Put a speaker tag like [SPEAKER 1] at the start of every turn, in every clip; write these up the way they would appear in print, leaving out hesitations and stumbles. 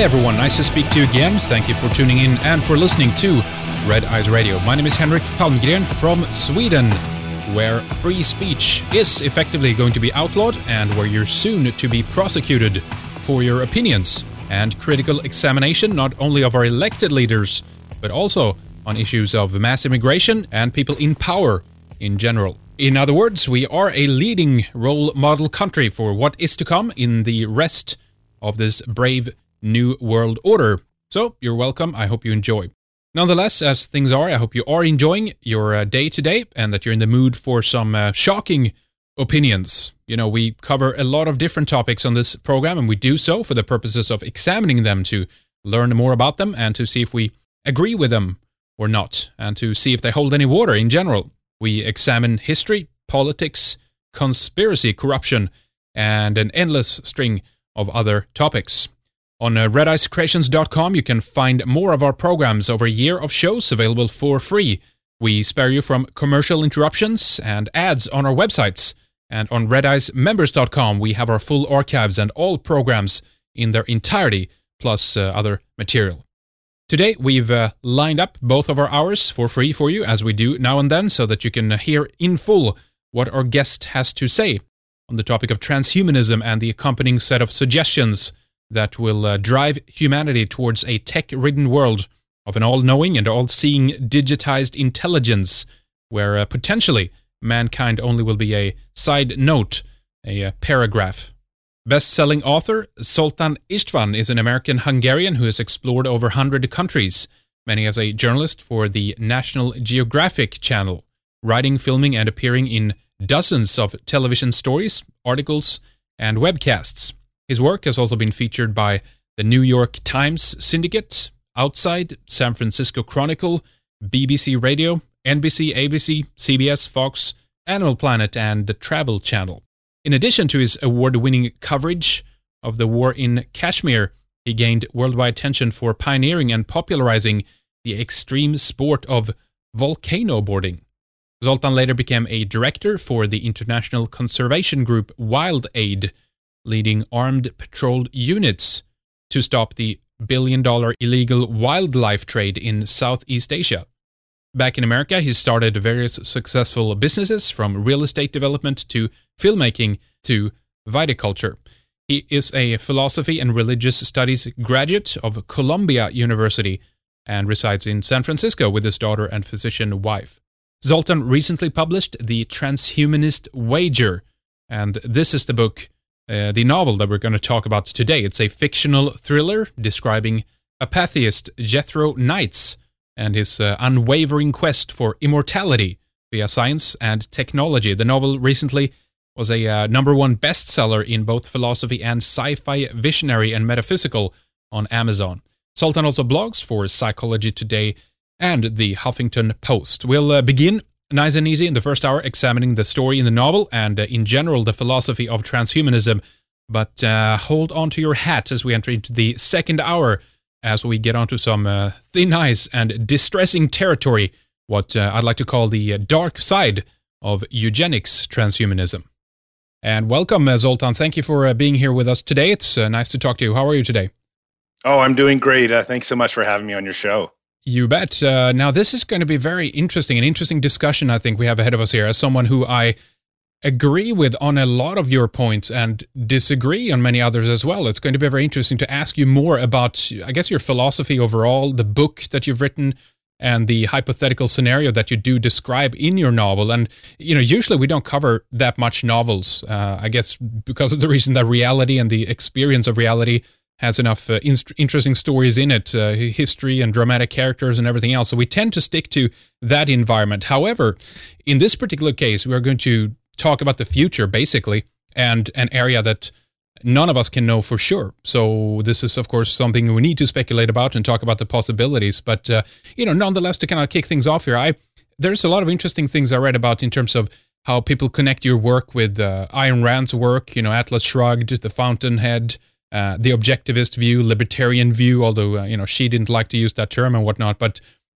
[SPEAKER 1] Hi everyone, nice to speak to you again. Thank you for tuning in and for listening to Red Eyes Radio. My name is Henrik Palmgren from Sweden, where free speech is effectively going to be outlawed and where you're soon to be prosecuted for your opinions and critical examination not only of our elected leaders, but also on issues of mass immigration and people in power in general. In other words, we are a leading role model country for what is to come in the rest of this brave new world order. So, you're welcome. I hope you enjoy. Nonetheless, as things are, I hope you are enjoying your day today and that you're in the mood for some shocking opinions. You know, we cover a lot of different topics on this program, and we do so for the purposes of examining them to learn more about them and to see if we agree with them or not, and to see if they hold any water in general. We examine history, politics, conspiracy, corruption, and an endless string of other topics. On redicecreations.com, you can find more of our programs, over a year of shows available for free. We spare you from commercial interruptions and ads on our websites. And on redicemembers.com, we have our full archives and all programs in their entirety, plus other material. Today, we've lined up both of our hours for free for you, as we do now and then, so that you can hear in full what our guest has to say on the topic of transhumanism and the accompanying set of suggestions that will drive humanity towards a tech-ridden world of an all-knowing and all-seeing digitized intelligence, where potentially mankind only will be a side note, a paragraph. Best-selling author Zoltan Istvan is an American-Hungarian who has explored over 100 countries, many as a journalist for the National Geographic Channel, writing, filming, and appearing in dozens of television stories, articles, and webcasts. His work has also been featured by the New York Times Syndicate, Outside, San Francisco Chronicle, BBC Radio, NBC, ABC, CBS, Fox, Animal Planet, and the Travel Channel. In addition to his award-winning coverage of the war in Kashmir, he gained worldwide attention for pioneering and popularizing the extreme sport of volcano boarding. Zoltan later became a director for the international conservation group Wild Aid, leading armed patrol units to stop the billion-dollar illegal wildlife trade in Southeast Asia. Back in America, he started various successful businesses, from real estate development to filmmaking to viticulture. He is a philosophy and religious studies graduate of Columbia University and resides in San Francisco with his daughter and physician wife. Zoltan recently published The Transhumanist Wager, and this is the book, the novel that we're going to talk about today. It's a fictional thriller describing apatheist Jethro Knights and his unwavering quest for immortality via science and technology. The novel recently was a number one bestseller in both philosophy and sci-fi, visionary and metaphysical on Amazon. Zoltan also blogs for Psychology Today and the Huffington Post. We'll begin nice and easy in the first hour, examining the story in the novel and in general the philosophy of transhumanism. But hold on to your hat as we enter into the second hour, as we get onto some thin ice and distressing territory, what I'd like to call the dark side of eugenics transhumanism. And welcome, Zoltan. Thank you for being here with us today. It's nice to talk to you. How are you today?
[SPEAKER 2] Oh, I'm doing great. Thanks so much for having me on your show.
[SPEAKER 1] You bet. Now, this is going to be very interesting, an interesting discussion I think we have ahead of us here. As someone who I agree with on a lot of your points and disagree on many others as well, it's going to be very interesting to ask you more about, I guess, your philosophy overall, the book that you've written, and the hypothetical scenario that you do describe in your novel. And, you know, usually we don't cover that much novels, I guess, because of the reason that reality and the experience of reality has enough interesting stories in it, history and dramatic characters and everything else. So we tend to stick to that environment. However, in this particular case, we are going to talk about the future, basically, and an area that none of us can know for sure. So this is, of course, something we need to speculate about and talk about the possibilities. But, nonetheless, to kind of kick things off here, there's a lot of interesting things I read about in terms of how people connect your work with Ayn Rand's work, Atlas Shrugged, The Fountainhead, the objectivist view, libertarian view, although, she didn't like to use that term and whatnot. But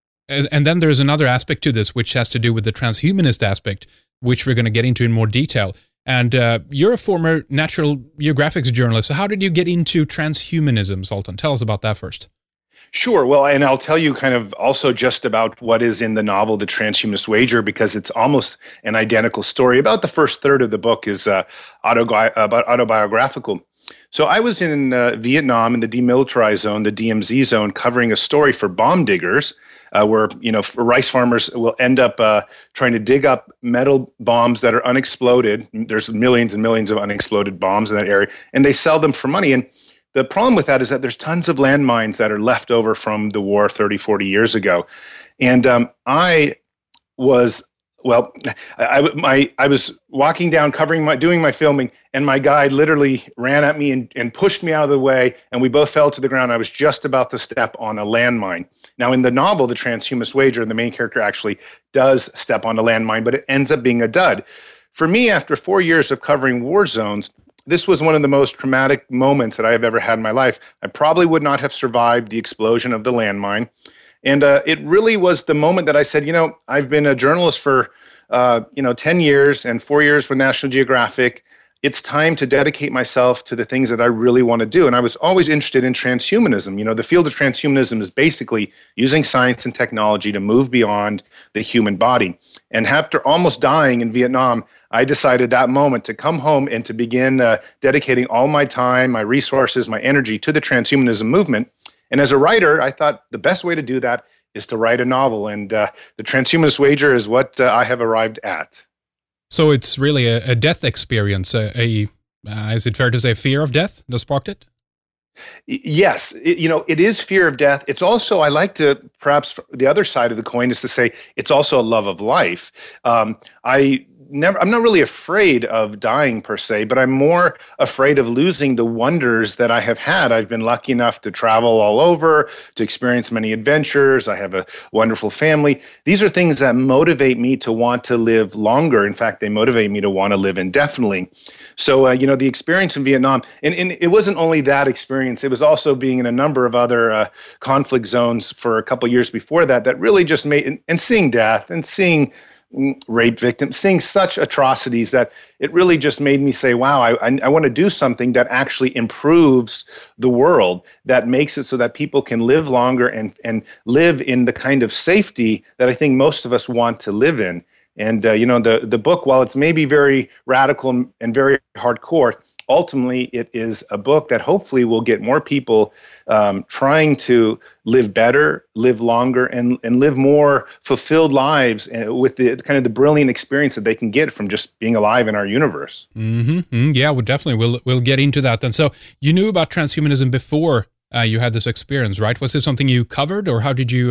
[SPEAKER 1] and then there's another aspect to this, which has to do with the transhumanist aspect, which we're going to get into in more detail. And you're a former Natural Geographic journalist. So how did you get into transhumanism, Zoltan? Tell us about that first.
[SPEAKER 2] Sure. Well, and I'll tell you kind of also just about what is in the novel, The Transhumanist Wager, because it's almost an identical story. About the first third of the book is autobiographical. So I was in Vietnam in the demilitarized zone, the DMZ zone, covering a story for bomb diggers, where rice farmers will end up trying to dig up metal bombs that are unexploded. There's millions and millions of unexploded bombs in that area, and they sell them for money. And the problem with that is that there's tons of landmines that are left over from the war 30, 40 years ago. And I was walking down, doing my filming, and my guide literally ran at me and pushed me out of the way, and we both fell to the ground. I was just about to step on a landmine. Now, in the novel, The Transhumanist Wager, the main character actually does step on a landmine, but it ends up being a dud. For me, after 4 years of covering war zones, this was one of the most traumatic moments that I have ever had in my life. I probably would not have survived the explosion of the landmine. And it really was the moment that I said, I've been a journalist for, 10 years and 4 years for National Geographic. It's time to dedicate myself to the things that I really want to do. And I was always interested in transhumanism. The field of transhumanism is basically using science and technology to move beyond the human body. And after almost dying in Vietnam, I decided that moment to come home and to begin dedicating all my time, my resources, my energy to the transhumanism movement. And as a writer, I thought the best way to do that is to write a novel. And The Transhumanist Wager is what I have arrived at.
[SPEAKER 1] So it's really a death experience. Is it fair to say fear of death that sparked it?
[SPEAKER 2] Yes, it is fear of death. It's also, I like to, perhaps the other side of the coin is to say it's also a love of life. I'm not really afraid of dying per se, but I'm more afraid of losing the wonders that I have had. I've been lucky enough to travel all over, to experience many adventures. I have a wonderful family. These are things that motivate me to want to live longer. In fact, they motivate me to want to live indefinitely. So, the experience in Vietnam, and it wasn't only that experience, it was also being in a number of other conflict zones for a couple of years before that really just made, and seeing death and seeing rape victims, seeing such atrocities that it really just made me say, wow, I want to do something that actually improves the world, that makes it so that people can live longer and live in the kind of safety that I think most of us want to live in. And, the book, while it's maybe very radical and very hardcore, ultimately it is a book that hopefully will get more people trying to live better, live longer, and live more fulfilled lives with the kind of the brilliant experience that they can get from just being alive in our universe.
[SPEAKER 1] Mm-hmm. Yeah, we'll get into that. And so you knew about transhumanism before you had this experience, right? Was it something you covered, or how did you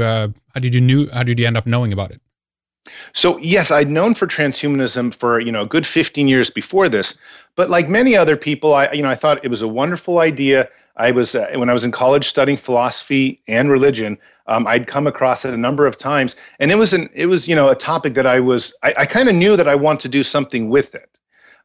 [SPEAKER 1] end up knowing about it?
[SPEAKER 2] So yes, I'd known for transhumanism for a good 15 years before this, but like many other people, I thought it was a wonderful idea. I was when I was in college studying philosophy and religion, I'd come across it a number of times, and it was a topic that I kind of knew that I wanted to do something with it.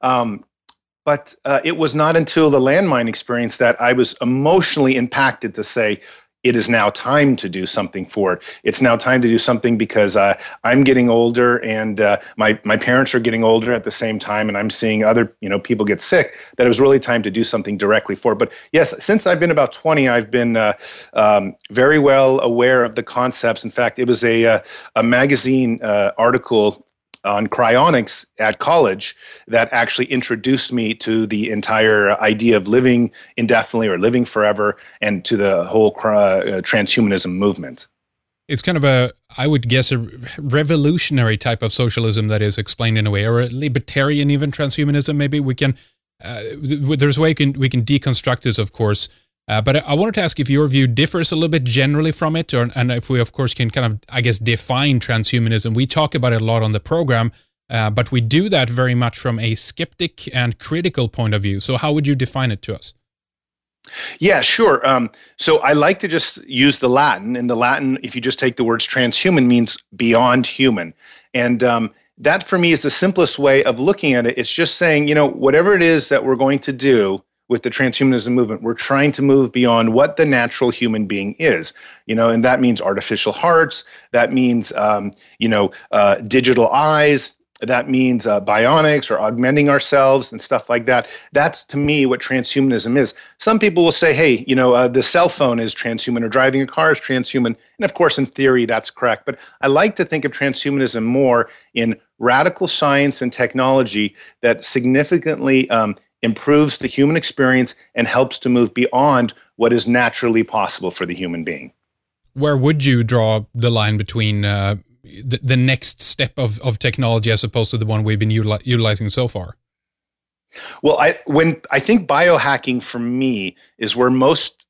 [SPEAKER 2] But it was not until the landmine experience that I was emotionally impacted to say, it is now time to do something for it. It's now time to do something because I'm getting older, and my parents are getting older at the same time, and I'm seeing other people get sick, that it was really time to do something directly for it. But yes, since I've been about 20, I've been very well aware of the concepts. In fact, it was a magazine article on cryonics at college that actually introduced me to the entire idea of living indefinitely or living forever, and to the whole transhumanism movement.
[SPEAKER 1] It's kind of I would guess, a revolutionary type of socialism that is explained in a way, or a libertarian even transhumanism. Maybe we can, there's a way we can deconstruct this, of course. But I wanted to ask if your view differs a little bit generally from it, and if we, of course, can kind of, I guess, define transhumanism. We talk about it a lot on the program, but we do that very much from a skeptic and critical point of view. So how would you define it to us?
[SPEAKER 2] Yeah, sure. So I like to just use the Latin. And the Latin, if you just take the words transhuman, means beyond human. And that, for me, is the simplest way of looking at it. It's just saying, whatever it is that we're going to do with the transhumanism movement, we're trying to move beyond what the natural human being is, and that means artificial hearts, that means, digital eyes, that means bionics or augmenting ourselves and stuff like that. That's, to me, what transhumanism is. Some people will say, hey, the cell phone is transhuman or driving a car is transhuman. And of course, in theory, that's correct. But I like to think of transhumanism more in radical science and technology that significantly improves the human experience and helps to move beyond what is naturally possible for the human being.
[SPEAKER 1] Where would you draw the line between the next step of technology as opposed to the one we've been utilizing so far?
[SPEAKER 2] Well, I think biohacking for me is where most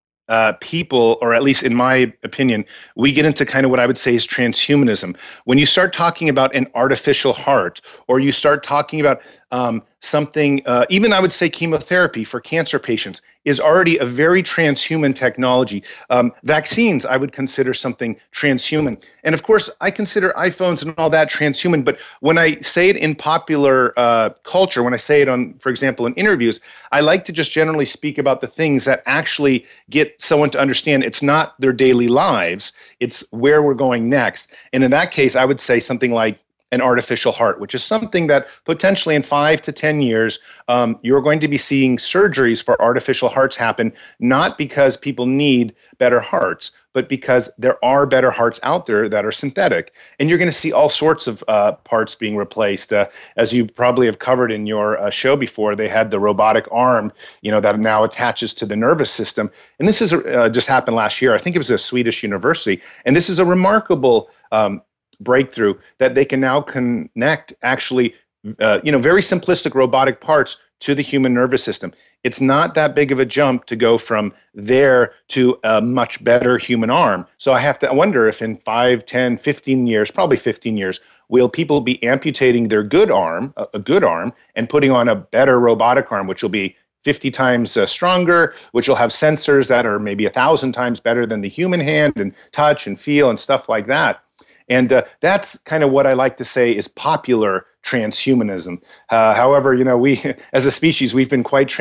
[SPEAKER 2] people, or at least in my opinion, we get into kind of what I would say is transhumanism. When you start talking about an artificial heart, or you start talking about something, even I would say chemotherapy for cancer patients is already a very transhuman technology. Vaccines, I would consider something transhuman. And of course, I consider iPhones and all that transhuman. But when I say it in popular culture, when I say it on, for example, in interviews, I like to just generally speak about the things that actually get someone to understand it's not their daily lives, it's where we're going next. And in that case, I would say something like an artificial heart, which is something that potentially in 5 to 10 years, you're going to be seeing surgeries for artificial hearts happen, not because people need better hearts, but because there are better hearts out there that are synthetic. And you're going to see all sorts of parts being replaced. As you probably have covered in your show before, they had the robotic arm, that now attaches to the nervous system. And this is just happened last year. I think it was a Swedish university. And this is a remarkable breakthrough that they can now connect actually, very simplistic robotic parts to the human nervous system. It's not that big of a jump to go from there to a much better human arm. So I wonder if in 5, 10, 15 years, probably 15 years, will people be amputating their good arm, a good arm, and putting on a better robotic arm, which will be 50 times stronger, which will have sensors that are maybe 1,000 times better than the human hand and touch and feel and stuff like that. And that's kind of what I like to say is popular transhumanism. However, we as a species, we've been quite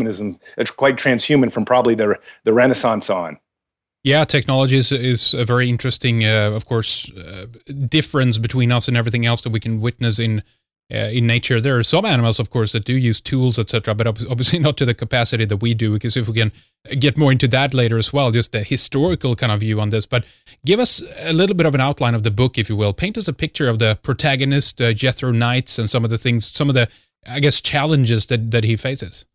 [SPEAKER 2] transhuman from probably the Renaissance on.
[SPEAKER 1] Yeah, technology is a very interesting, of course, difference between us and everything else that we can witness in nature. There are some animals, of course, that do use tools, etc., but obviously not to the capacity that we do, because if we can get more into that later as well, just the historical kind of view on this. But give us a little bit of an outline of the book, if you will. Paint us a picture of the protagonist, Jethro Knights, and some of the, I guess, challenges that he faces.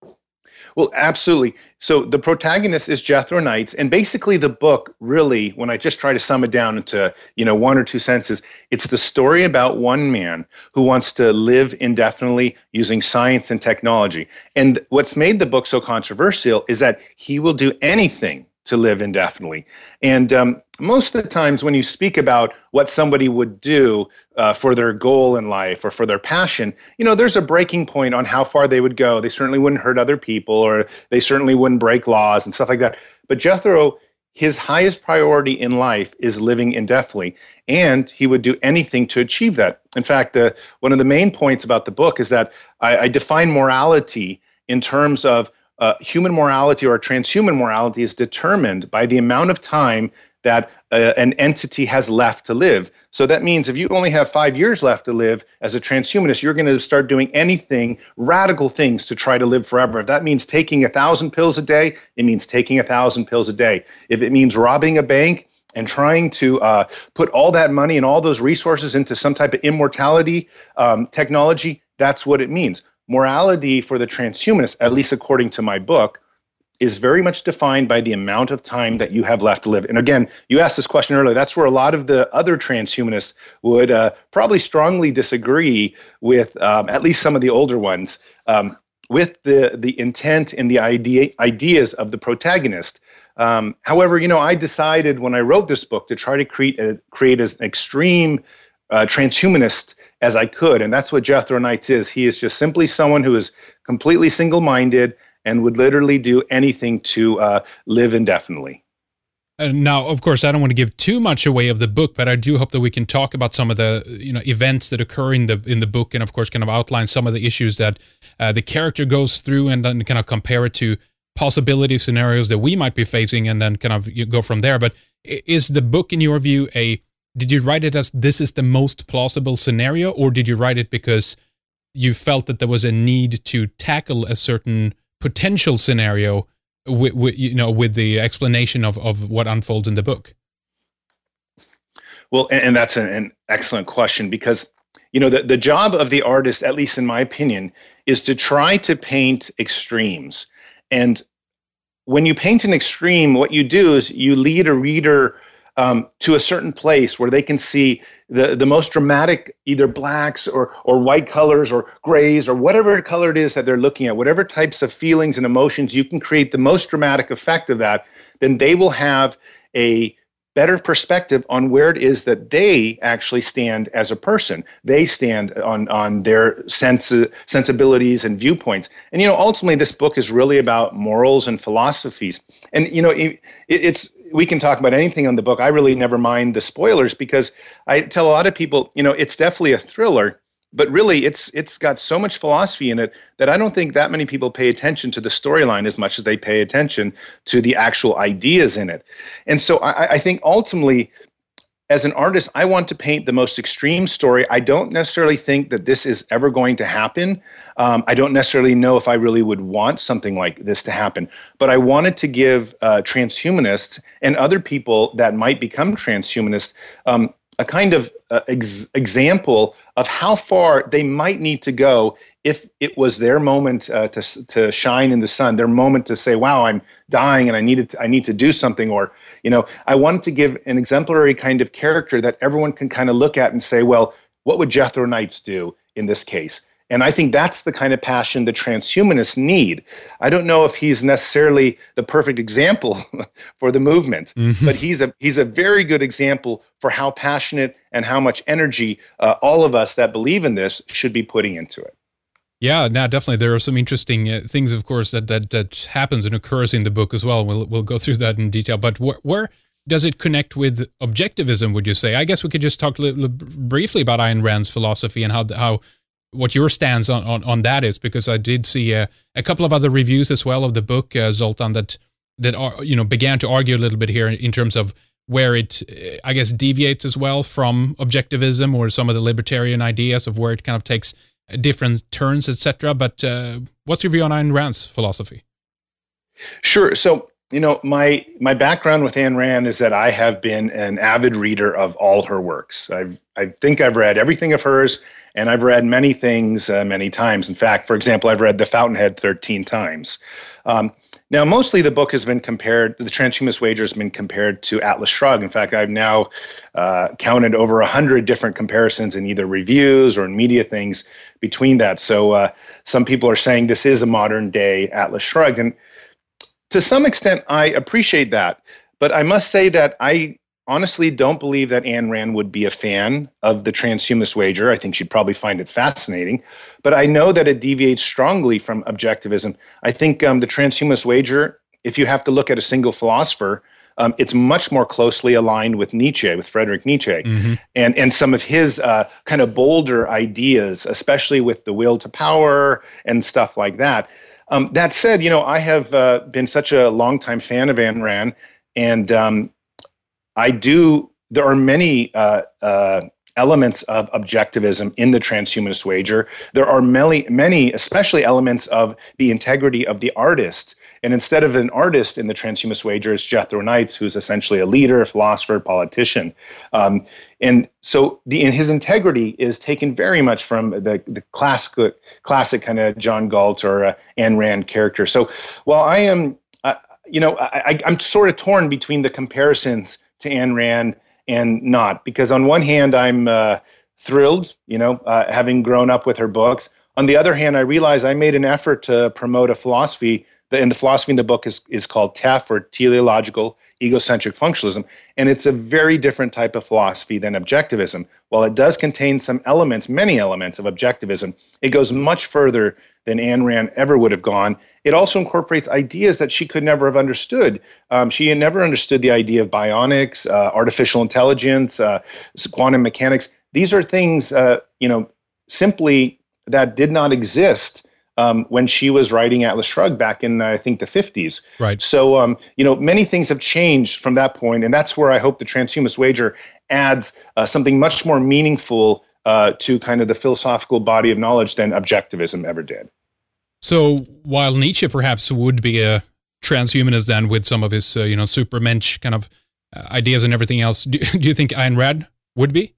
[SPEAKER 2] Well, absolutely. So the protagonist is Jethro Knights, and basically the book really, when I just try to sum it down into, 1 or 2 sentences, it's the story about one man who wants to live indefinitely using science and technology. And what's made the book so controversial is that he will do anything to live indefinitely. And most of the times when you speak about what somebody would do for their goal in life or for their passion, there's a breaking point on how far they would go. They certainly wouldn't hurt other people, or they certainly wouldn't break laws and stuff like that. But Jethro, his highest priority in life is living indefinitely, and he would do anything to achieve that. In fact, one of the main points about the book is that I define morality in terms of human morality, or transhuman morality, is determined by the amount of time that an entity has left to live. So that means if you only have 5 years left to live as a transhumanist, you're going to start doing anything, radical things to try to live forever. If that means taking 1,000 pills a day, it means taking 1,000 pills a day. If it means robbing a bank and trying to put all that money and all those resources into some type of immortality technology, that's what it means. Morality for the transhumanist, at least according to my book, is very much defined by the amount of time that you have left to live. And again, you asked this question earlier. That's where a lot of the other transhumanists would probably strongly disagree with, at least some of the older ones, with the intent and the ideas of the protagonist. However, I decided when I wrote this book to try to create as extreme transhumanist as I could. And that's what Jethro Knights is. He is just simply someone who is completely single-minded and would literally do anything to live indefinitely.
[SPEAKER 1] Now, of course, I don't want to give too much away of the book, but I do hope that we can talk about some of the events that occur in the book, and of course, kind of outline some of the issues that the character goes through, and then kind of compare it to possibility scenarios that we might be facing, and then kind of go from there. But is the book, in your view, a did you write it as this is the most plausible scenario, or did you write it because you felt that there was a need to tackle a certain potential scenario with the explanation of what unfolds in the book?
[SPEAKER 2] Well, and that's an excellent question, because the job of the artist, at least in my opinion, is to try to paint extremes. And when you paint an extreme, what you do is you lead a reader to a certain place where they can see the most dramatic, either blacks or white colors or grays or whatever color it is that they're looking at, whatever types of feelings and emotions you can create the most dramatic effect of that, then they will have a better perspective on where it is that they actually stand as a person. They stand on their sensibilities and viewpoints. And ultimately, this book is really about morals and philosophies. And it's we can talk about anything on the book. I really never mind the spoilers, because I tell a lot of people, it's definitely a thriller, but really it's got so much philosophy in it that I don't think that many people pay attention to the storyline as much as they pay attention to the actual ideas in it. And so I think ultimately, as an artist, I want to paint the most extreme story. I don't necessarily think that this is ever going to happen. I don't necessarily know if I really would want something like this to happen. But I wanted to give transhumanists and other people that might become transhumanists a kind of example of how far they might need to go if it was their moment to shine in the sun, their moment to say, wow, I'm dying and I need to do something. Or, I wanted to give an exemplary kind of character that everyone can kind of look at and say, well, what would Jethro Knights do in this case? And I think that's the kind of passion the transhumanists need. I don't know if he's necessarily the perfect example for the movement, but he's a very good example for how passionate and how much energy all of us that believe in this should be putting into it.
[SPEAKER 1] Yeah, no, definitely. There are some interesting things, of course, that happens and occurs in the book as well. We'll go through that in detail. But where does it connect with objectivism, would you say? I guess we could just talk a little briefly about Ayn Rand's philosophy and how what your stance on that is, because I did see a couple of other reviews as well of the book, Zoltan, that are, began to argue a little bit here in terms of where it, I guess, deviates as well from objectivism or some of the libertarian ideas of where it kind of takes different turns, etc. But what's your view on Ayn Rand's philosophy?
[SPEAKER 2] Sure. So, my background with Ayn Rand is that I have been an avid reader of all her works. I think I've read everything of hers, and I've read many things many times. In fact, for example, I've read The Fountainhead 13 times. Now, mostly the book has been compared, The Transhumanist Wager has been compared to Atlas Shrugged. In fact, I've now counted over 100 different comparisons in either reviews or in media things between that. So some people are saying this is a modern day Atlas Shrugged. And to some extent, I appreciate that. But I must say that I honestly don't believe that Ayn Rand would be a fan of The Transhumanist Wager. I think she'd probably find it fascinating. But I know that it deviates strongly from objectivism. I think The Transhumanist Wager, if you have to look at a single philosopher, it's much more closely aligned with Nietzsche, with Friedrich Nietzsche, and some of his kind of bolder ideas, especially with the will to power and stuff like that. That said, I have been such a longtime fan of Ayn Rand, and there are many elements of objectivism in The Transhumanist Wager. There are many, especially elements of the integrity of the artist. And instead of an artist in The Transhumanist Wager, it's Jethro Knights, who's essentially a leader, a philosopher, politician. And so his integrity is taken very much from the classic kind of John Galt or Ayn Rand character. So while I am, I'm sort of torn between the comparisons to Ayn Rand and not, because on one hand, I'm thrilled, having grown up with her books. On the other hand, I realize I made an effort to promote a philosophy, and the philosophy in the book is called TEF, or teleological egocentric functionalism, and it's a very different type of philosophy than objectivism. While it does contain many elements of objectivism, it goes much further than Ayn Rand ever would have gone. It also incorporates ideas that she could never have understood. She had never understood the idea of bionics, artificial intelligence, quantum mechanics. These are things, simply that did not exist when she was writing Atlas Shrugged back in, I think, the 50s.
[SPEAKER 1] Right.
[SPEAKER 2] So, many things have changed from that point, and that's where I hope the Transhumanist Wager adds something much more meaningful to kind of the philosophical body of knowledge than objectivism ever did.
[SPEAKER 1] So while Nietzsche perhaps would be a transhumanist then with some of his, supermensch kind of ideas and everything else, do you think Ayn Rand would be?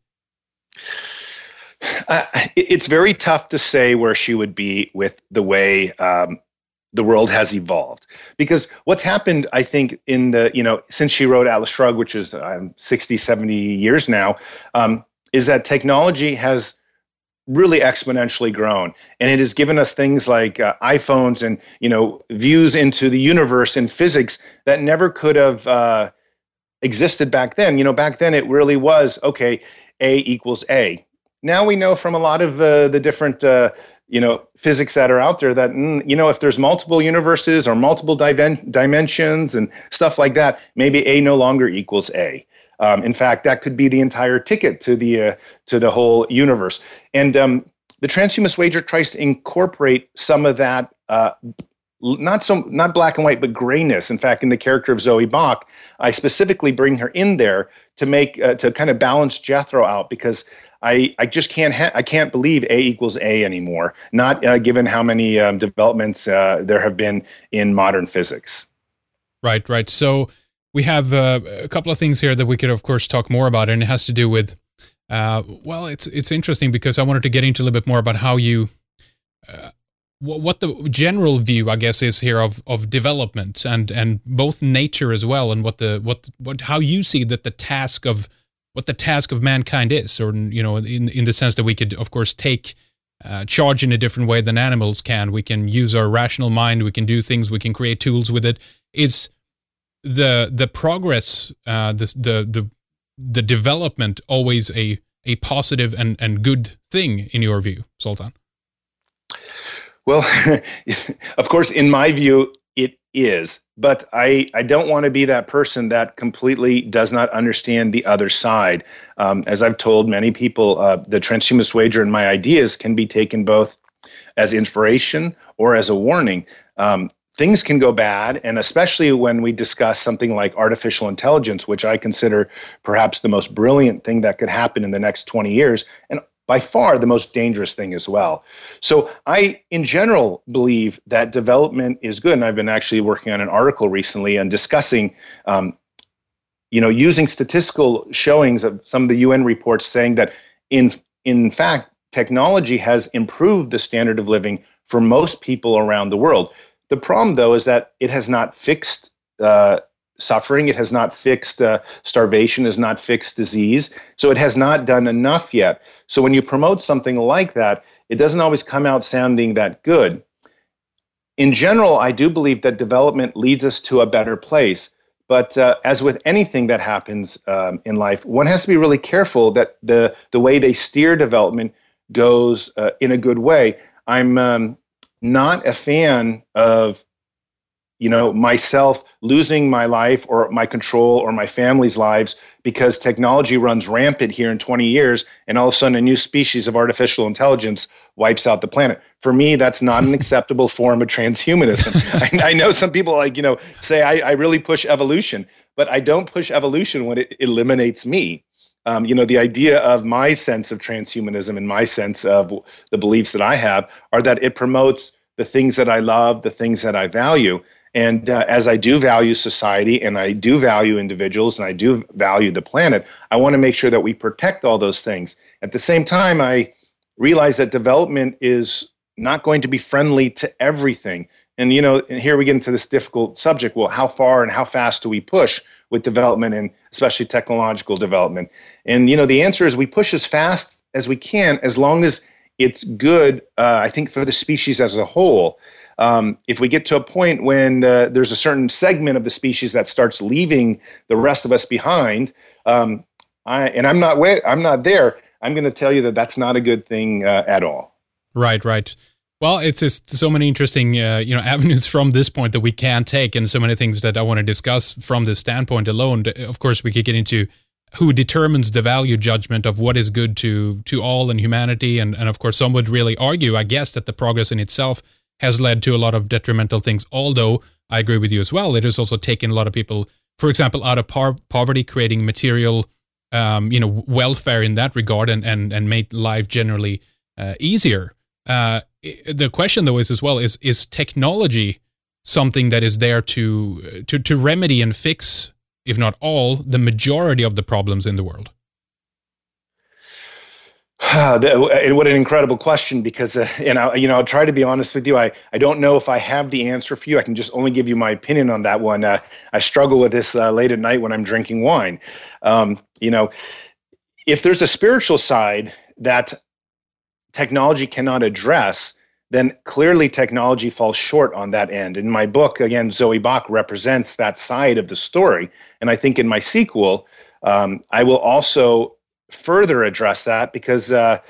[SPEAKER 2] It's very tough to say where she would be with the way the world has evolved, because what's happened, I think, in the, since she wrote Atlas Shrugged, which is 60, 70 years now, is that technology has really exponentially grown, and it has given us things like iPhones and views into the universe and physics that never could have existed back then. Back then it really was A equals A. Now we know from a lot of the different physics that are out there that if there's multiple universes or multiple dimensions and stuff like that, maybe A no longer equals A. In fact, that could be the entire ticket to the whole universe. And the Transhumanist Wager tries to incorporate some of that, not black and white, but grayness. In fact, in the character of Zoe Bach, I specifically bring her in there to make to kind of balance Jethro out, because I just can't believe A equals A anymore. Not given how many developments there have been in modern physics.
[SPEAKER 1] Right. So we have a couple of things here that we could, of course, talk more about, and it has to do with, it's interesting because I wanted to get into a little bit more about how you, what the general view, I guess, is here of development and both nature as well, and how you see that the task of mankind is, or in the sense that we could, of course, take charge in a different way than animals can. We can use our rational mind. We can do things. We can create tools with it. Is the progress, the development always a positive and good thing in your view, Zoltan?
[SPEAKER 2] Well, of course, in my view, it is. But I don't want to be that person that completely does not understand the other side. As I've told many people, the Transhumanist Wager and my ideas can be taken both as inspiration or as a warning. Things can go bad, and especially when we discuss something like artificial intelligence, which I consider perhaps the most brilliant thing that could happen in the next 20 years, and by far the most dangerous thing as well. So I, in general, believe that development is good, and I've been actually working on an article recently and discussing, using statistical showings of some of the UN reports saying that in fact, technology has improved the standard of living for most people around the world. The problem, though, is that it has not fixed suffering. It has not fixed starvation. It has not fixed disease. So it has not done enough yet. So when you promote something like that, it doesn't always come out sounding that good. In general, I do believe that development leads us to a better place. But as with anything that happens in life, one has to be really careful that the way they steer development goes in a good way. I'm not a fan of myself losing my life or my control or my family's lives because technology runs rampant here in 20 years and all of a sudden a new species of artificial intelligence wipes out the planet. For me, that's not an acceptable form of transhumanism. I know some people say I really push evolution, but I don't push evolution when it eliminates me. The idea of my sense of transhumanism and my sense of the beliefs that I have are that it promotes the things that I love, the things that I value. And as I do value society and I do value individuals and I do value the planet, I want to make sure that we protect all those things. At the same time, I realize that development is not going to be friendly to everything. And, and here we get into this difficult subject. Well, how far and how fast do we push with development and especially technological development? And, the answer is we push as fast as we can, as long as it's good, I think, for the species as a whole. If we get to a point when there's a certain segment of the species that starts leaving the rest of us behind, I'm not there, I'm going to tell you that that's not a good thing at all. Right.
[SPEAKER 1] Well, it's just so many interesting, avenues from this point that we can take, and so many things that I want to discuss from this standpoint alone. Of course, we could get into who determines the value judgment of what is good to all in humanity, and of course, some would really argue, I guess, that the progress in itself has led to a lot of detrimental things. Although I agree with you as well, it has also taken a lot of people, for example, out of poverty, creating material, welfare in that regard, and made life generally easier. The question though is as well, is technology something that is there to remedy and fix, if not all, the majority of the problems in the world?
[SPEAKER 2] What an incredible question, because I'll try to be honest with you. I don't know if I have the answer for you. I can just only give you my opinion on that one. I struggle with this late at night when I'm drinking wine. If there's a spiritual side that technology cannot address, then clearly technology falls short on that end. In my book, again, Zoe Bach represents that side of the story. And I think in my sequel, I will also further address that, because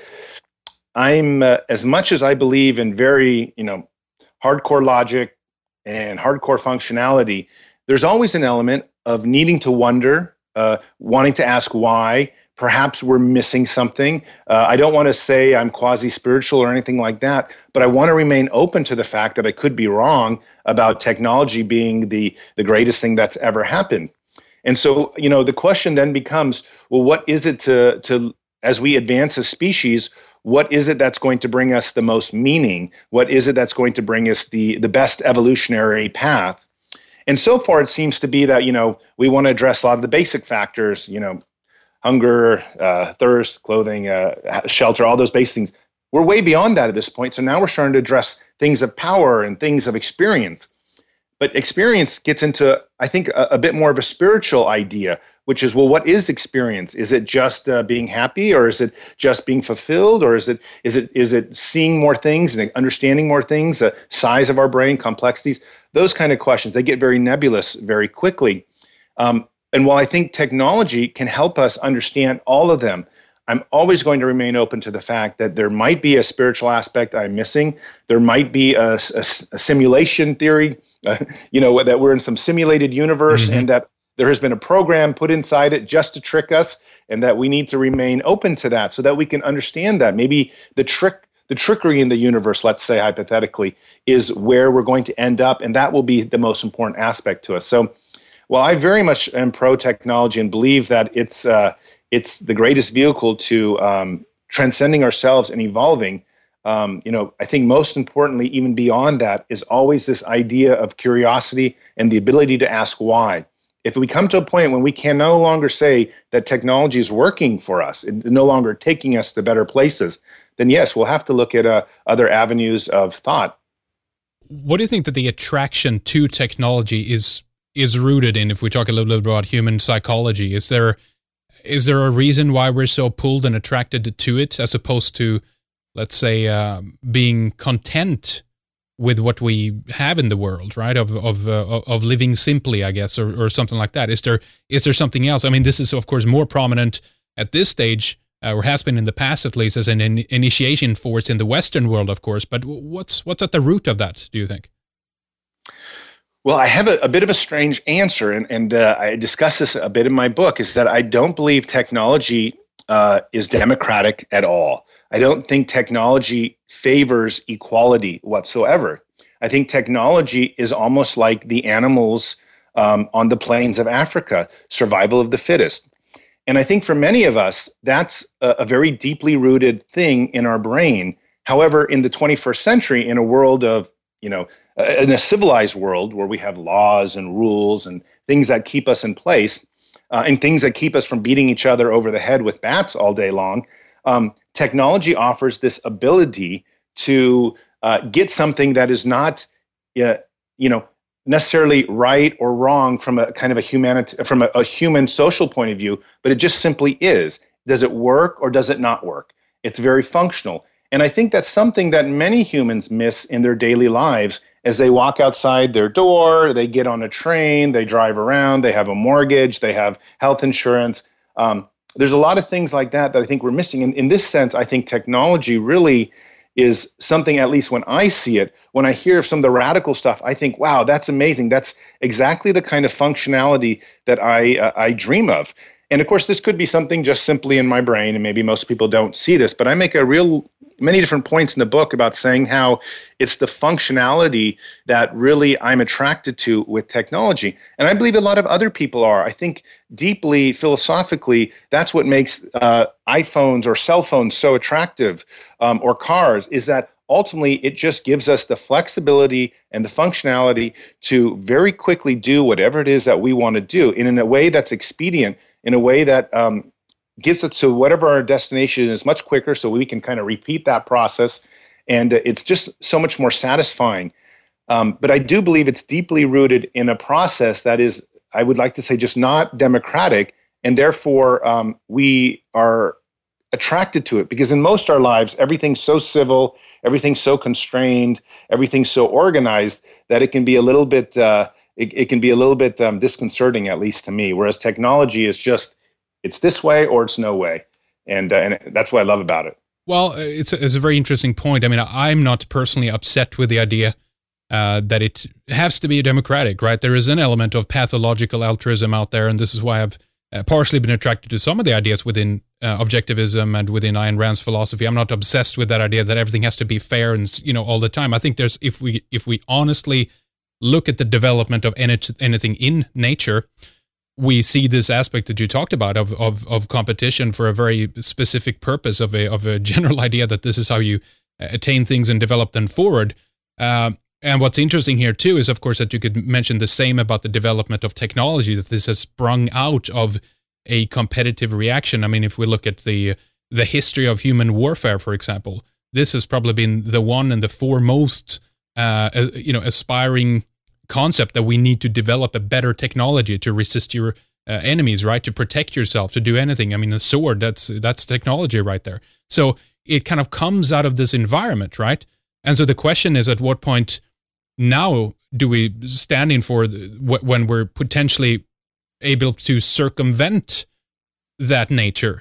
[SPEAKER 2] I'm, as much as I believe in very, hardcore logic and hardcore functionality, there's always an element of needing to wonder, wanting to ask why. Perhaps we're missing something. I don't want to say I'm quasi-spiritual or anything like that, but I want to remain open to the fact that I could be wrong about technology being the greatest thing that's ever happened. And so, the question then becomes, well, what is it to as we advance as species, what is it that's going to bring us the most meaning? What is it that's going to bring us the best evolutionary path? And so far, it seems to be that, we want to address a lot of the basic factors, hunger, thirst, clothing, shelter, all those basic things. We're way beyond that at this point. So now we're starting to address things of power and things of experience. But experience gets into, I think, a bit more of a spiritual idea, which is, well, what is experience? Is it just being happy, or is it just being fulfilled, or is it seeing more things and understanding more things, the size of our brain, complexities, those kind of questions? They get very nebulous very quickly. And while I think technology can help us understand all of them, I'm always going to remain open to the fact that there might be a spiritual aspect I'm missing. There might be a simulation theory, that we're in some simulated universe, and that there has been a program put inside it just to trick us, and that we need to remain open to that so that we can understand that. Maybe the trickery in the universe, let's say hypothetically, is where we're going to end up, and that will be the most important aspect to us. So, while I very much am pro-technology and believe that it's the greatest vehicle to transcending ourselves and evolving, I think most importantly, even beyond that, is always this idea of curiosity and the ability to ask why. If we come to a point when we can no longer say that technology is working for us, it's no longer taking us to better places, then yes, we'll have to look at other avenues of thought.
[SPEAKER 1] What do you think that the attraction to technology is rooted in? If we talk a little bit about human psychology, is there a reason why we're so pulled and attracted to it, as opposed to, let's say, being content with what we have in the world, right? Of living simply, I guess, or something like that. Is there something else? I mean, this is of course more prominent at this stage, or has been in the past at least, as an initiation force in the Western world, of course. But what's at the root of that, do you think?
[SPEAKER 2] Well, I have a bit of a strange answer, and I discuss this a bit in my book, is that I don't believe technology is democratic at all. I don't think technology favors equality whatsoever. I think technology is almost like the animals on the plains of Africa, survival of the fittest. And I think for many of us, that's a very deeply rooted thing in our brain. However, in the 21st century, in a world of, in a civilized world where we have laws and rules and things that keep us in place, and things that keep us from beating each other over the head with bats all day long, technology offers this ability to get something that is not, necessarily right or wrong from a kind of a human social point of view, but it just simply is. Does it work or does it not work? It's very functional. And I think that's something that many humans miss in their daily lives as they walk outside their door, they get on a train, they drive around, they have a mortgage, they have health insurance. There's a lot of things like that I think we're missing. And in this sense, I think technology really is something, at least when I see it, when I hear some of the radical stuff, I think, wow, that's amazing. That's exactly the kind of functionality that I dream of. And of course, this could be something just simply in my brain, and maybe most people don't see this, but I make a real many different points in the book about saying how it's the functionality that really I'm attracted to with technology. And I believe a lot of other people are. I think deeply philosophically, that's what makes iPhones or cell phones so attractive, or cars, is that ultimately it just gives us the flexibility and the functionality to very quickly do whatever it is that we want to do, and in a way that's expedient, in a way that gets us to whatever our destination is much quicker, so we can kind of repeat that process. And it's just so much more satisfying. But I do believe it's deeply rooted in a process that is, I would like to say, just not democratic. And therefore, we are attracted to it because in most of our lives, everything's so civil, everything's so constrained, everything's so organized that it can be a little bit, it can be a little bit disconcerting, at least to me. Whereas technology is just, it's this way or it's no way. And that's what I love about it.
[SPEAKER 1] Well, it's a very interesting point. I mean, I'm not personally upset with the idea that it has to be democratic, right? There is an element of pathological altruism out there, and this is why I've partially been attracted to some of the ideas within objectivism and within Ayn Rand's philosophy. I'm not obsessed with that idea that everything has to be fair and, all the time. I think there's, if we honestly look at the development of anything in nature, we see this aspect that you talked about of competition for a very specific purpose, of a general idea that this is how you attain things and develop them forward. And what's interesting here too is, of course, that you could mention the same about the development of technology, that this has sprung out of a competitive reaction. I mean, if we look at the history of human warfare, for example, this has probably been the one and the foremost, aspiring concept that we need to develop a better technology to resist your enemies, right? To protect yourself, to do anything. I mean, a sword, that's technology right there. So it kind of comes out of this environment, right? And so the question is, at what point now do we stand in for when we're potentially able to circumvent that nature,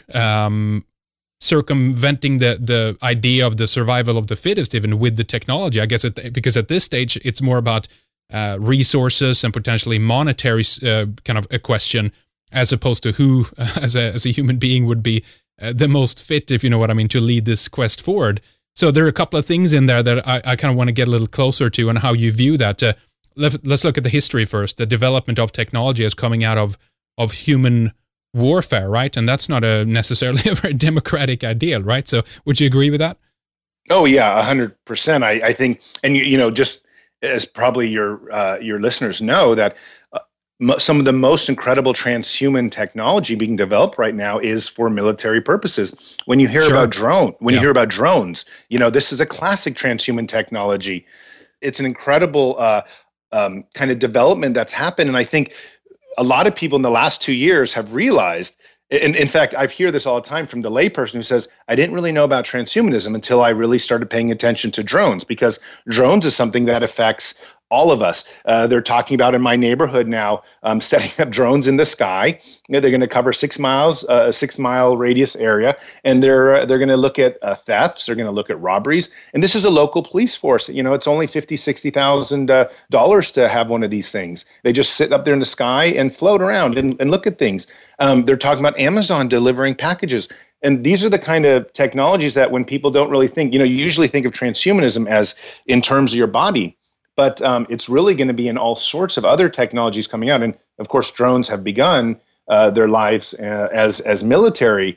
[SPEAKER 1] circumventing the idea of the survival of the fittest, even with the technology? I guess because at this stage it's more about resources and potentially monetary kind of a question, as opposed to who as a human being would be the most fit, if you know what I mean, to lead this quest forward. So there are a couple of things in there that I kind of want to get a little closer to, and how you view that. Let's look at the history first. The development of technology is coming out of human warfare, right? And that's not necessarily a very democratic idea, right? So would you agree with that?
[SPEAKER 2] Oh yeah, 100%. I think, and just as probably your listeners know, that some of the most incredible transhuman technology being developed right now is for military purposes. When you hear about you hear about drones, this is a classic transhuman technology. It's an incredible kind of development that's happened, and I think a lot of people in the last 2 years have realized. And in fact, I hear this all the time from the layperson who says, I didn't really know about transhumanism until I really started paying attention to drones, because drones is something that affects all of us. They're talking about in my neighborhood now, setting up drones in the sky. They're going to cover 6 miles, a 6-mile radius area, and they're going to look at thefts. They're going to look at robberies. And this is a local police force. It's only $50,000-$60,000 to have one of these things. They just sit up there in the sky and float around and look at things. They're talking about Amazon delivering packages. And these are the kind of technologies that, when people don't really think, you usually think of transhumanism as in terms of your body. But it's really going to be in all sorts of other technologies coming out. And of course, drones have begun their lives as military,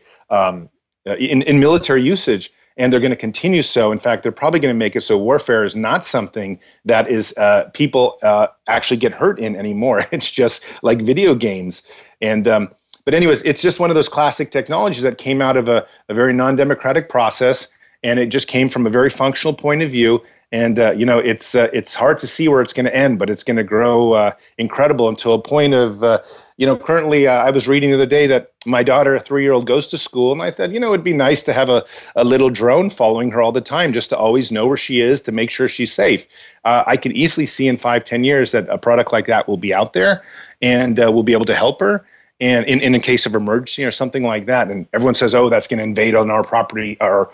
[SPEAKER 2] in military usage, and they're going to continue so. In fact, they're probably going to make it so warfare is not something that is people actually get hurt in anymore. It's just like video games. And but anyways, it's just one of those classic technologies that came out of a very non-democratic process, and it just came from a very functional point of view. And it's hard to see where it's going to end, but it's going to grow incredible until a point of currently I was reading the other day that my daughter, a 3-year-old, goes to school, and I thought it'd be nice to have a little drone following her all the time, just to always know where she is, to make sure she's safe. I can easily see in 5-10 years that a product like that will be out there, and we'll be able to help her. And in case of emergency or something like that, and everyone says, "Oh, that's going to invade on our property, our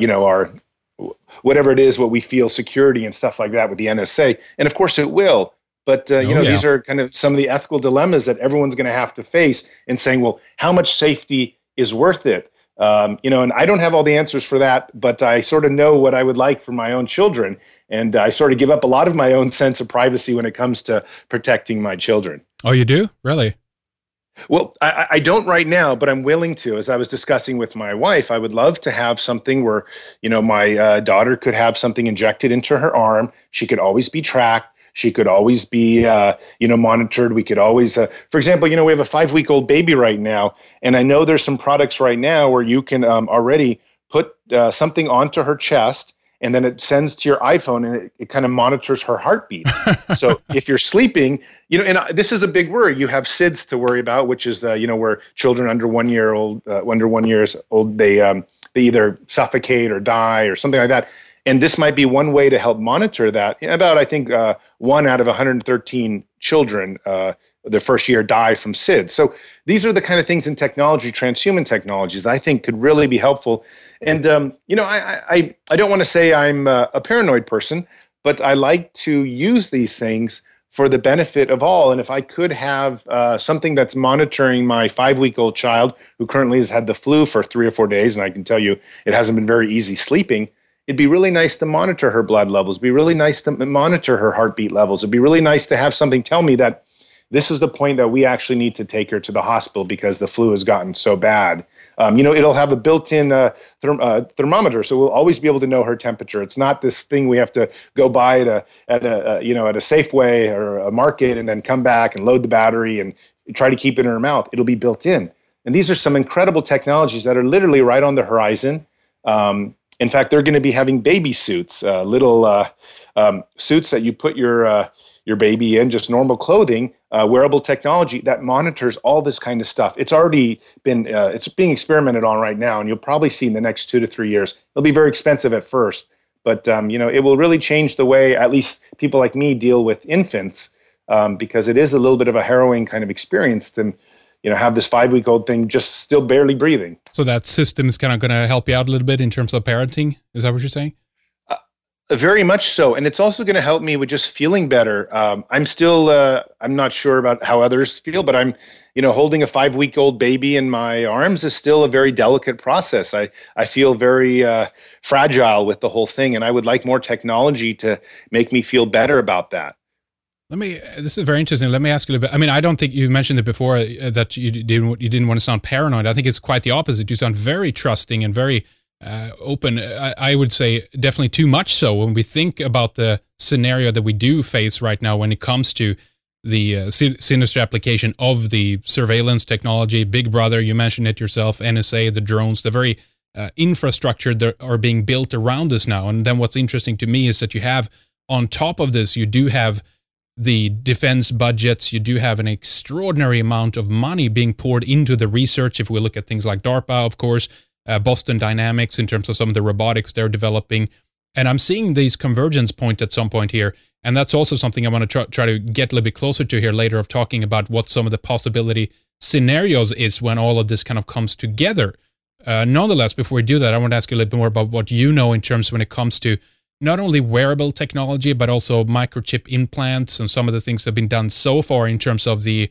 [SPEAKER 2] whatever it is, what we feel security and stuff like that with the NSA." And of course, it will. But these are kind of some of the ethical dilemmas that everyone's going to have to face in saying, "Well, how much safety is worth it?" And I don't have all the answers for that, but I sort of know what I would like for my own children. And I sort of give up a lot of my own sense of privacy when it comes to protecting my children.
[SPEAKER 1] Oh, you do? Really?
[SPEAKER 2] Well, I don't right now, but I'm willing to. As I was discussing with my wife, I would love to have something where, my daughter could have something injected into her arm. She could always be tracked. She could always be, monitored. We could always, for example, we have a 5-week-old baby right now, and I know there's some products right now where you can already put something onto her chest, and then it sends to your iPhone, and it kind of monitors her heartbeats. So if you're sleeping, and this is a big worry. You have SIDS to worry about, which is where children under 1 year old, they either suffocate or die or something like that. And this might be one way to help monitor that. About, I think, 1 out of 113 children the first year die from SIDS. So these are the kind of things in technology, transhuman technologies, I think could really be helpful. And, I don't want to say I'm a paranoid person, but I like to use these things for the benefit of all. And if I could have something that's monitoring my 5-week-old child who currently has had the flu for 3 or 4 days, and I can tell you it hasn't been very easy sleeping, it'd be really nice to monitor her blood levels. It'd be really nice to monitor her heartbeat levels. It'd be really nice to have something tell me that this is the point that we actually need to take her to the hospital because the flu has gotten so bad. It'll have a built-in thermometer, so we'll always be able to know her temperature. It's not this thing we have to go buy at a Safeway or a market and then come back and load the battery and try to keep it in her mouth. It'll be built in. And these are some incredible technologies that are literally right on the horizon. In fact, they're going to be having baby suits, little suits that you put your baby in, just normal clothing, wearable technology that monitors all this kind of stuff. It's already been, it's being experimented on right now, and you'll probably see in the next 2 to 3 years. It'll be very expensive at first, but it will really change the way at least people like me deal with infants, because it is a little bit of a harrowing kind of experience to have this 5-week-old thing just still barely breathing.
[SPEAKER 1] So that system is kind of going to help you out a little bit in terms of parenting? Is that what you're saying?
[SPEAKER 2] Very much so. And it's also going to help me with just feeling better. I'm still, I'm not sure about how others feel, but I'm, holding a 5-week-old baby in my arms is still a very delicate process. I feel very fragile with the whole thing. And I would like more technology to make me feel better about that.
[SPEAKER 1] This is very interesting. Let me ask you a little bit. I mean, I don't think you mentioned it before that you didn't want to sound paranoid. I think it's quite the opposite. You sound very trusting and very open. I would say definitely too much so when we think about the scenario that we do face right now when it comes to the sinister application of the surveillance technology. Big Brother, you mentioned it yourself, NSA, the drones, the very infrastructure that are being built around us now. And then what's interesting to me is that you have, on top of this, you do have the defense budgets. You do have an extraordinary amount of money being poured into the research. If we look at things like DARPA, of course, Boston Dynamics in terms of some of the robotics they're developing. And I'm seeing these convergence point at some point here. And that's also something I want to try to get a little bit closer to here later, of talking about what some of the possibility scenarios is when all of this kind of comes together. Nonetheless, before we do that, I want to ask you a little bit more about what you know in terms when it comes to not only wearable technology, but also microchip implants and some of the things that have been done so far in terms of the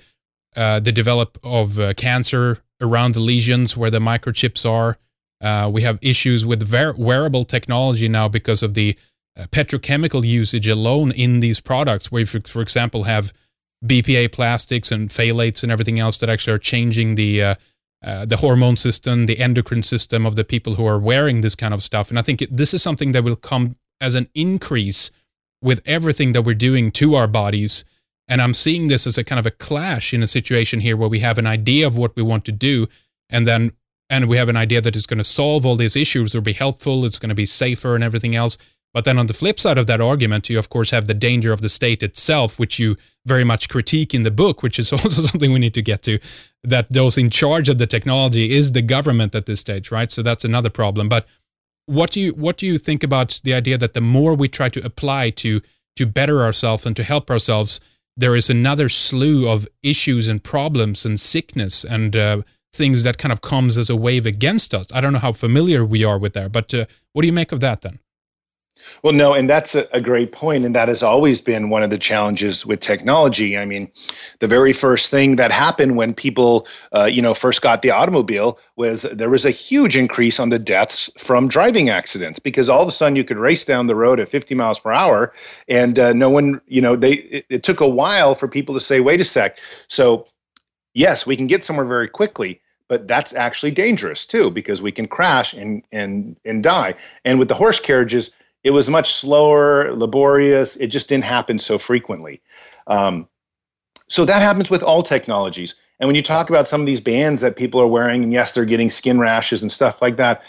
[SPEAKER 1] develop of cancer around the lesions where the microchips are. We have issues with wearable technology now because of the petrochemical usage alone in these products, where you, for example, have BPA plastics and phthalates and everything else that actually are changing the hormone system, the endocrine system of the people who are wearing this kind of stuff. And I think this is something that will come as an increase with everything that we're doing to our bodies. And I'm seeing this as a kind of a clash in a situation here where we have an idea of what we want to do, and we have an idea that is going to solve all these issues or be helpful, it's going to be safer and everything else. But then on the flip side of that argument, you of course have the danger of the state itself, which you very much critique in the book, which is also something we need to get to, that those in charge of the technology is the government at this stage, right? So that's another problem. But what do you think about the idea that the more we try to apply to better ourselves and to help ourselves, there is another slew of issues and problems and sickness and things that kind of comes as a wave against us? I don't know how familiar we are with that, but what do you make of that then?
[SPEAKER 2] Well, no, and that's a great point, and that has always been one of the challenges with technology. I mean, the very first thing that happened when people, first got the automobile was there was a huge increase on the deaths from driving accidents because all of a sudden you could race down the road at 50 miles per hour, and no one, it took a while for people to say, "Wait a sec." So, yes, we can get somewhere very quickly. But that's actually dangerous too, because we can crash and die. And with the horse carriages, it was much slower, laborious. It just didn't happen so frequently. So that happens with all technologies. And when you talk about some of these bands that people are wearing, and yes, they're getting skin rashes and stuff like that,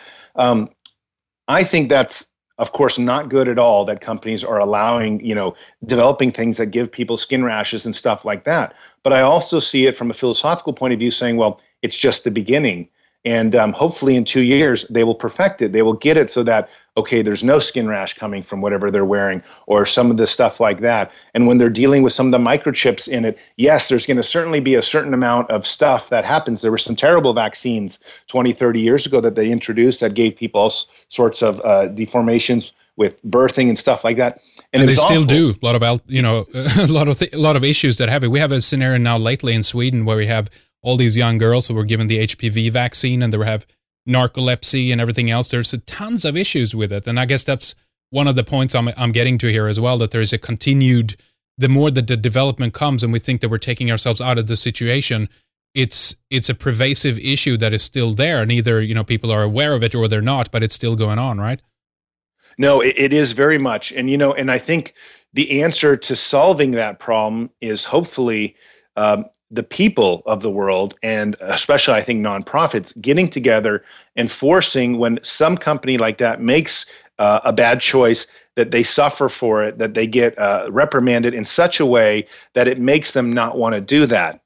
[SPEAKER 2] I think that's, of course, not good at all that companies are allowing, developing things that give people skin rashes and stuff like that. But I also see it from a philosophical point of view saying, well, it's just the beginning. And hopefully in 2 years, they will perfect it. They will get it so that, okay, there's no skin rash coming from whatever they're wearing or some of the stuff like that. And when they're dealing with some of the microchips in it, yes, there's going to certainly be a certain amount of stuff that happens. There were some terrible vaccines 20, 30 years ago that they introduced that gave people all sorts of deformations with birthing and stuff like that.
[SPEAKER 1] And they still do a lot of, a lot of issues that have it. We have a scenario now lately in Sweden where we have all these young girls who were given the HPV vaccine and they have narcolepsy and everything else. There's tons of issues with it. And I guess that's one of the points I'm getting to here as well, that there is a continued, the more that the development comes and we think that we're taking ourselves out of the situation, it's a pervasive issue that is still there. And either, people are aware of it or they're not, but it's still going on, right?
[SPEAKER 2] No, it is very much. And, and I think the answer to solving that problem is hopefully the people of the world, and especially I think nonprofits, getting together and forcing when some company like that makes a bad choice, that they suffer for it, that they get reprimanded in such a way that it makes them not want to do that.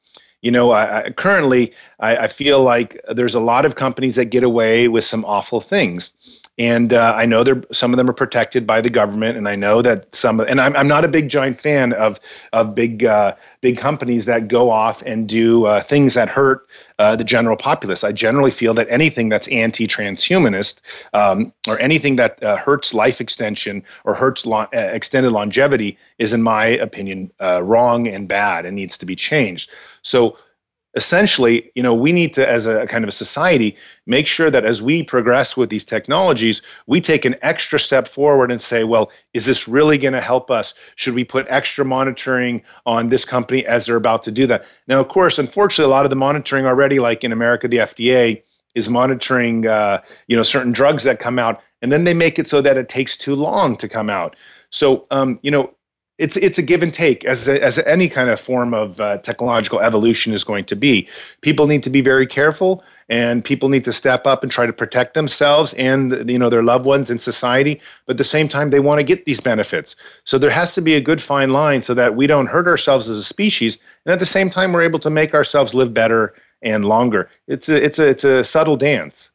[SPEAKER 2] Currently, I feel like there's a lot of companies that get away with some awful things. And I know some of them are protected by the government, and I know that and I'm not a big giant fan of big companies that go off and do things that hurt the general populace. I generally feel that anything that's anti-transhumanist or anything that hurts life extension or hurts extended longevity is, in my opinion, wrong and bad and needs to be changed. So essentially, we need to, as a kind of a society, make sure that as we progress with these technologies, we take an extra step forward and say, well, is this really going to help us? Should we put extra monitoring on this company as they're about to do that? Now, of course, unfortunately, a lot of the monitoring already, like in America, the FDA is monitoring, certain drugs that come out, and then they make it so that it takes too long to come out. So, it's a give and take, as any kind of form of technological evolution is going to be. People need to be very careful, and people need to step up and try to protect themselves and their loved ones in society. But at the same time, they want to get these benefits. So there has to be a good fine line so that we don't hurt ourselves as a species, and at the same time, we're able to make ourselves live better and longer. It's a subtle dance.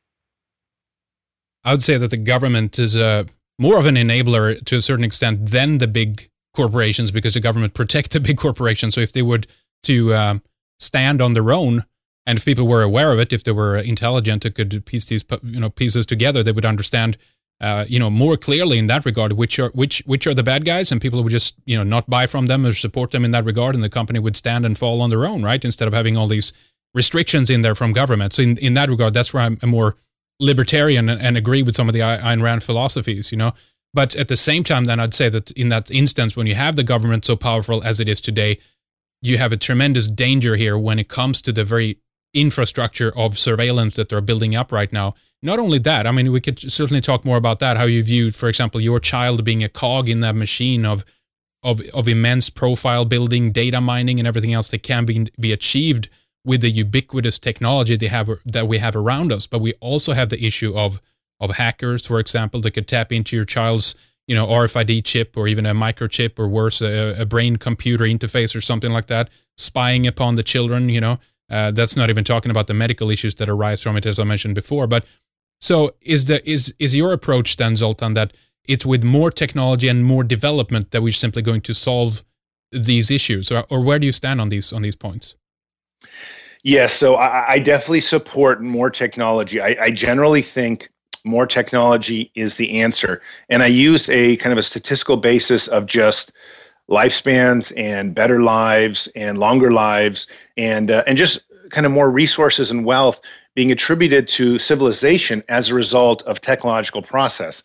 [SPEAKER 1] I would say that the government is more of an enabler to a certain extent than the big corporations, because the government protect the big corporations. So if they would to stand on their own, and if people were aware of it, if they were intelligent, they could piece these pieces together, they would understand more clearly in that regard which are the bad guys, and people would just not buy from them or support them in that regard, and the company would stand and fall on their own, right? Instead of having all these restrictions in there from government. So in that regard, that's where I'm a more libertarian and agree with some of the Ayn Rand philosophies, But at the same time, then I'd say that in that instance, when you have the government so powerful as it is today, you have a tremendous danger here when it comes to the very infrastructure of surveillance that they're building up right now. Not only that, I mean, we could certainly talk more about that, how you view, for example, your child being a cog in that machine of immense profile building, data mining, and everything else that can be achieved with the ubiquitous technology that we have around us. But we also have the issue of hackers, for example, that could tap into your child's, RFID chip or even a microchip, or worse, a brain-computer interface or something like that, spying upon the children. That's not even talking about the medical issues that arise from it, as I mentioned before. But so is your approach then, Zoltan, that it's with more technology and more development that we're simply going to solve these issues, or where do you stand on these points?
[SPEAKER 2] Yes, so I definitely support more technology. I generally think more technology is the answer. And I used a kind of a statistical basis of just lifespans and better lives and longer lives and just kind of more resources and wealth being attributed to civilization as a result of technological process.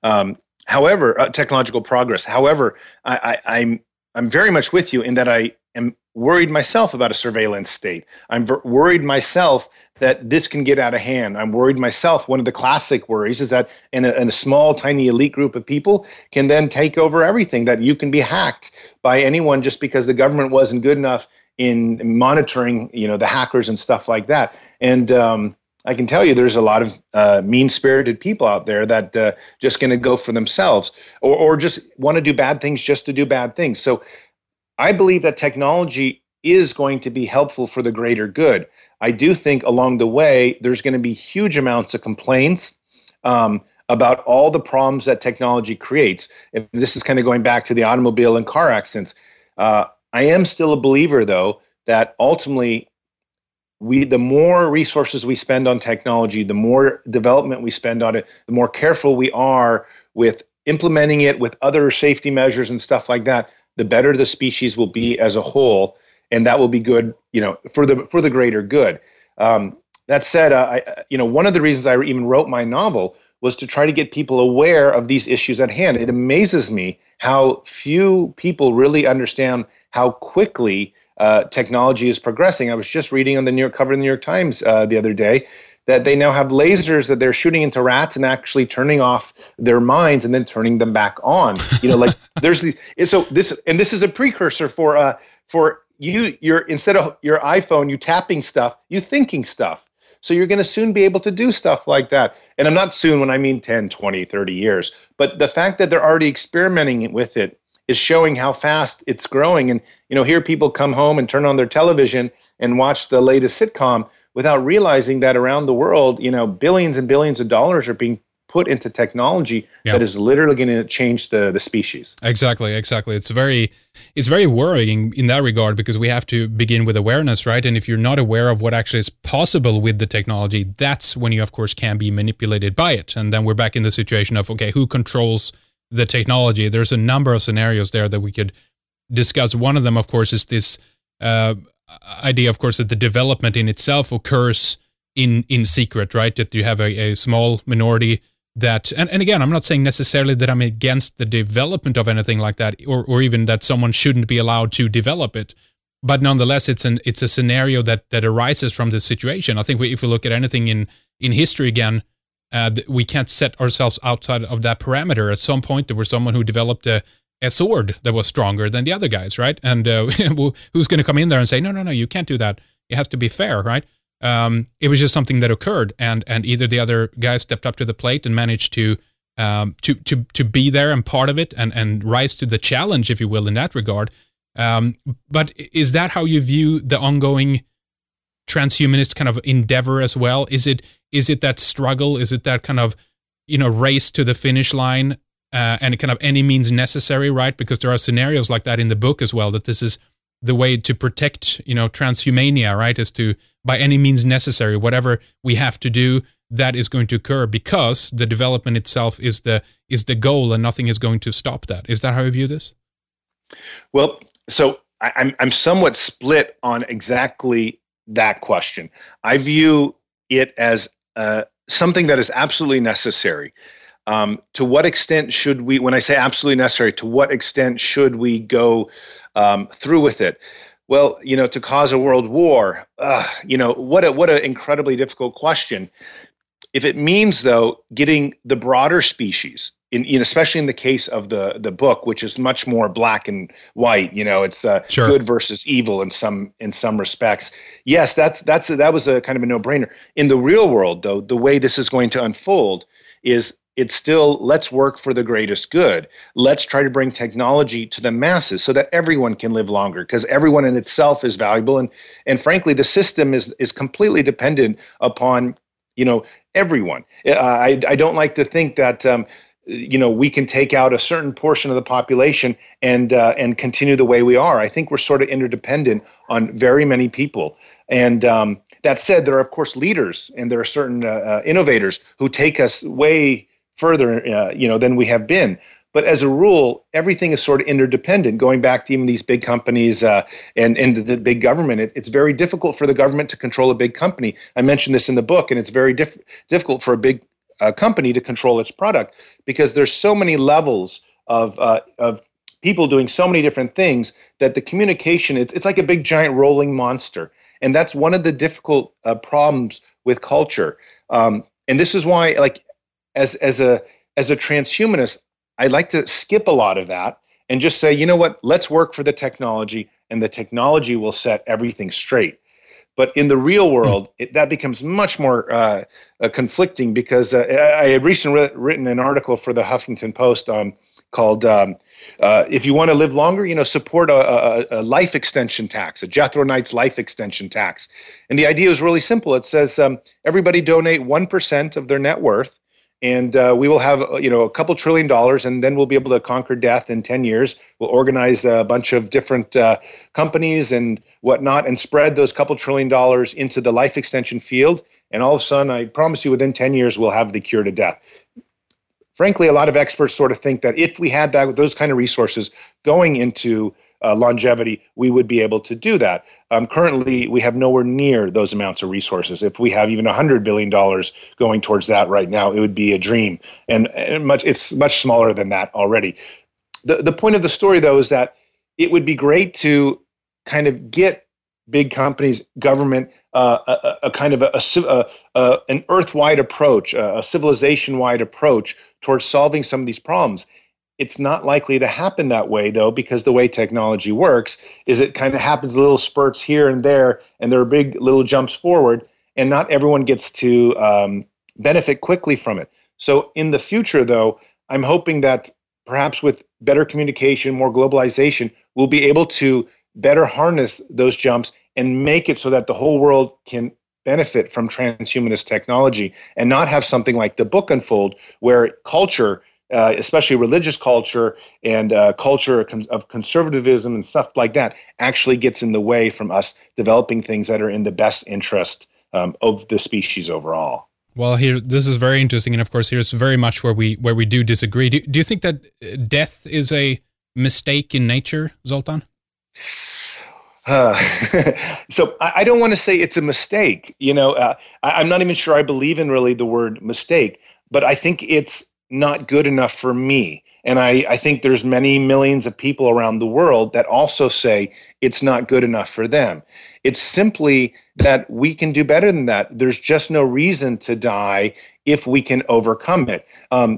[SPEAKER 2] Technological progress. However, I'm very much with you in that I am worried myself about a surveillance state. I'm worried myself that this can get out of hand. I'm worried myself. One of the classic worries is that in a small, tiny elite group of people can then take over everything, that you can be hacked by anyone just because the government wasn't good enough in monitoring, the hackers and stuff like that. And I can tell you there's a lot of mean-spirited people out there that just going to go for themselves or just want to do bad things just to do bad things. So I believe that technology is going to be helpful for the greater good. I do think along the way, there's going to be huge amounts of complaints about all the problems that technology creates. And this is kind of going back to the automobile and car accidents. I am still a believer, though, that ultimately, the more resources we spend on technology, the more development we spend on it, the more careful we are with implementing it with other safety measures and stuff like that, the better the species will be as a whole, and that will be good, for the greater good. That said, one of the reasons I even wrote my novel was to try to get people aware of these issues at hand. It amazes me how few people really understand how quickly technology is progressing. I was just reading on the cover of the New York Times the other day that they now have lasers that they're shooting into rats and actually turning off their minds and then turning them back on. There's these. So this is a precursor for you're instead of your iPhone, you tapping stuff, you thinking stuff. So you're going to soon be able to do stuff like that. And I'm not soon when I mean 10, 20, 30 years. But the fact that they're already experimenting with it is showing how fast it's growing. And, here people come home and turn on their television and watch the latest sitcom without realizing that around the world, billions and billions of dollars are being put into technology that is literally going to change the species.
[SPEAKER 1] Exactly. It's very worrying in that regard because we have to begin with awareness, right? And if you're not aware of what actually is possible with the technology, that's when you, of course, can be manipulated by it. And then we're back in the situation of, okay, who controls the technology? There's a number of scenarios there that we could discuss. One of them, of course, is this idea, of course, that the development in itself occurs in secret, right? That you have a small minority that, and again, I'm not saying necessarily that I'm against the development of anything like that, or even that someone shouldn't be allowed to develop it. But nonetheless, it's a scenario that arises from this situation. I think if we look at anything in history again, we can't set ourselves outside of that parameter. At some point, there was someone who developed a sword that was stronger than the other guys, right? And who's going to come in there and say, no, you can't do that. It has to be fair, right? It was just something that occurred, and either the other guy stepped up to the plate and managed to be there and part of it, and rise to the challenge, if you will, in that regard. But is that how you view the ongoing transhumanist kind of endeavor as well? Is it that struggle? Is it that kind of race to the finish line, and kind of any means necessary, right? Because there are scenarios like that in the book as well, that this is the way to protect, transhumania, right? Is to, by any means necessary, whatever we have to do, that is going to occur because the development itself is the goal, and nothing is going to stop that. Is that how you view this?
[SPEAKER 2] Well, so I'm somewhat split on exactly that question. I view it as something that is absolutely necessary. To what extent should we, when I say absolutely necessary, to what extent should we go through with it? Well, to cause a world war, what an incredibly difficult question. If it means, though, getting the broader species, especially in the case of the book, which is much more black and white, it's
[SPEAKER 1] Sure.
[SPEAKER 2] Good versus evil in some respects. Yes, that was a kind of a no-brainer. In the real world, though, the way this is going to unfold is it's still, let's work for the greatest good. Let's try to bring technology to the masses so that everyone can live longer, because everyone in itself is valuable. And frankly, the system is completely dependent upon, everyone. I don't like to think that, we can take out a certain portion of the population and continue the way we are. I think we're sort of interdependent on very many people. And That said, there are, of course, leaders and there are certain innovators who take us way further, than we have been. But as a rule, everything is sort of interdependent. Going back to even these big companies and the big government, it's very difficult for the government to control a big company. I mentioned this in the book, and it's very difficult for a big company to control its product because there's so many levels of people doing so many different things that the communication, it's like a big giant rolling monster. And that's one of the difficult problems with culture. And this is why, like, as a transhumanist, I like to skip a lot of that and just say, you know what, let's work for the technology and the technology will set everything straight. But in the real world, that becomes much more conflicting because I had recently written an article for the Huffington Post called if you want to live longer, support a life extension tax, a Jethro Knight's life extension tax. And the idea is really simple. It says everybody donate 1% of their net worth, and we will have a couple $1 trillion, and then we'll be able to conquer death in 10 years. We'll organize a bunch of different companies and whatnot and spread those couple $1 trillion into the life extension field. And all of a sudden, I promise you, within 10 years, we'll have the cure to death. Frankly, a lot of experts sort of think that if we had those kind of resources going into longevity, we would be able to do that. Currently, we have nowhere near those amounts of resources. If we have even $100 billion going towards that right now, it would be a dream. And it's much smaller than that already. The point of the story, though, is that it would be great to kind of get big companies, government, a kind of an earth-wide approach, a civilization-wide approach towards solving some of these problems. It's not likely to happen that way, though, because the way technology works is it kind of happens little spurts here and there are big little jumps forward, and not everyone gets to benefit quickly from it. So in the future, though, I'm hoping that perhaps with better communication, more globalization, we'll be able to better harness those jumps and make it so that the whole world can benefit from transhumanist technology and not have something like the book unfold where culture, especially religious culture and culture of conservatism and stuff like that, actually gets in the way from us developing things that are in the best interest of the species overall.
[SPEAKER 1] Well, here, this is very interesting, and of course, here's very much where we do disagree. Do you think that death is a mistake in nature, Zoltan?
[SPEAKER 2] So I don't want to say it's a mistake. I'm not even sure I believe in really the word mistake, but I think it's not good enough for me. And I think there's many millions of people around the world that also say it's not good enough for them. It's simply that we can do better than that. There's just no reason to die if we can overcome it.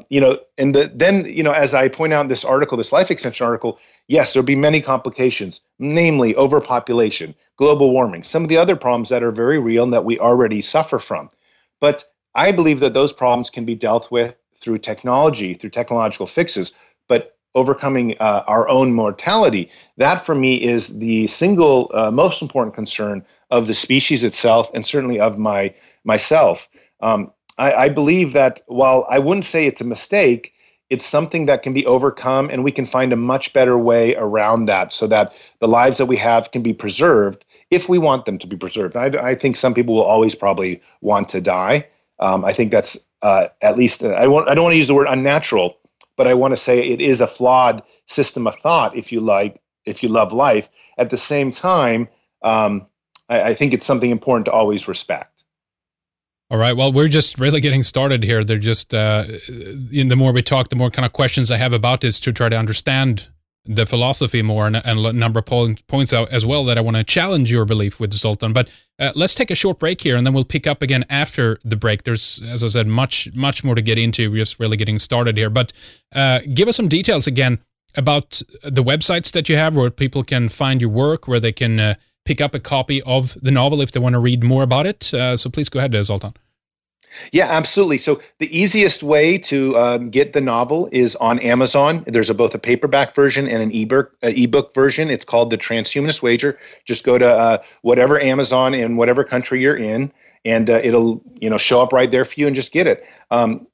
[SPEAKER 2] As I point out in this article, this life extension article, yes, there'll be many complications, namely overpopulation, global warming, some of the other problems that are very real and that we already suffer from. But I believe that those problems can be dealt with through technology, through technological fixes, but overcoming our own mortality, that for me is the single most important concern of the species itself and certainly of myself. I believe that while I wouldn't say it's a mistake, it's something that can be overcome and we can find a much better way around that so that the lives that we have can be preserved if we want them to be preserved. I think some people will always probably want to die. I think that's at least, I don't want to use the word unnatural, but I want to say it is a flawed system of thought, if you like, if you love life. At the same time, I think it's something important to always respect.
[SPEAKER 1] All right. Well, we're just really getting started here. They're just, the more we talk, the more kind of questions I have about this to try to understand the philosophy more, and a number of points out as well that I want to challenge your belief with, Zoltan. But let's take a short break here, and then we'll pick up again after the break. There's, as I said, much more to get into. We're just really getting started here. But give us some details again about the websites that you have where people can find your work, where they can pick up a copy of the novel if they want to read more about it. So please go ahead, Zoltan.
[SPEAKER 2] Yeah, absolutely. So the easiest way to get the novel is on Amazon. There's both a paperback version and an ebook version. It's called The Transhumanist Wager. Just go to whatever Amazon in whatever country you're in, and it'll show up right there for you and just get it.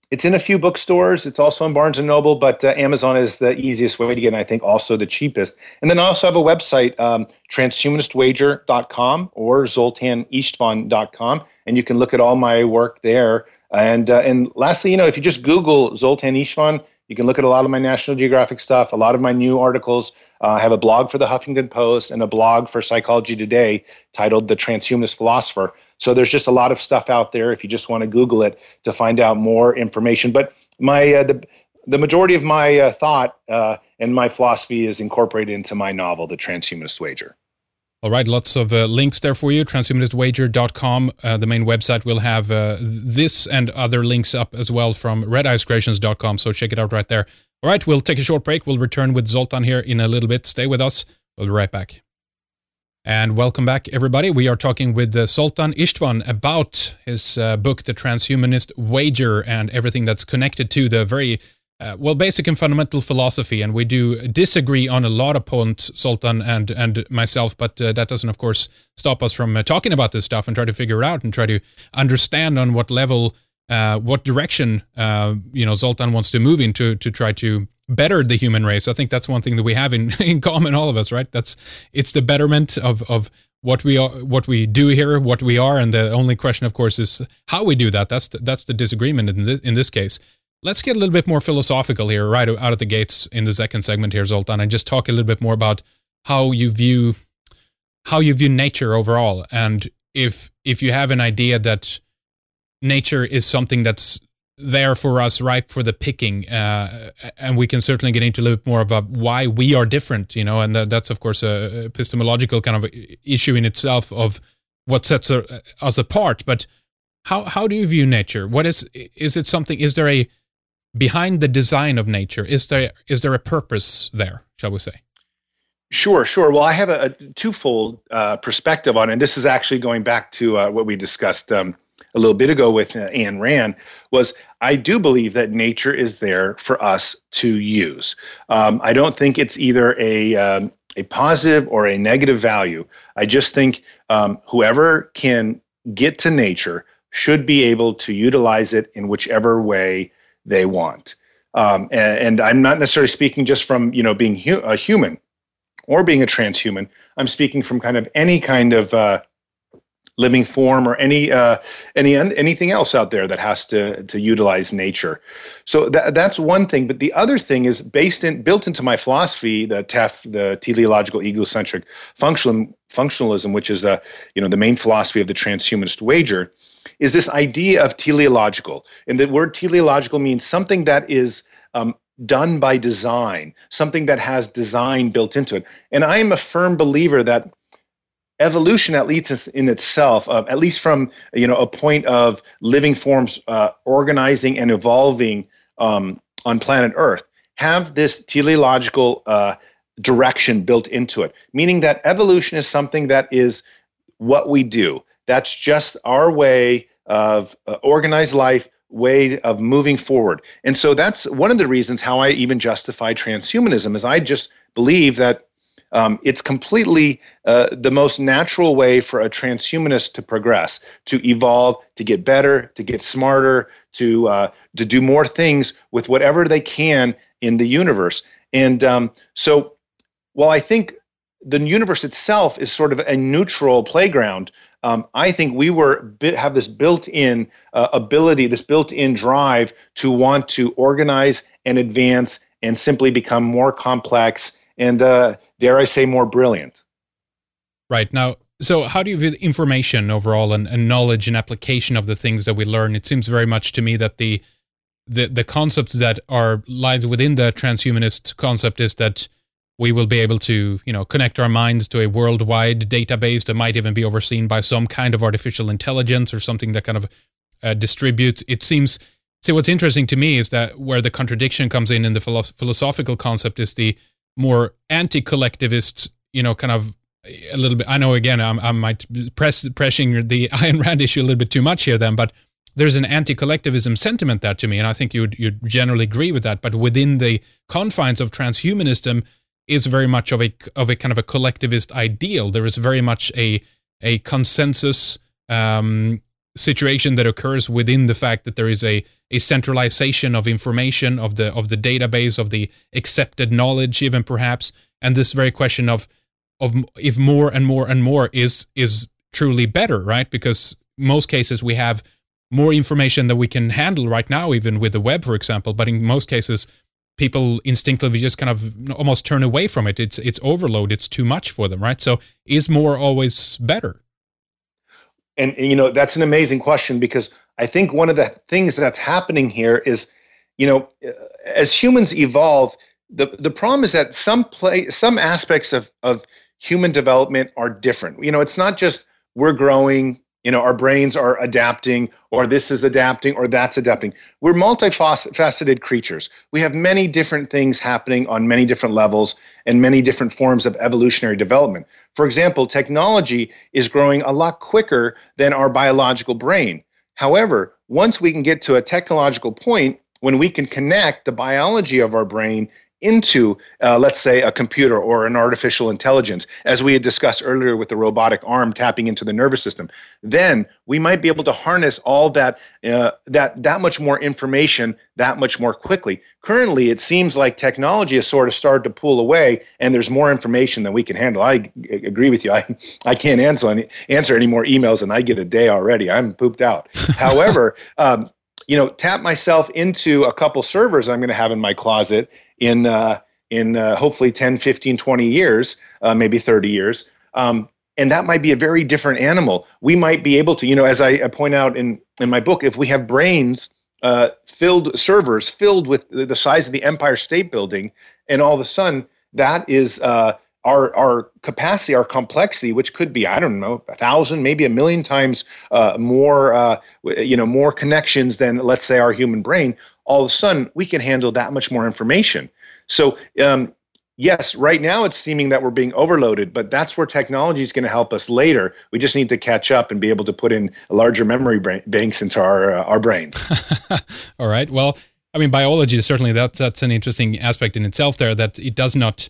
[SPEAKER 2] It's in a few bookstores. It's also in Barnes and Noble, but Amazon is the easiest way to get, and I think also the cheapest. And then I also have a website, transhumanistwager.com or zoltanistvan.com, and you can look at all my work there. And lastly, if you just Google Zoltan Istvan, you can look at a lot of my National Geographic stuff, a lot of my new articles. I have a blog for the Huffington Post and a blog for Psychology Today titled The Transhumanist Philosopher. So there's just a lot of stuff out there if you just want to Google it to find out more information. But the majority of my thought and my philosophy is incorporated into my novel, The Transhumanist Wager.
[SPEAKER 1] All right, lots of links there for you. Transhumanistwager.com, the main website, will have this and other links up as well from redicecreations.com, so check it out right there. All right, we'll take a short break. We'll return with Zoltan here in a little bit. Stay with us. We'll be right back. And welcome back, everybody. We are talking with Zoltan Istvan about his book, The Transhumanist Wager, and everything that's connected to the very, basic and fundamental philosophy. And we do disagree on a lot of points, Zoltan and myself, but that doesn't, of course, stop us from talking about this stuff and try to figure it out and try to understand on what level, what direction, Zoltan wants to move into to try to better the human race. I think that's one thing that we have in common, all of us, right? It's the betterment of what we are, what we do here, what we are, and the only question, of course, is how we do that. That's the disagreement in this case. Let's get a little bit more philosophical here, right out of the gates in the second segment here, Zoltan, and just talk a little bit more about how you view nature overall, and if you have an idea that nature is something that's there for us, ripe for the picking, and we can certainly get into a little bit more about why we are different, and that's of course a epistemological kind of issue in itself of what sets us apart. But how do you view nature? What is it something? Is there a behind the design of nature? Is there a purpose there? Shall we say?
[SPEAKER 2] Sure. Well, I have a twofold perspective on it. And this is actually going back to what we discussed a little bit ago with Ayn Rand. Was I do believe that nature is there for us to use. I don't think it's either a positive or a negative value. I just think whoever can get to nature should be able to utilize it in whichever way they want. And I'm not necessarily speaking just from being a human or being a transhuman. I'm speaking from any kind of living form or anything else out there that has to utilize nature. So that's one thing. But the other thing is built into my philosophy, the TEF, the teleological egocentric functionalism, which is the main philosophy of the transhumanist wager, is this idea of teleological. And the word teleological means something that is done by design, something that has design built into it. And I am a firm believer that evolution, at least in itself, at least from a point of living forms organizing and evolving on planet Earth, have this teleological direction built into it, meaning that evolution is something that is what we do. That's just our way of organized life, way of moving forward. And so that's one of the reasons how I even justify transhumanism, is I just believe that it's completely the most natural way for a transhumanist to progress, to evolve, to get better, to get smarter, to do more things with whatever they can in the universe. And so while I think the universe itself is sort of a neutral playground, I think we have this built-in ability, this built-in drive to want to organize and advance and simply become more complex and, dare I say, more brilliant.
[SPEAKER 1] Right. Now, so how do you view information overall and knowledge and application of the things that we learn? It seems very much to me that the concepts that lies within the transhumanist concept is that we will be able to, connect our minds to a worldwide database that might even be overseen by some kind of artificial intelligence or something that kind of distributes. It seems. See, what's interesting to me is that where the contradiction comes in the philosophical concept is the more anti-collectivist, kind of a little bit. I know, again, I might pressing the Ayn Rand issue a little bit too much here, then, but there's an anti-collectivism sentiment that to me, and I think you'd generally agree with that. But within the confines of transhumanism, is very much of a kind of a collectivist ideal. There is very much a consensus situation that occurs within the fact that there is a centralization of information, of the database, of the accepted knowledge, even perhaps, and this very question of if more and more and more is truly better, right? Because most cases we have more information that we can handle right now, even with the web, for example. But in most cases, people instinctively just kind of almost turn away from it. It's overload. It's too much for them, right? So is more always better?
[SPEAKER 2] And that's an amazing question, because I think one of the things that's happening here is, as humans evolve, the problem is that some aspects of human development are different. It's not just we're growing, our brains are adapting, or this is adapting, or that's adapting. We're multifaceted creatures. We have many different things happening on many different levels and many different forms of evolutionary development. For example, technology is growing a lot quicker than our biological brain. However, once we can get to a technological point when we can connect the biology of our brain into, let's say, a computer or an artificial intelligence, as we had discussed earlier with the robotic arm tapping into the nervous system, then we might be able to harness all that much more information that much more quickly. Currently, it seems like technology has sort of started to pull away, and there's more information than we can handle. I agree with you. I can't answer any more emails than I get a day already. I'm pooped out. However, tap myself into a couple servers I'm going to have in my closet in hopefully 10, 15, 20 years, maybe 30 years. And that might be a very different animal. We might be able to, as I point out in my book, if we have brains servers filled with the size of the Empire State Building, and all of a sudden that is our capacity, our complexity, which could be, 1,000, maybe 1,000,000 times more connections than, let's say, our human brain. All of a sudden, we can handle that much more information. So, yes, right now it's seeming that we're being overloaded, but that's where technology is going to help us later. We just need to catch up and be able to put in larger memory banks into our brains.
[SPEAKER 1] All right. Well, I mean, biology, certainly that's an interesting aspect in itself there, that it does not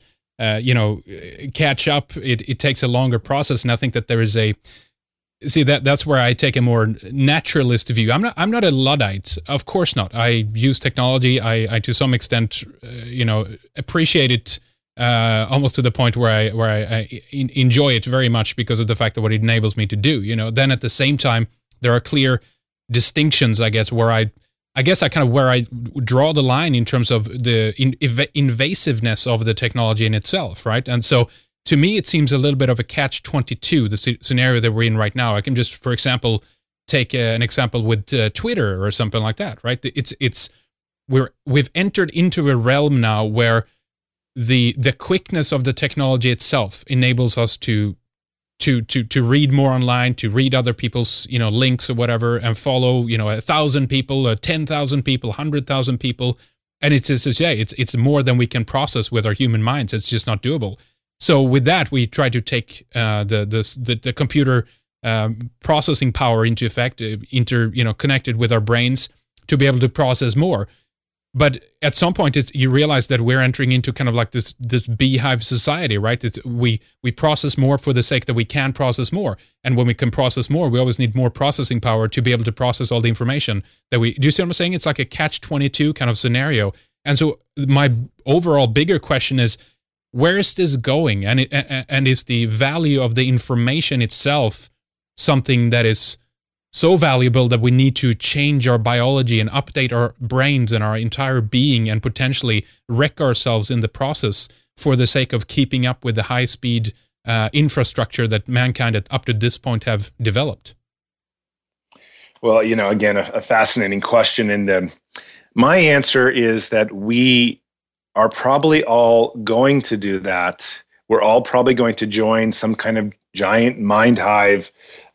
[SPEAKER 1] catch up. It takes a longer process, and I think that there is that's where I take a more naturalist view. I'm not a Luddite, of course not. I use technology. I to some extent, appreciate it almost to the point where I enjoy it very much because of the fact that what it enables me to do. Then at the same time, there are clear distinctions, I guess, where I draw the line in terms of the invasiveness of the technology in itself, right? And so, to me, it seems a little bit of a catch-22, the scenario that we're in right now. I can just, for example, take an example with Twitter or something like that, right? We've entered into a realm now where the quickness of the technology itself enables us to read more online, to read other people's links or whatever, and follow 1,000 people, 10,000 people, 100,000 people, and it's more than we can process with our human minds. It's just not doable. So with that, we try to take the computer processing power into effect, connected with our brains to be able to process more. But at some point, you realize that we're entering into kind of like this beehive society, right? We process more for the sake that we can process more, and when we can process more, we always need more processing power to be able to process all the information that we. Do you see what I'm saying? It's like a catch-22 kind of scenario. And so my overall bigger question is, where is this going? And is the value of the information itself something that is so valuable that we need to change our biology and update our brains and our entire being and potentially wreck ourselves in the process for the sake of keeping up with the high-speed infrastructure that mankind up to this point have developed?
[SPEAKER 2] Well, again, a fascinating question. And my answer is that we are probably all going to do that. We're all probably going to join some kind of giant mind hive,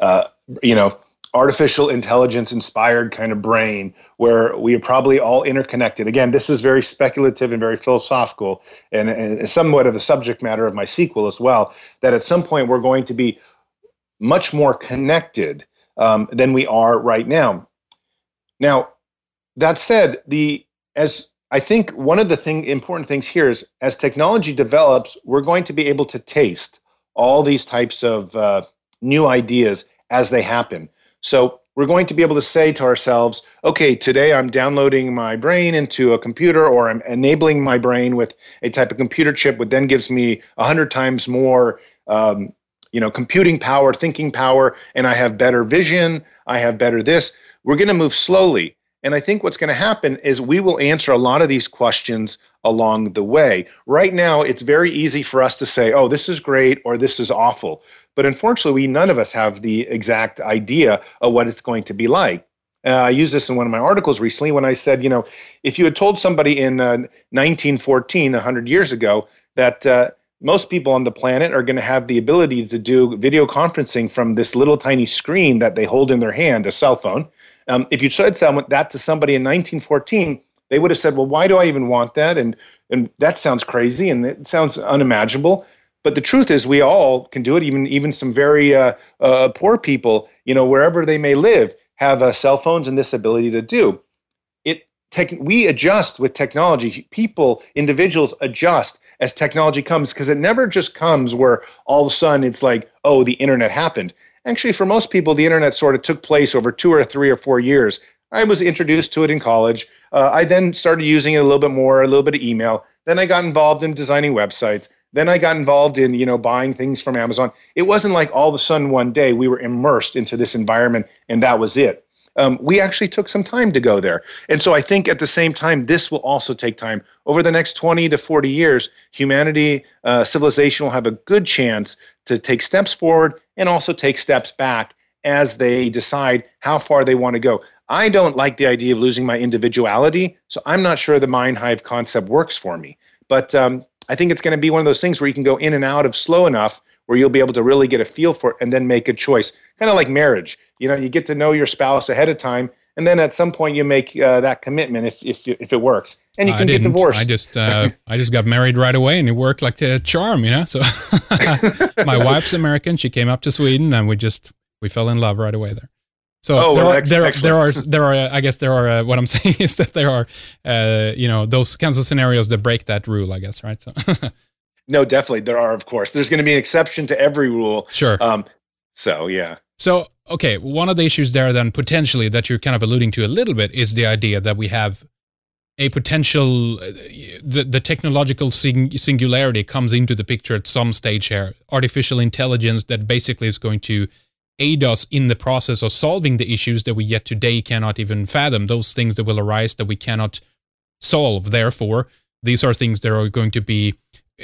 [SPEAKER 2] artificial intelligence inspired kind of brain where we are probably all interconnected. Again, this is very speculative and very philosophical and somewhat of the subject matter of my sequel as well, that at some point we're going to be much more connected than we are right now. Now, that said, as I think one of the important things here is, as technology develops, we're going to be able to taste all these types of new ideas as they happen. So we're going to be able to say to ourselves, okay, today I'm downloading my brain into a computer, or I'm enabling my brain with a type of computer chip, which then gives me 100 times more computing power, thinking power, and I have better vision, I have better this. We're going to move slowly. And I think what's going to happen is we will answer a lot of these questions along the way. Right now, it's very easy for us to say, oh, this is great or this is awful. But unfortunately, none of us have the exact idea of what it's going to be like. I used this in one of my articles recently when I said, if you had told somebody in 1914, 100 years ago, that most people on the planet are going to have the ability to do video conferencing from this little tiny screen that they hold in their hand, a cell phone. If you said that to somebody in 1914, they would have said, well, why do I even want that? And that sounds crazy and it sounds unimaginable. But the truth is we all can do it. Even some very poor people, wherever they may live, have cell phones and this ability to do. We adjust with technology. People, individuals adjust as technology comes, because it never just comes where all of a sudden it's like, oh, the internet happened. Actually, for most people, the internet sort of took place over 2 or 3 or 4 years. I was introduced to it in college. I then started using it a little bit more, a little bit of email. Then I got involved in designing websites. Then I got involved in, buying things from Amazon. It wasn't like all of a sudden one day we were immersed into this environment and that was it. We actually took some time to go there. And so I think at the same time, this will also take time. Over the next 20 to 40 years, humanity, civilization will have a good chance to take steps forward and also take steps back as they decide how far they want to go. I don't like the idea of losing my individuality, so I'm not sure the mind hive concept works for me. But I think it's going to be one of those things where you can go in and out of slow enough where you'll be able to really get a feel for it and then make a choice. Kind of like marriage. You get to know your spouse ahead of time, and then at some point you make that commitment if it works, and you can get divorced.
[SPEAKER 1] I just got married right away, and it worked like a charm, So my wife's American. She came up to Sweden, and we fell in love right away there. So there are I guess there are what I'm saying is that there are those kinds of scenarios that break that rule, I guess, right? So.
[SPEAKER 2] No, definitely there are. Of course, there's going to be an exception to every rule.
[SPEAKER 1] Sure.
[SPEAKER 2] So yeah.
[SPEAKER 1] So okay, one of the issues there then potentially that you're kind of alluding to a little bit is the idea that we have a potential the technological singularity comes into the picture at some stage here. Artificial intelligence that basically is going to aid us in the process of solving the issues that we yet today cannot even fathom. Those things that will arise that we cannot solve. Therefore, these are things that are going to be,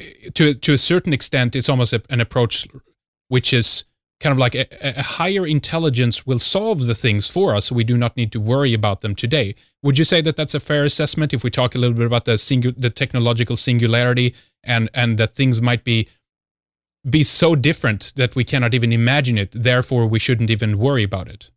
[SPEAKER 1] to a certain extent, it's almost an approach which is kind of like a higher intelligence will solve the things for us, so we do not need to worry about them today. Would you say that that's a fair assessment if we talk a little bit about the technological singularity and that things might be so different that we cannot even imagine it, therefore we shouldn't even worry about it?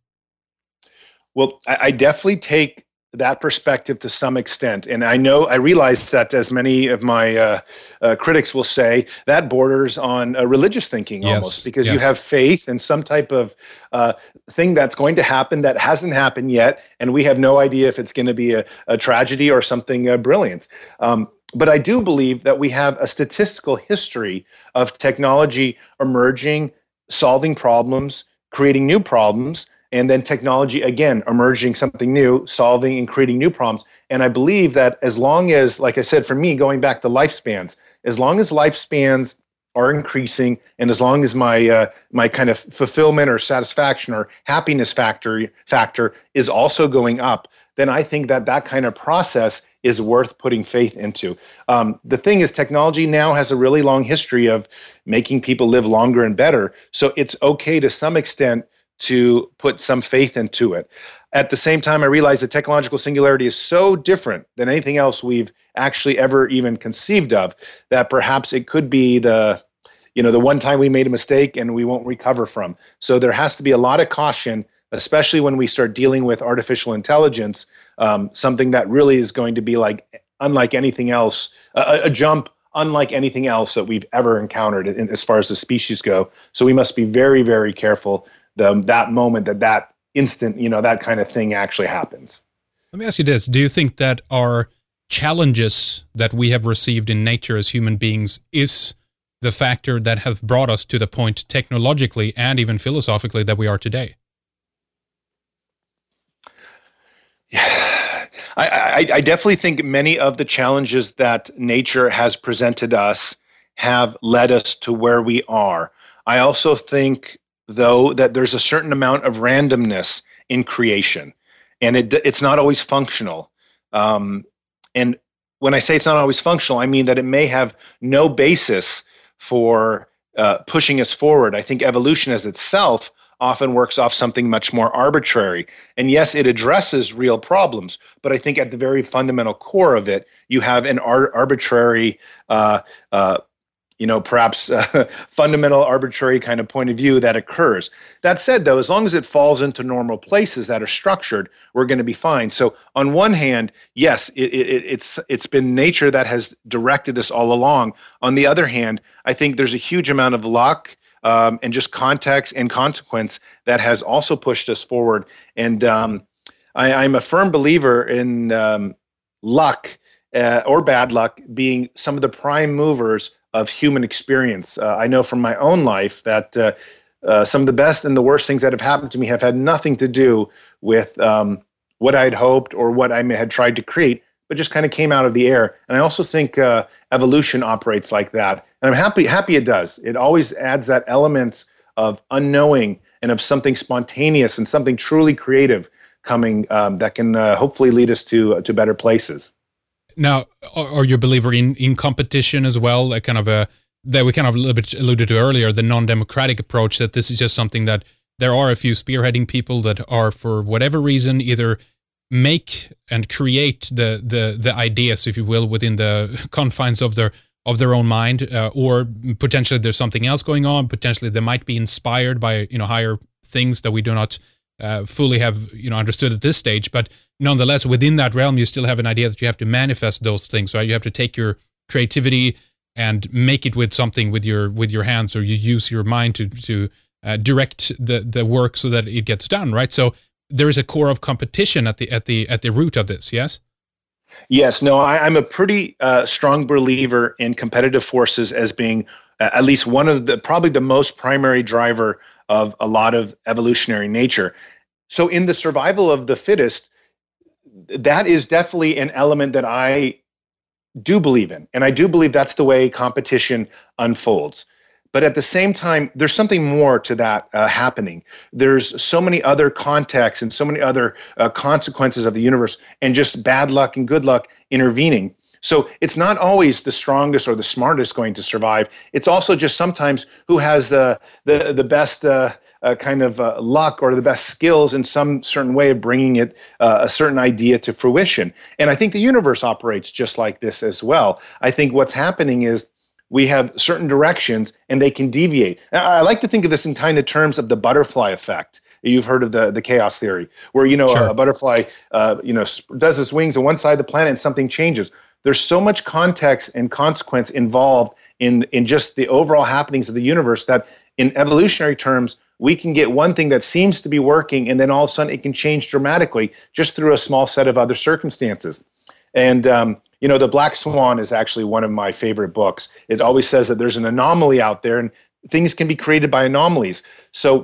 [SPEAKER 2] Well, I definitely take that perspective to some extent. And I realize that, as many of my critics will say, that borders on religious thinking almost, because you have faith in some type of thing that's going to happen that hasn't happened yet, and we have no idea if it's going to be a tragedy or something brilliant. But I do believe that we have a statistical history of technology emerging, solving problems, creating new problems, and then technology, again, emerging something new, solving and creating new problems. And I believe that as long as, like I said, for me, going back to lifespans, as long as lifespans are increasing, and as long as my kind of fulfillment or satisfaction or happiness factor is also going up, then I think that kind of process is worth putting faith into. The thing is, technology now has a really long history of making people live longer and better. So it's okay to some extent to put some faith into it. At the same time, I realize the technological singularity is so different than anything else we've actually ever even conceived of, that perhaps it could be the one time we made a mistake and we won't recover from. So there has to be a lot of caution, especially when we start dealing with artificial intelligence, something that really is going to be unlike anything else, a jump unlike anything else that we've ever encountered as far as the species go. So we must be very, very careful that moment, that instant, that kind of thing actually happens.
[SPEAKER 1] Let me ask you this. Do you think that our challenges that we have received in nature as human beings is the factor that have brought us to the point technologically and even philosophically that we are today?
[SPEAKER 2] I definitely think many of the challenges that nature has presented us have led us to where we are. I also think, though, that there's a certain amount of randomness in creation, and it's not always functional. And when I say it's not always functional, I mean that it may have no basis for pushing us forward. I think evolution as itself often works off something much more arbitrary. And yes, it addresses real problems, but I think at the very fundamental core of it, you have an arbitrary, perhaps fundamental arbitrary kind of point of view that occurs. That said, though, as long as it falls into normal places that are structured, we're going to be fine. So on one hand, yes, it's been nature that has directed us all along. On the other hand, I think there's a huge amount of luck and just context and consequence that has also pushed us forward. And I'm a firm believer in luck or bad luck being some of the prime movers of human experience. I know from my own life that some of the best and the worst things that have happened to me have had nothing to do with what I'd hoped or what I had tried to create, but just kind of came out of the air. And I also think evolution operates like that. And I'm happy it does. It always adds that element of unknowing and of something spontaneous and something truly creative coming that can hopefully lead us to better places.
[SPEAKER 1] Now, are you a believer in competition as well? That we kind of a little bit alluded to earlier, the non-democratic approach, that this is just something that there are a few spearheading people that are, for whatever reason, either make and create the ideas, if you will, within the confines of their own mind, or potentially there's something else going on. Potentially they might be inspired by higher things that we do not fully have understood at this stage, but nonetheless, within that realm, you still have an idea that you have to manifest those things, right? You have to take your creativity and make it with something with your hands, or you use your mind to direct the work so that it gets done, right? So there is a core of competition at the root of this, yes?
[SPEAKER 2] Yes, no, I'm a pretty strong believer in competitive forces as being at least one of probably the most primary driver of a lot of evolutionary nature. So in the survival of the fittest, that is definitely an element that I do believe in. And I do believe that's the way competition unfolds. But at the same time, there's something more to that happening. There's so many other contexts and so many other consequences of the universe, and just bad luck and good luck intervening. So it's not always the strongest or the smartest going to survive. It's also just sometimes who has the best kind of luck or the best skills in some certain way of bringing it a certain idea to fruition. And I think the universe operates just like this as well. I think what's happening is we have certain directions and they can deviate. I like to think of this in kind of terms of the butterfly effect. You've heard of the chaos theory, where
[SPEAKER 1] Sure.
[SPEAKER 2] A butterfly does its wings on one side of the planet and something changes. There's so much context and consequence involved in just the overall happenings of the universe that in evolutionary terms, we can get one thing that seems to be working, and then all of a sudden it can change dramatically just through a small set of other circumstances. And, The Black Swan is actually one of my favorite books. It always says that there's an anomaly out there and things can be created by anomalies. So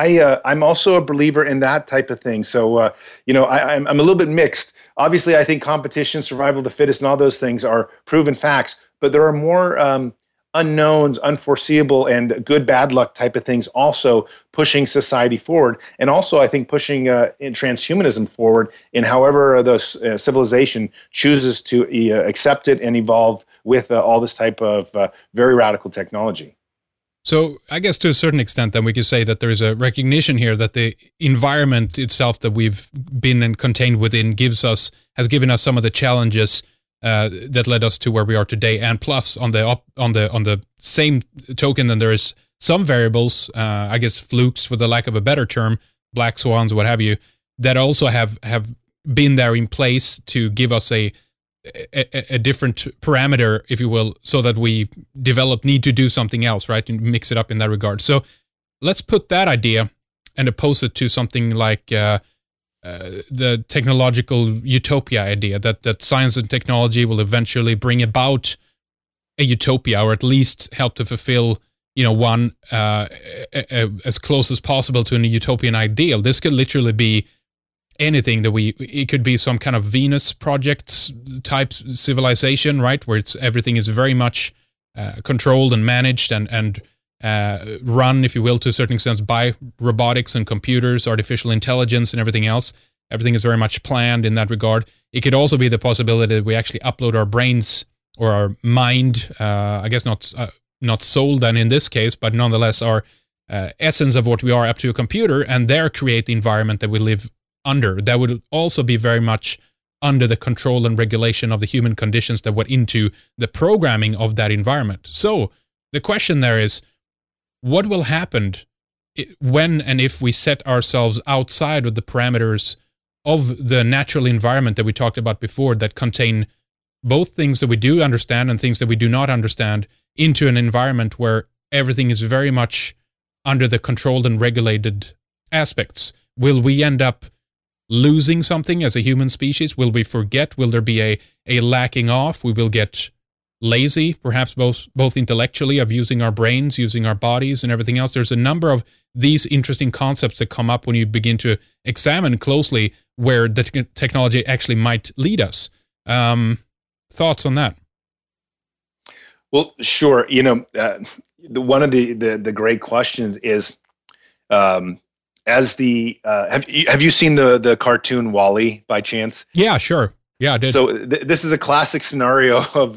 [SPEAKER 2] I'm also a believer in that type of thing. So, I'm a little bit mixed. Obviously, I think competition, survival of the fittest, and all those things are proven facts, but there are more unknowns, unforeseeable, and good, bad luck type of things also pushing society forward. And also, I think, pushing in transhumanism forward in however the civilization chooses to accept it and evolve with all this type of very radical technology.
[SPEAKER 1] So I guess to a certain extent, then we could say that there is a recognition here that the environment itself that we've been and contained within has given us some of the challenges that led us to where we are today. And plus, on the same token, then there is some variables, I guess flukes, for the lack of a better term, black swans, what have you, that also have been there in place to give us a different parameter, if you will, so that we need to do something else, right, and mix it up in that regard. So let's put that idea and oppose it to something like the technological utopia idea, that science and technology will eventually bring about a utopia, or at least help to fulfill one as close as possible to a utopian ideal. This could literally be anything that it could be some kind of Venus project type civilization, right? Where everything is very much controlled and managed and run, if you will, to a certain extent by robotics and computers, artificial intelligence and everything else. Everything is very much planned in that regard. It could also be the possibility that we actually upload our brains or our mind, I guess not soul then in this case, but nonetheless our essence of what we are up to a computer, and there create the environment that we live under. That would also be very much under the control and regulation of the human conditions that went into the programming of that environment. So the question there is, what will happen when and if we set ourselves outside of the parameters of the natural environment that we talked about before, that contain both things that we do understand and things that we do not understand, into an environment where everything is very much under the controlled and regulated aspects? Will we end up losing something as a human species? Will we forget? Will there be a lacking off? We will get lazy, perhaps both intellectually, of using our brains, using our bodies and everything else. There's a number of these interesting concepts that come up when you begin to examine closely where the technology actually might lead us. Thoughts on that?
[SPEAKER 2] Well, sure. One of the great questions is, have you seen the cartoon WALL-E by chance?
[SPEAKER 1] Yeah, sure. Yeah, I did.
[SPEAKER 2] So this is a classic scenario of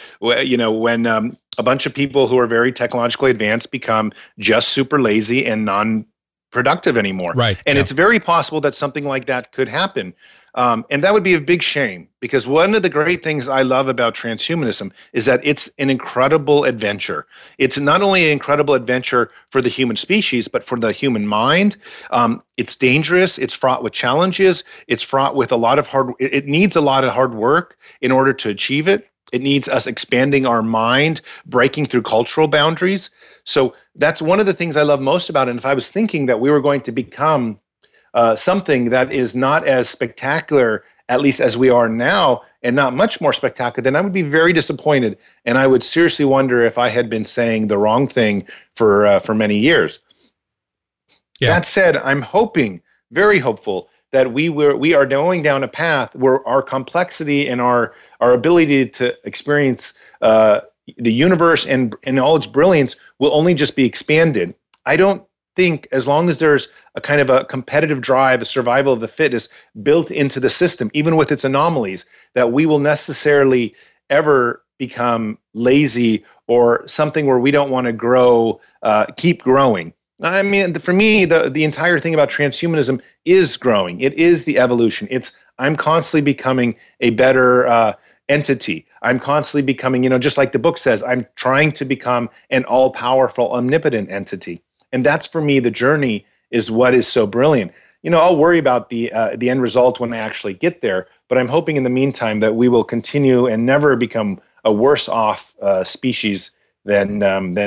[SPEAKER 2] when a bunch of people who are very technologically advanced become just super lazy and non-productive anymore.
[SPEAKER 1] Right.
[SPEAKER 2] And it's very possible that something like that could happen. And that would be a big shame, because one of the great things I love about transhumanism is that it's an incredible adventure. It's not only an incredible adventure for the human species, but for the human mind. It's dangerous. It's fraught with challenges. It's fraught with it needs a lot of hard work in order to achieve it. It needs us expanding our mind, breaking through cultural boundaries. So that's one of the things I love most about it. And if I was thinking that we were going to become something that is not as spectacular, at least as we are now, and not much more spectacular, then I would be very disappointed. And I would seriously wonder if I had been saying the wrong thing for many years. Yeah. That said, I'm hoping, very hopeful, that we are going down a path where our complexity and our ability to experience the universe and all its brilliance will only just be expanded. I don't think, as long as there's a kind of a competitive drive, a survival of the fittest built into the system, even with its anomalies, that we will necessarily ever become lazy or something where we don't want to grow, keep growing. I mean, for me, the entire thing about transhumanism is growing. It is the evolution. I'm constantly becoming a better entity. I'm constantly becoming, just like the book says, I'm trying to become an all-powerful, omnipotent entity. And that's, for me, the journey is what is so brilliant. I'll worry about the end result when I actually get there, but I'm hoping in the meantime that we will continue and never become a worse off species than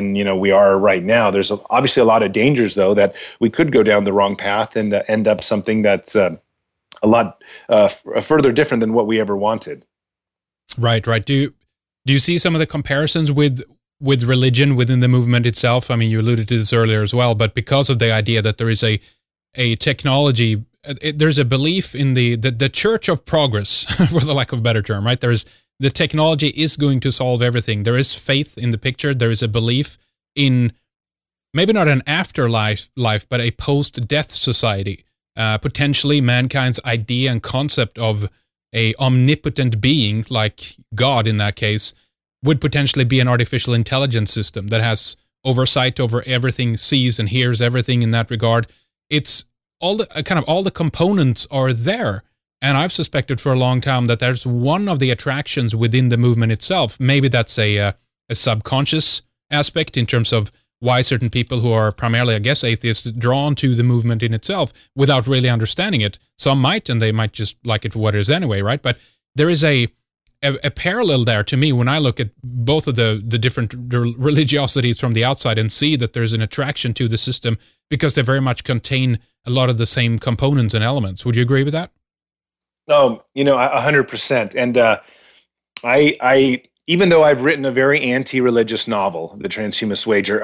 [SPEAKER 2] we are right now. There's obviously a lot of dangers, though, that we could go down the wrong path and end up something that's a lot further different than what we ever wanted.
[SPEAKER 1] Right. Do you see some of the comparisons with religion within the movement itself? I mean, you alluded to this earlier as well, but because of the idea that there is a technology, there's a belief in the church of progress, for the lack of a better term, right? The technology is going to solve everything. There is faith in the picture. There is a belief in maybe not an afterlife, but a post-death society. Potentially mankind's idea and concept of a omnipotent being, like God in that case, would potentially be an artificial intelligence system that has oversight over everything, sees and hears everything in that regard. It's all the components are there. And I've suspected for a long time that there's one of the attractions within the movement itself. Maybe that's a subconscious aspect in terms of why certain people who are primarily, I guess, atheists, drawn to the movement in itself without really understanding it. Some might, and they might just like it for what it is anyway, right? But there is a parallel there to me when I look at both of the different religiosities from the outside and see that there's an attraction to the system because they very much contain a lot of the same components and elements. Would you agree with that?
[SPEAKER 2] Oh, 100%. And I even though I've written a very anti-religious novel, The Transhumanist Wager,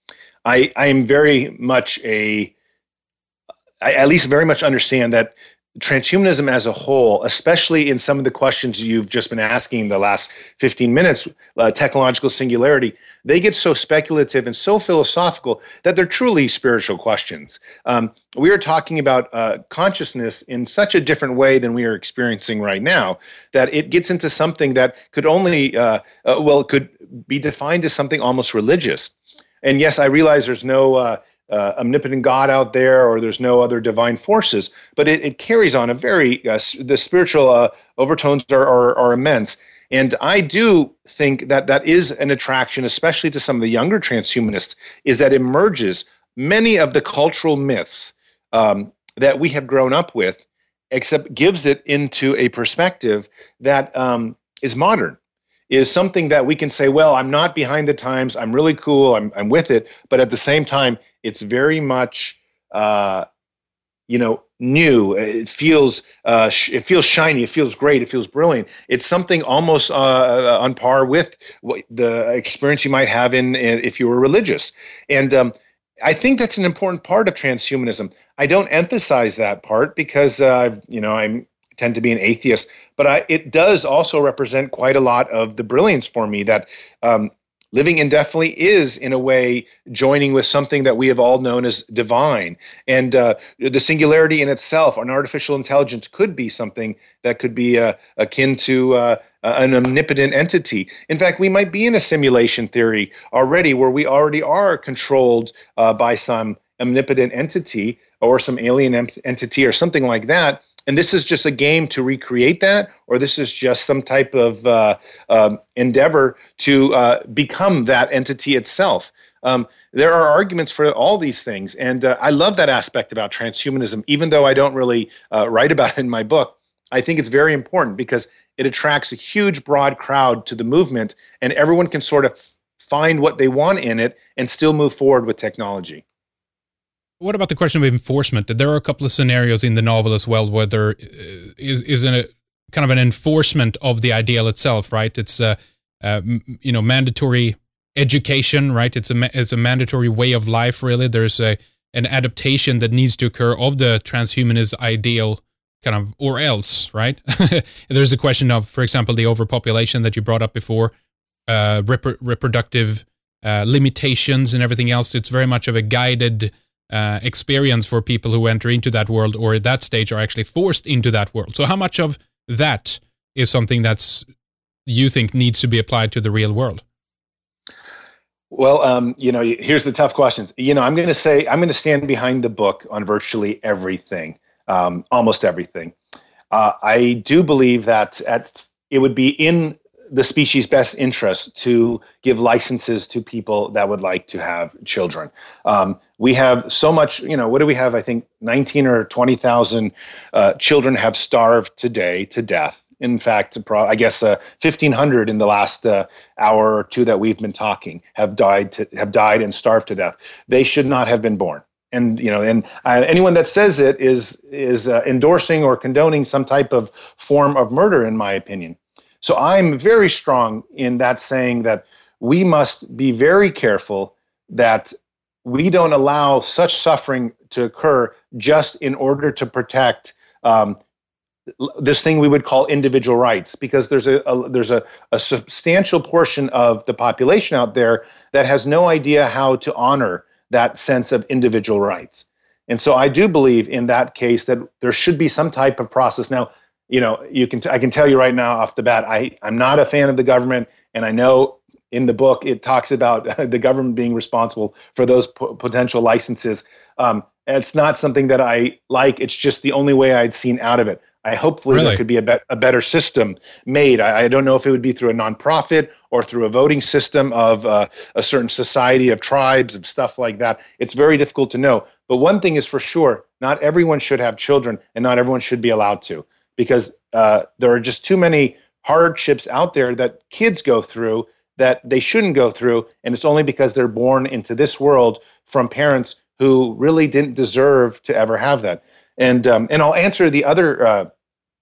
[SPEAKER 2] I am very much I at least very much understand that transhumanism as a whole, especially in some of the questions you've just been asking the last 15 minutes, technological singularity, they get so speculative and so philosophical that they're truly spiritual questions. We are talking about consciousness in such a different way than we are experiencing right now that it gets into something that could only, it could be defined as something almost religious. And yes, I realize there's no omnipotent God out there, or there's no other divine forces, but it carries on a very, the spiritual overtones are immense. And I do think that that is an attraction, especially to some of the younger transhumanists, is that it merges many of the cultural myths that we have grown up with, except gives it into a perspective that is modern, is something that we can say, well, I'm not behind the times, I'm really cool, I'm with it, but at the same time, it's very much, new. It feels shiny. It feels great. It feels brilliant. It's something almost on par with the experience you might have if you were religious. And I think that's an important part of transhumanism. I don't emphasize that part because I tend to be an atheist, but it does also represent quite a lot of the brilliance for me that. Living indefinitely is, in a way, joining with something that we have all known as divine. And the singularity in itself, an artificial intelligence, could be something that could be akin to an omnipotent entity. In fact, we might be in a simulation theory already where we already are controlled by some omnipotent entity or some alien entity or something like that. And this is just a game to recreate that, or this is just some type of endeavor to become that entity itself. There are arguments for all these things, and I love that aspect about transhumanism, even though I don't really write about it in my book. I think it's very important because it attracts a huge, broad crowd to the movement, and everyone can sort of find what they want in it and still move forward with technology.
[SPEAKER 1] What about the question of enforcement? There are a couple of scenarios in the novel as well where there is a kind of an enforcement of the ideal itself, right? It's mandatory education, right? It's a mandatory way of life, really. There's an adaptation that needs to occur of the transhumanist ideal, kind of, or else, right? There's a question of, for example, the overpopulation that you brought up before, reproductive limitations and everything else. It's very much of a guided experience for people who enter into that world, or at that stage are actually forced into that world. So how much of that is something that's you think needs to be applied to the real world?
[SPEAKER 2] Well, here's the tough questions. I'm going to stand behind the book on virtually everything, almost everything. I do believe that it would be in the species' best interest to give licenses to people that would like to have children. We have so much, what do we have? I think 19 or 20,000 children have starved today to death. In fact, I guess 1,500 in the last hour or two that we've been talking have died and starved to death. They should not have been born. And anyone that says it is endorsing or condoning some type of form of murder, in my opinion. So I'm very strong in that, saying that we must be very careful that we don't allow such suffering to occur just in order to protect this thing we would call individual rights, because there's a substantial portion of the population out there that has no idea how to honor that sense of individual rights. And so I do believe in that case that there should be some type of process. Now, I can tell you right now off the bat, I'm not a fan of the government, and I know in the book it talks about the government being responsible for those potential licenses. It's not something that I like. It's just the only way I'd seen out of it. Hopefully there could be a better system made. I don't know if it would be through a nonprofit or through a voting system of a certain society of tribes and stuff like that. It's very difficult to know. But one thing is for sure, not everyone should have children, and not everyone should be allowed to, because there are just too many hardships out there that kids go through that they shouldn't go through, and it's only because they're born into this world from parents who really didn't deserve to ever have that. And I'll answer the other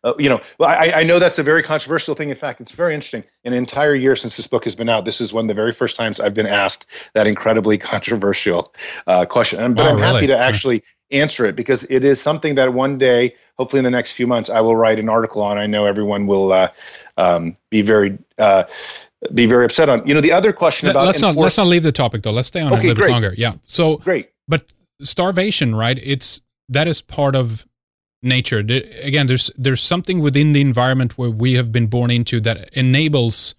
[SPEAKER 2] Well, I know that's a very controversial thing. In fact, it's very interesting. An entire year since this book has been out, this is one of the very first times I've been asked that incredibly controversial question. But I'm happy to actually answer it, because it is something that one day, hopefully in the next few months, I will write an article on. I know everyone will be very upset on. The other question about
[SPEAKER 1] let's not leave the topic though. Let's stay on it a little bit longer. Yeah. So
[SPEAKER 2] great.
[SPEAKER 1] But starvation, right? That is part of nature. Again, there's something within the environment where we have been born into that enables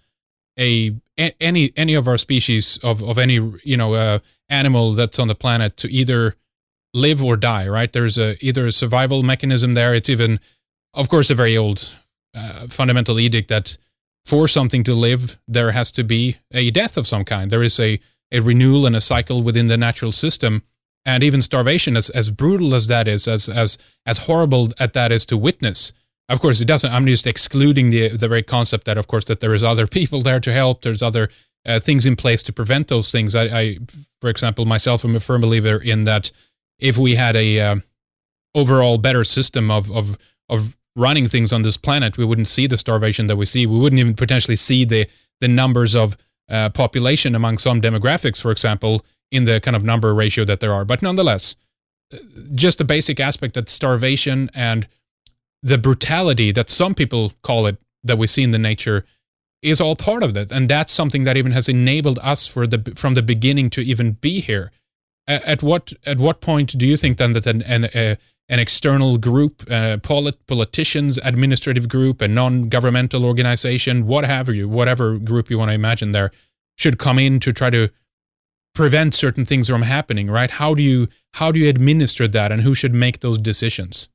[SPEAKER 1] any of our species of any animal that's on the planet to either live or die. Right? There's either a survival mechanism there. It's even, of course, a very old fundamental edict that for something to live, there has to be a death of some kind. There is a renewal and a cycle within the natural system. And even starvation, as brutal as that is, as horrible as that is to witness, of course, it doesn't. I'm just excluding the very concept that, of course, that there is other people there to help. There's other things in place to prevent those things. I, for example, myself, am a firm believer in that. If we had a overall better system of running things on this planet, we wouldn't see the starvation that we see. We wouldn't even potentially see the numbers of population among some demographics, for example, in the kind of number ratio that there are. But nonetheless, just the basic aspect that starvation and the brutality that some people call it that we see in the nature is all part of that. And that's something that even has enabled us from the beginning to even be here. At what point do you think then that an external group, politicians, administrative group, a non-governmental organization, whatever group you want to imagine there, should come in to try to prevent certain things from happening, right? How do you administer that, and who should make those decisions?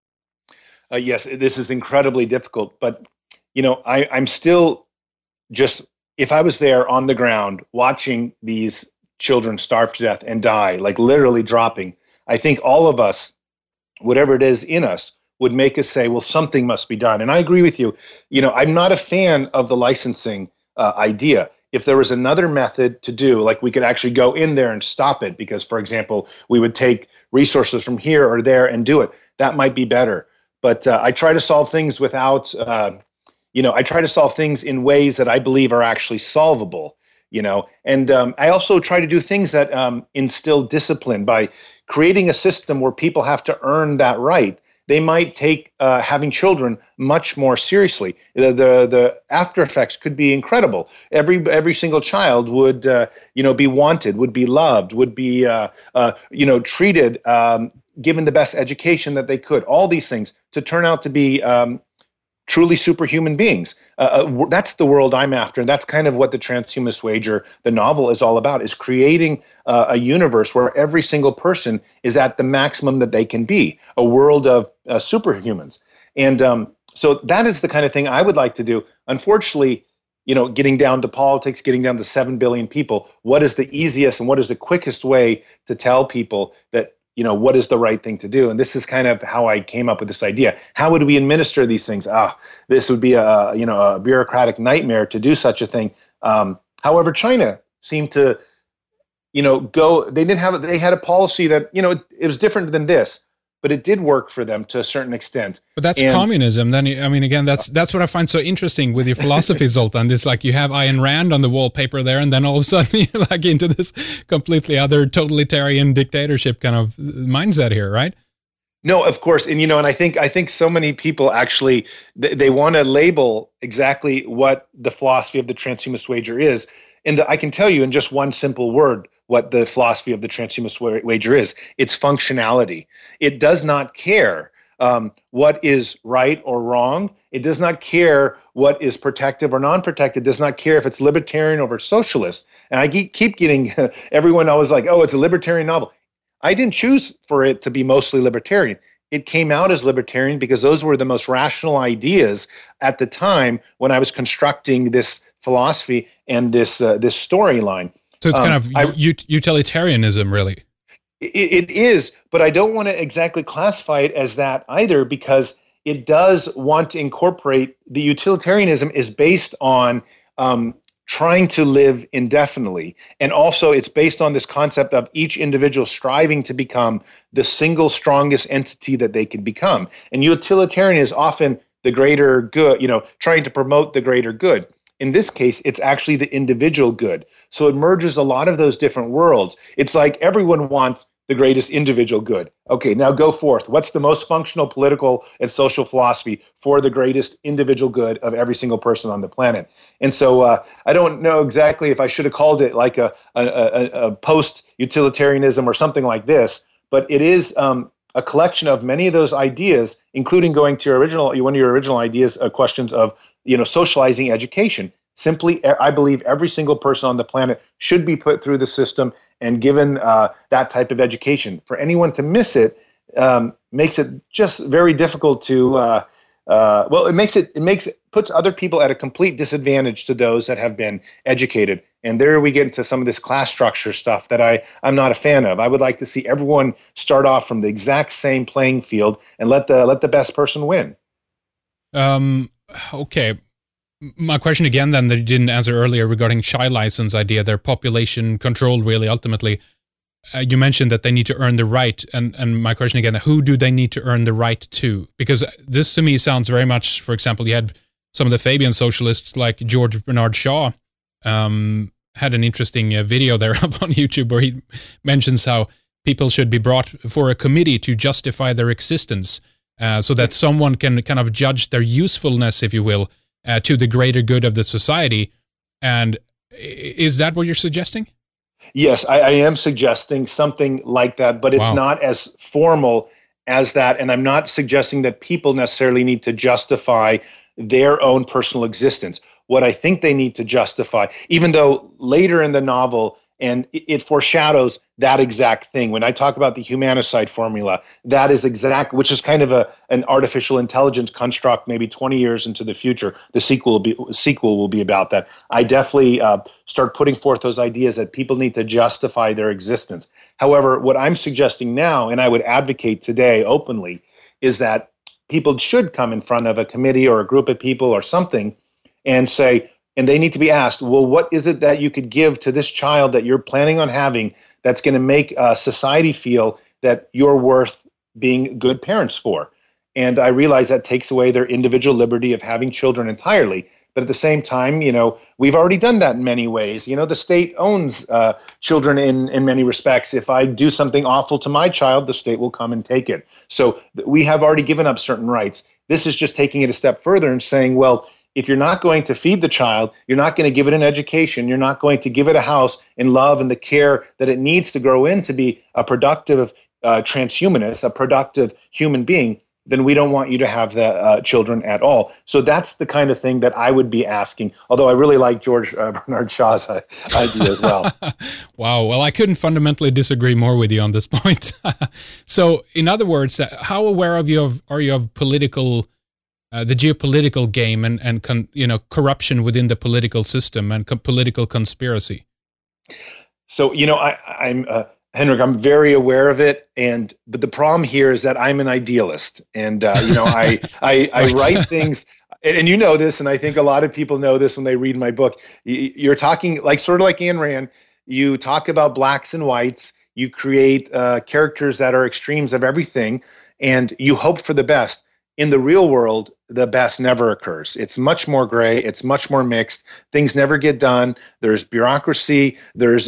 [SPEAKER 2] Yes, this is incredibly difficult, but I'm still just, if I was there on the ground watching these children starve to death and die, like literally dropping, I think all of us, whatever it is in us, would make us say, well, something must be done. And I agree with you. I'm not a fan of the licensing idea. If there was another method to do, like we could actually go in there and stop it, because, for example, we would take resources from here or there and do it, that might be better. But I try to solve things without, I try to solve things in ways that I believe are actually solvable. And I also try to do things that instill discipline by creating a system where people have to earn that right. They might take having children much more seriously. The after effects could be incredible. Every single child would be wanted, would be loved, would be treated, given the best education that they could. All these things to turn out to be truly superhuman beings. That's the world I'm after. And that's kind of what The Transhumanist Wager, the novel, is all about, is creating a universe where every single person is at the maximum that they can be, a world of superhumans. And so that is the kind of thing I would like to do. Unfortunately, getting down to politics, getting down to 7 billion people, what is the easiest and what is the quickest way to tell people that what is the right thing to do? And this is kind of how I came up with this idea. How would we administer these things? This would be a bureaucratic nightmare to do such a thing. However, China seemed to, go. They had a policy that it was different than this, but it did work for them to a certain extent.
[SPEAKER 1] But that's communism. Then, again, that's what I find so interesting with your philosophy, Zoltan. It's like you have Ayn Rand on the wallpaper there, and then all of a sudden you're like into this completely other totalitarian dictatorship kind of mindset here, right?
[SPEAKER 2] No, of course. And, and I think so many people actually, they want to label exactly what the philosophy of the Transhumanist Wager is. And I can tell you in just one simple word what the philosophy of the Transhumanist Wager is. It's functionality. It does not care what is right or wrong. It does not care what is protective or non-protective. It does not care if it's libertarian over socialist. And I keep getting everyone always like, oh, it's a libertarian novel. I didn't choose for it to be mostly libertarian. It came out as libertarian because those were the most rational ideas at the time when I was constructing this philosophy and this storyline.
[SPEAKER 1] So it's kind of utilitarianism, really.
[SPEAKER 2] It is, but I don't want to exactly classify it as that either, because it does want to incorporate, the utilitarianism is based on trying to live indefinitely. And also it's based on this concept of each individual striving to become the single strongest entity that they can become. And utilitarian is often the greater good, trying to promote the greater good. In this case, it's actually the individual good. So it merges a lot of those different worlds. It's like everyone wants the greatest individual good. Okay, now go forth. What's the most functional political and social philosophy for the greatest individual good of every single person on the planet? And so I don't know exactly if I should have called it like a post-utilitarianism or something like this, but it is a collection of many of those ideas, including going to one of your original ideas, questions of socializing education. Simply, I believe every single person on the planet should be put through the system and given that type of education. For anyone to miss it makes it just very difficult to. Puts other people at a complete disadvantage to those that have been educated. And there we get into some of this class structure stuff that I'm not a fan of. I would like to see everyone start off from the exact same playing field and let the best person win.
[SPEAKER 1] Okay. My question again, then, that you didn't answer earlier regarding child license idea, their population control, really, ultimately. You mentioned that they need to earn the right. And my question again, who do they need to earn the right to? Because this to me sounds very much, for example, you had some of the Fabian socialists like George Bernard Shaw had an interesting video there up on YouTube where he mentions how people should be brought for a committee to justify their existence so that someone can kind of judge their usefulness, if you will, to the greater good of the society. And is that what you're suggesting?
[SPEAKER 2] Yes, I am suggesting something like that, but it's not as formal as that. And I'm not suggesting that people necessarily need to justify their own personal existence. What I think they need to justify, even though later in the novel, and it foreshadows that exact thing. When I talk about the humanicide formula, that is which is kind of an artificial intelligence construct, maybe 20 years into the future. The sequel will be about that. I definitely start putting forth those ideas that people need to justify their existence. However, what I'm suggesting now, and I would advocate today openly, is that people should come in front of a committee or a group of people or something and say, and they need to be asked, well, what is it that you could give to this child that you're planning on having that's going to make society feel that you're worth being good parents for? And I realize that takes away their individual liberty of having children entirely. But at the same time, we've already done that in many ways. The state owns children in many respects. If I do something awful to my child, the state will come and take it. So we have already given up certain rights. This is just taking it a step further and saying, well, if you're not going to feed the child, you're not going to give it an education, you're not going to give it a house and love and the care that it needs to grow in to be a productive transhumanist, a productive human being, then we don't want you to have the children at all. So that's the kind of thing that I would be asking, although I really like George Bernard Shaw's idea as well.
[SPEAKER 1] Wow. Well, I couldn't fundamentally disagree more with you on this point. So in other words, how aware are you of political the geopolitical game and corruption within the political system and political conspiracy?
[SPEAKER 2] So, I'm Henrik, I'm very aware of it, but the problem here is that I'm an idealist, and I
[SPEAKER 1] Right.
[SPEAKER 2] write things, and you know this, and I think a lot of people know this when they read my book. You're talking sort of like Ayn Rand. You talk about blacks and whites. You create characters that are extremes of everything, and you hope for the best. In the real world, the best never occurs. It's much more gray. It's much more mixed. Things never get done. There's bureaucracy. There's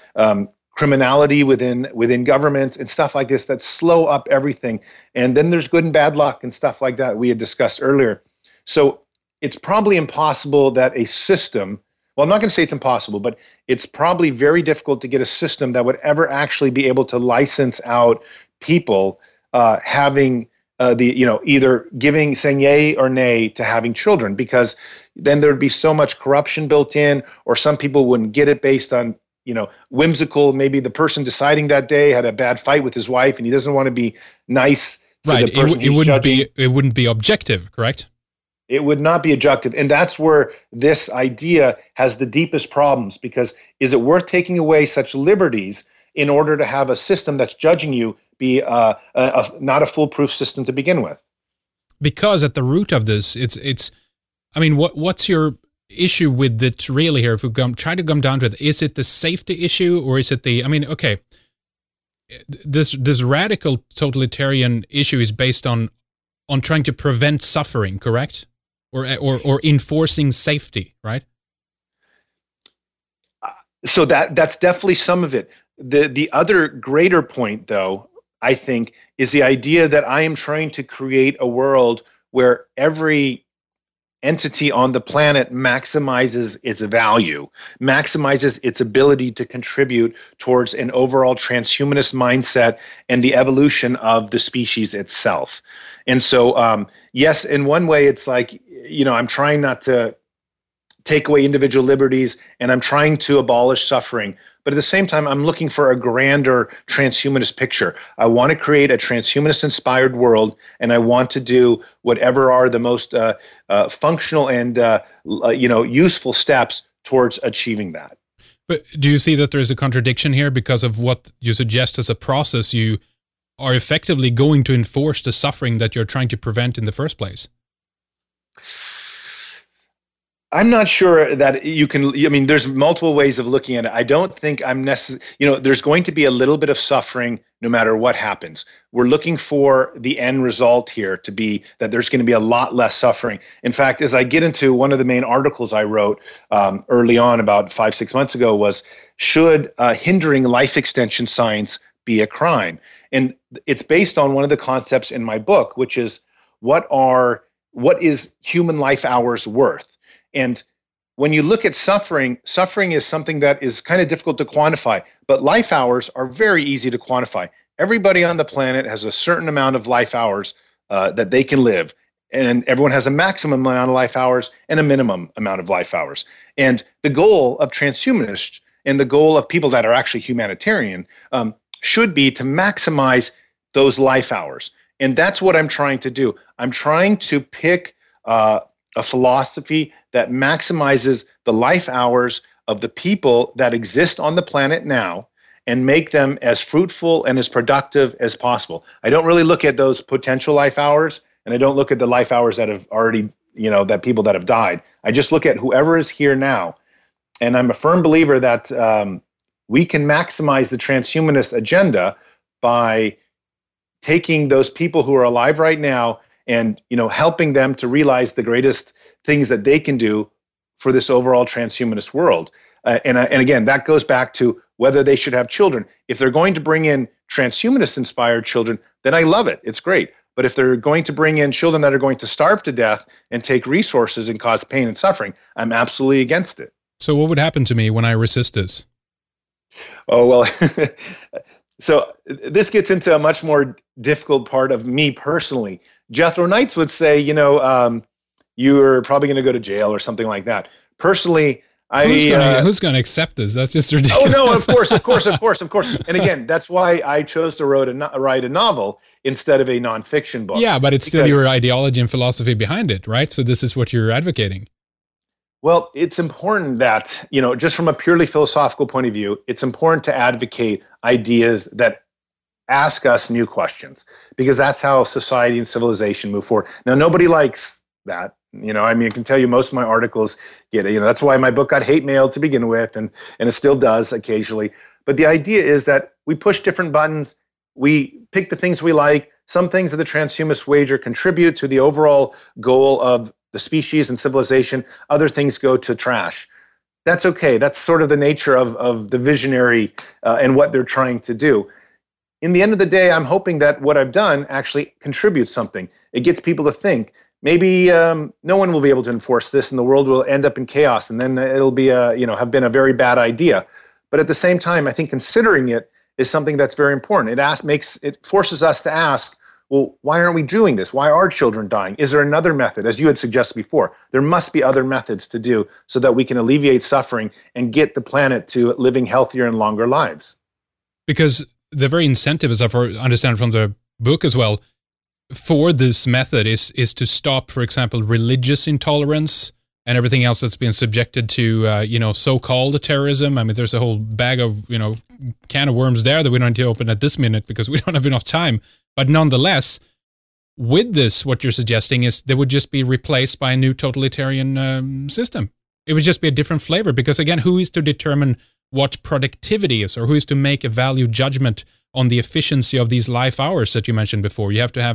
[SPEAKER 2] criminality within governments and stuff like this that slow up everything. And then there's good and bad luck and stuff like that we had discussed earlier. So it's probably impossible that a system, well, I'm not going to say it's impossible, but it's probably very difficult to get a system that would ever actually be able to license out people having either saying yay or nay to having children, because then there'd be so much corruption built in, or some people wouldn't get it based on, whimsical. Maybe the person deciding that day had a bad fight with his wife and he doesn't want to be nice to the person he's judging.
[SPEAKER 1] It wouldn't be objective, correct?
[SPEAKER 2] It would not be objective. And that's where this idea has the deepest problems, because is it worth taking away such liberties in order to have a system that's judging you be not a foolproof system to begin with?
[SPEAKER 1] Because at the root of this, it's. I mean, what's your issue with it really here? If we try to come down to it, is it the safety issue, or is it the? I mean, okay, this radical totalitarian issue is based on on trying to prevent suffering, correct? Or enforcing safety, right?
[SPEAKER 2] So that's definitely some of it. The other greater point, though, I think, is the idea that I am trying to create a world where every entity on the planet maximizes its value, maximizes its ability to contribute towards an overall transhumanist mindset and the evolution of the species itself. And so, yes, in one way, it's like, I'm trying not to take away individual liberties, and I'm trying to abolish suffering. But at the same time, I'm looking for a grander transhumanist picture. I want to create a transhumanist-inspired world, and I want to do whatever are the most functional and useful steps towards achieving that.
[SPEAKER 1] But do you see that there is a contradiction here because of what you suggest as a process? You are effectively going to enforce the suffering that you're trying to prevent in the first place.
[SPEAKER 2] I'm not sure that you can, there's multiple ways of looking at it. I don't think I'm there's going to be a little bit of suffering no matter what happens. We're looking for the end result here to be that there's going to be a lot less suffering. In fact, as I get into one of the main articles I wrote early on about 5-6 months ago was, should hindering life extension science be a crime? And it's based on one of the concepts in my book, which is what is human life hours worth? And when you look at suffering, suffering is something that is kind of difficult to quantify, but life hours are very easy to quantify. Everybody on the planet has a certain amount of life hours that they can live, and everyone has a maximum amount of life hours and a minimum amount of life hours. And the goal of transhumanists and the goal of people that are actually humanitarian should be to maximize those life hours. And that's what I'm trying to do. I'm trying to pick a philosophy that maximizes the life hours of the people that exist on the planet now and make them as fruitful and as productive as possible. I don't really look at those potential life hours, and I don't look at the life hours that have already, that people that have died. I just look at whoever is here now. And I'm a firm believer that we can maximize the transhumanist agenda by taking those people who are alive right now and helping them to realize the greatest things that they can do for this overall transhumanist world. And again, that goes back to whether they should have children. If they're going to bring in transhumanist-inspired children, then I love it. It's great. But if they're going to bring in children that are going to starve to death and take resources and cause pain and suffering, I'm absolutely against it.
[SPEAKER 1] So what would happen to me when I resist this?
[SPEAKER 2] Oh, well, so this gets into a much more difficult part of me personally. Jethro Knights would say, you're probably going to go to jail or something like that. Personally,
[SPEAKER 1] who's going to accept this? That's just ridiculous.
[SPEAKER 2] Oh no, of course. And again, that's why I chose to write a novel instead of a nonfiction book.
[SPEAKER 1] Yeah, but it's still your ideology and philosophy behind it, right? So this is what you're advocating.
[SPEAKER 2] Well, it's important that, just from a purely philosophical point of view, it's important to advocate ideas that ask us new questions, because that's how society and civilization move forward. Now, nobody likes that. I can tell you most of my articles get it. That's why my book got hate mail to begin with, and it still does occasionally. But the idea is that we push different buttons. We pick the things we like. Some things of the transhumanist wager contribute to the overall goal of the species and civilization. Other things go to trash. That's okay. That's sort of the nature of the visionary and what they're trying to do. In the end of the day, I'm hoping that what I've done actually contributes something. It gets people to think. Maybe no one will be able to enforce this, and the world will end up in chaos, and then it'll be have been a very bad idea. But at the same time, I think considering it is something that's very important. It forces us to ask, well, why aren't we doing this? Why are children dying? Is there another method? As you had suggested before, there must be other methods to do so that we can alleviate suffering and get the planet to living healthier and longer lives.
[SPEAKER 1] Because the very incentive, as I understand from the book as well, for this method is to stop, for example, religious intolerance and everything else that's been subjected to, so-called terrorism. I mean, there's a whole bag of, can of worms there that we don't need to open at this minute because we don't have enough time. But nonetheless, with this, what you're suggesting is they would just be replaced by a new totalitarian system. It would just be a different flavor because, again, who is to determine what productivity is, or who is to make a value judgment on the efficiency of these life hours that you mentioned before? You have to have a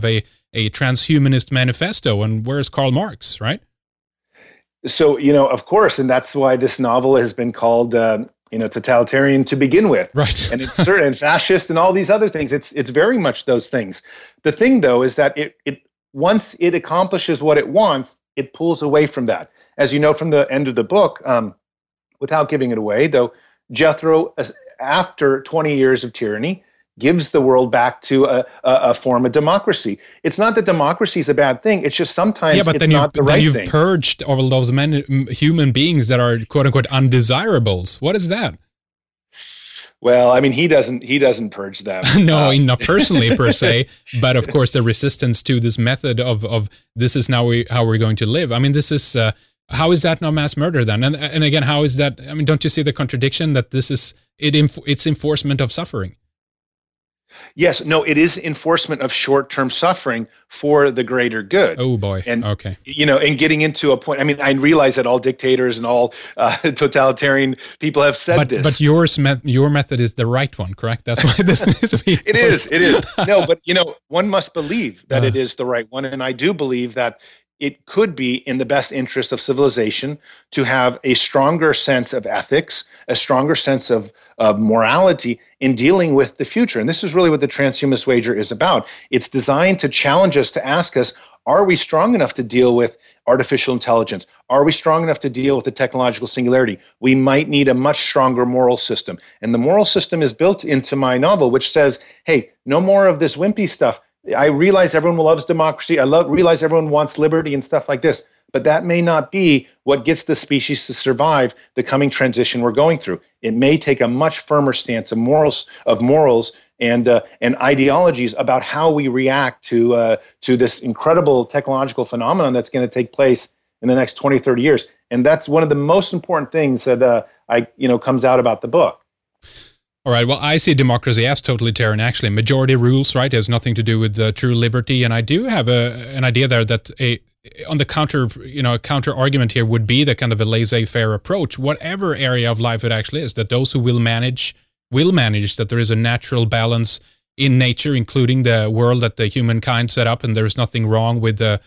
[SPEAKER 1] a transhumanist manifesto. And where's Karl Marx, right?
[SPEAKER 2] So, of course, and that's why this novel has been called, totalitarian to begin with.
[SPEAKER 1] Right.
[SPEAKER 2] And it's certain fascist and all these other things. It's very much those things. The thing, though, is that it once it accomplishes what it wants, it pulls away from that. As you know from the end of the book, without giving it away, though, Jethro, after 20 years of tyranny, gives the world back to a form of democracy. It's not that democracy is a bad thing. It's just sometimes it's not the right thing.
[SPEAKER 1] Then you've purged all those human beings that are quote unquote undesirables. What is that?
[SPEAKER 2] Well, I mean, he doesn't purge them.
[SPEAKER 1] No, not personally per se, but of course the resistance to this method of this is now how we're going to live. I mean, this is how is that not mass murder then? And again, how is that? I mean, don't you see the contradiction that this is it's enforcement of suffering?
[SPEAKER 2] Yes, no, it is enforcement of short-term suffering for the greater good.
[SPEAKER 1] Oh boy.
[SPEAKER 2] And
[SPEAKER 1] okay.
[SPEAKER 2] And getting into a point. I mean, I realize that all dictators and all totalitarian people have said this.
[SPEAKER 1] But your method is the right one, correct? That's why this needs to be.
[SPEAKER 2] It is. No, but one must believe that it is the right one, and I do believe that it could be in the best interest of civilization to have a stronger sense of ethics, a stronger sense of morality in dealing with the future. And this is really what the Transhumanist Wager is about. It's designed to challenge us, to ask us, are we strong enough to deal with artificial intelligence? Are we strong enough to deal with the technological singularity? We might need a much stronger moral system. And the moral system is built into my novel, which says, hey, no more of this wimpy stuff. I realize everyone loves democracy. Realize everyone wants liberty and stuff like this. But that may not be what gets the species to survive the coming transition we're going through. It may take a much firmer stance of morals and ideologies about how we react to this incredible technological phenomenon that's going to take place in the next 20, 30 years. And that's one of the most important things that comes out about the book.
[SPEAKER 1] All right. Well, I see democracy as totalitarian. Actually, majority rules, right? It has nothing to do with true liberty. And I do have an idea there that on the counter argument here would be the kind of a laissez-faire approach, whatever area of life it actually is. That those who will manage. That there is a natural balance in nature, including the world that the humankind set up, and there is nothing wrong with a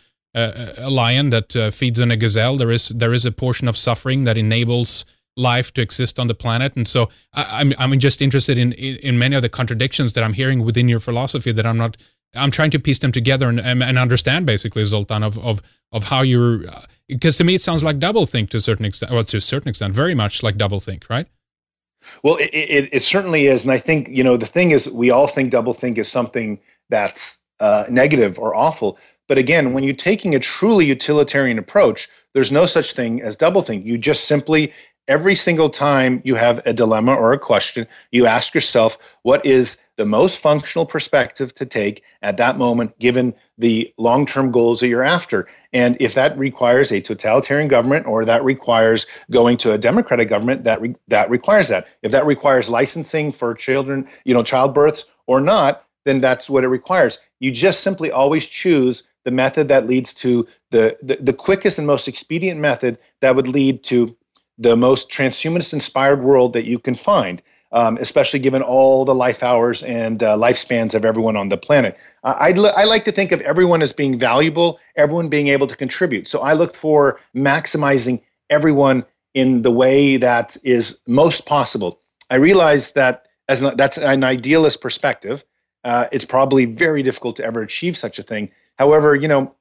[SPEAKER 1] lion that feeds on a gazelle. There is a portion of suffering that enables life to exist on the planet. And so I'm just interested in many of the contradictions that I'm hearing within your philosophy that I'm trying to piece them together and understand basically, Zoltan, of how you're, because to me it sounds like doublethink to a certain extent, very much like doublethink, right?
[SPEAKER 2] Well, it certainly is. And I think, the thing is, we all think doublethink is something that's negative or awful. But again, when you're taking a truly utilitarian approach, there's no such thing as doublethink. You just simply, every single time you have a dilemma or a question, you ask yourself, what is the most functional perspective to take at that moment, given the long-term goals that you're after? And if that requires a totalitarian government, or that requires going to a democratic government, that requires that. If that requires licensing for children, childbirths or not, then that's what it requires. You just simply always choose the method that leads to the quickest and most expedient method that would lead to the most transhumanist-inspired world that you can find, especially given all the life hours and lifespans of everyone on the planet. I like to think of everyone as being valuable, everyone being able to contribute. So I look for maximizing everyone in the way that is most possible. I realize that that's an idealist perspective. It's probably very difficult to ever achieve such a thing. However,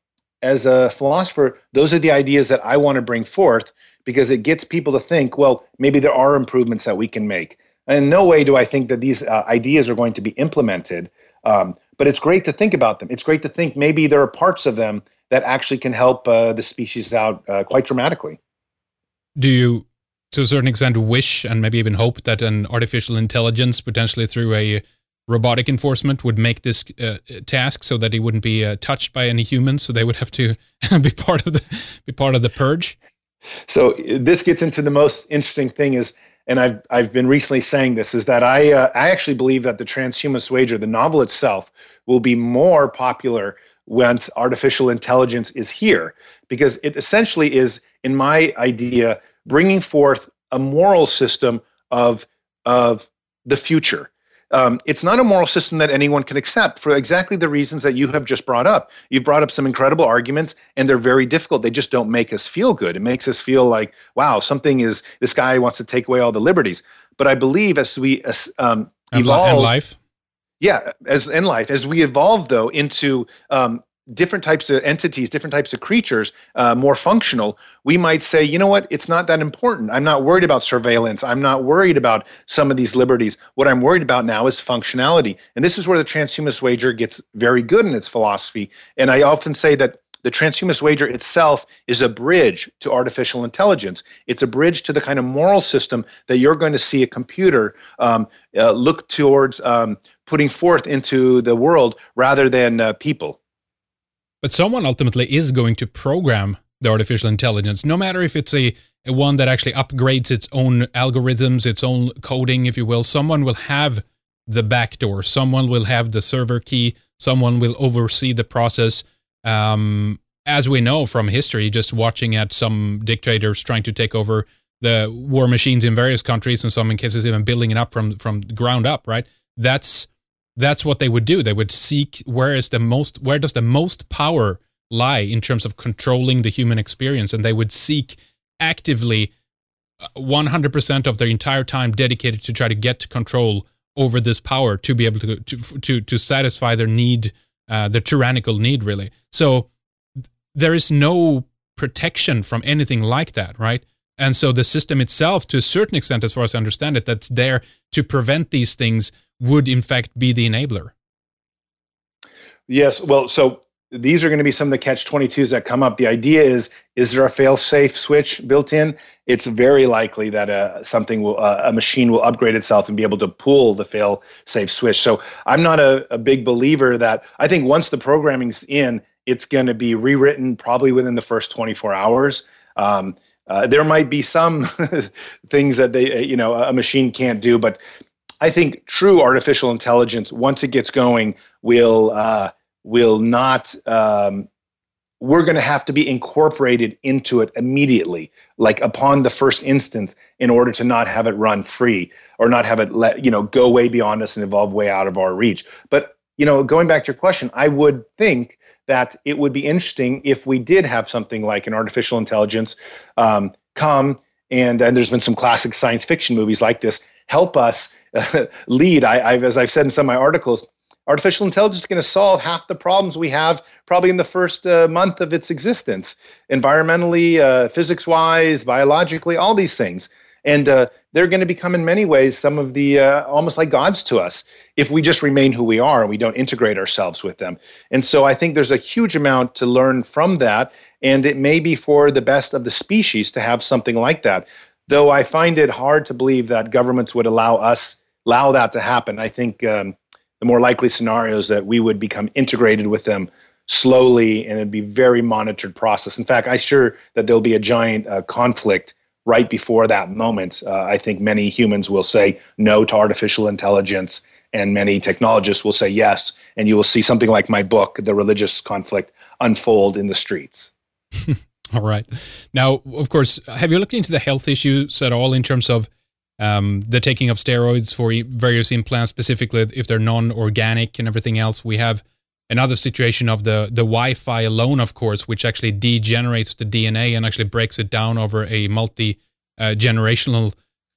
[SPEAKER 2] as a philosopher, those are the ideas that I want to bring forth, because it gets people to think, well, maybe there are improvements that we can make. And in no way do I think that these ideas are going to be implemented, but it's great to think about them. It's great to think maybe there are parts of them that actually can help the species out quite dramatically.
[SPEAKER 1] Do you, to a certain extent, wish and maybe even hope that an artificial intelligence, potentially through a robotic enforcement, would make this task so that it wouldn't be touched by any humans, so they would have to be part of the purge?
[SPEAKER 2] So this gets into the most interesting thing is, and I've been recently saying this, is that I actually believe that the Transhumanist Wager, the novel itself, will be more popular once artificial intelligence is here, because it essentially is, in my idea, bringing forth a moral system of the future. it's not a moral system that anyone can accept for exactly the reasons that you have just brought up. You've brought up some incredible arguments, and they're very difficult. They just don't make us feel good. It makes us feel like, wow, this guy wants to take away all the liberties. But I believe as we evolve,
[SPEAKER 1] and life.
[SPEAKER 2] Yeah, as we evolve, though, into different types of entities, different types of creatures, more functional, we might say, you know what, it's not that important. I'm not worried about surveillance. I'm not worried about some of these liberties. What I'm worried about now is functionality. And this is where the transhumanist wager gets very good in its philosophy. And I often say that the transhumanist wager itself is a bridge to artificial intelligence. It's a bridge to the kind of moral system that you're going to see a computer look towards putting forth into the world rather than people.
[SPEAKER 1] But someone ultimately is going to program the artificial intelligence, no matter if it's a one that actually upgrades its own algorithms, its own coding, if you will. Someone will have the backdoor. Someone will have the server key. Someone will oversee the process. As we know from history, just watching at some dictators trying to take over the war machines in various countries, in some cases even building it up from the ground up, right? That's what they would do. They would seek where does the most power lie in terms of controlling the human experience, and they would seek actively 100% of their entire time dedicated to try to get control over this power to be able to satisfy their need, their tyrannical need, really. So there is no protection from anything like that, right? And so the system itself, to a certain extent, as far as I understand it, that's there to prevent these things would in fact be the enabler.
[SPEAKER 2] Yes, well, so these are going to be some of the catch-22s that come up. The idea is there a fail-safe switch built in? It's very likely that a machine will upgrade itself and be able to pull the fail-safe switch. So I'm not a big believer that, I think once the programming's in, it's going to be rewritten probably within the first 24 hours. There might be some things that a machine can't do, but I think true artificial intelligence, once it gets going, will not. We're going to have to be incorporated into it immediately, like upon the first instance, in order to not have it run free or not have it go way beyond us and evolve way out of our reach. But going back to your question, I would think that it would be interesting if we did have something like an artificial intelligence come and there's been some classic science fiction movies like this, help us lead. As I've said in some of my articles, artificial intelligence is going to solve half the problems we have probably in the first month of its existence, environmentally, physics-wise, biologically, all these things. And they're going to become in many ways some of the almost like gods to us if we just remain who we are and we don't integrate ourselves with them. And so I think there's a huge amount to learn from that, and it may be for the best of the species to have something like that. Though I find it hard to believe that governments would allow that to happen. I think the more likely scenario is that we would become integrated with them slowly, and it'd be a very monitored process. In fact, I'm sure that there'll be a giant conflict right before that moment. I think many humans will say no to artificial intelligence, and many technologists will say yes, and you will see something like my book, The Religious Conflict, unfold in the streets.
[SPEAKER 1] All right. Now, of course, have you looked into the health issues at all in terms of the taking of steroids for various implants, specifically if they're non-organic and everything else? We have another situation of the Wi-Fi alone, of course, which actually degenerates the DNA and actually breaks it down over a multi-generational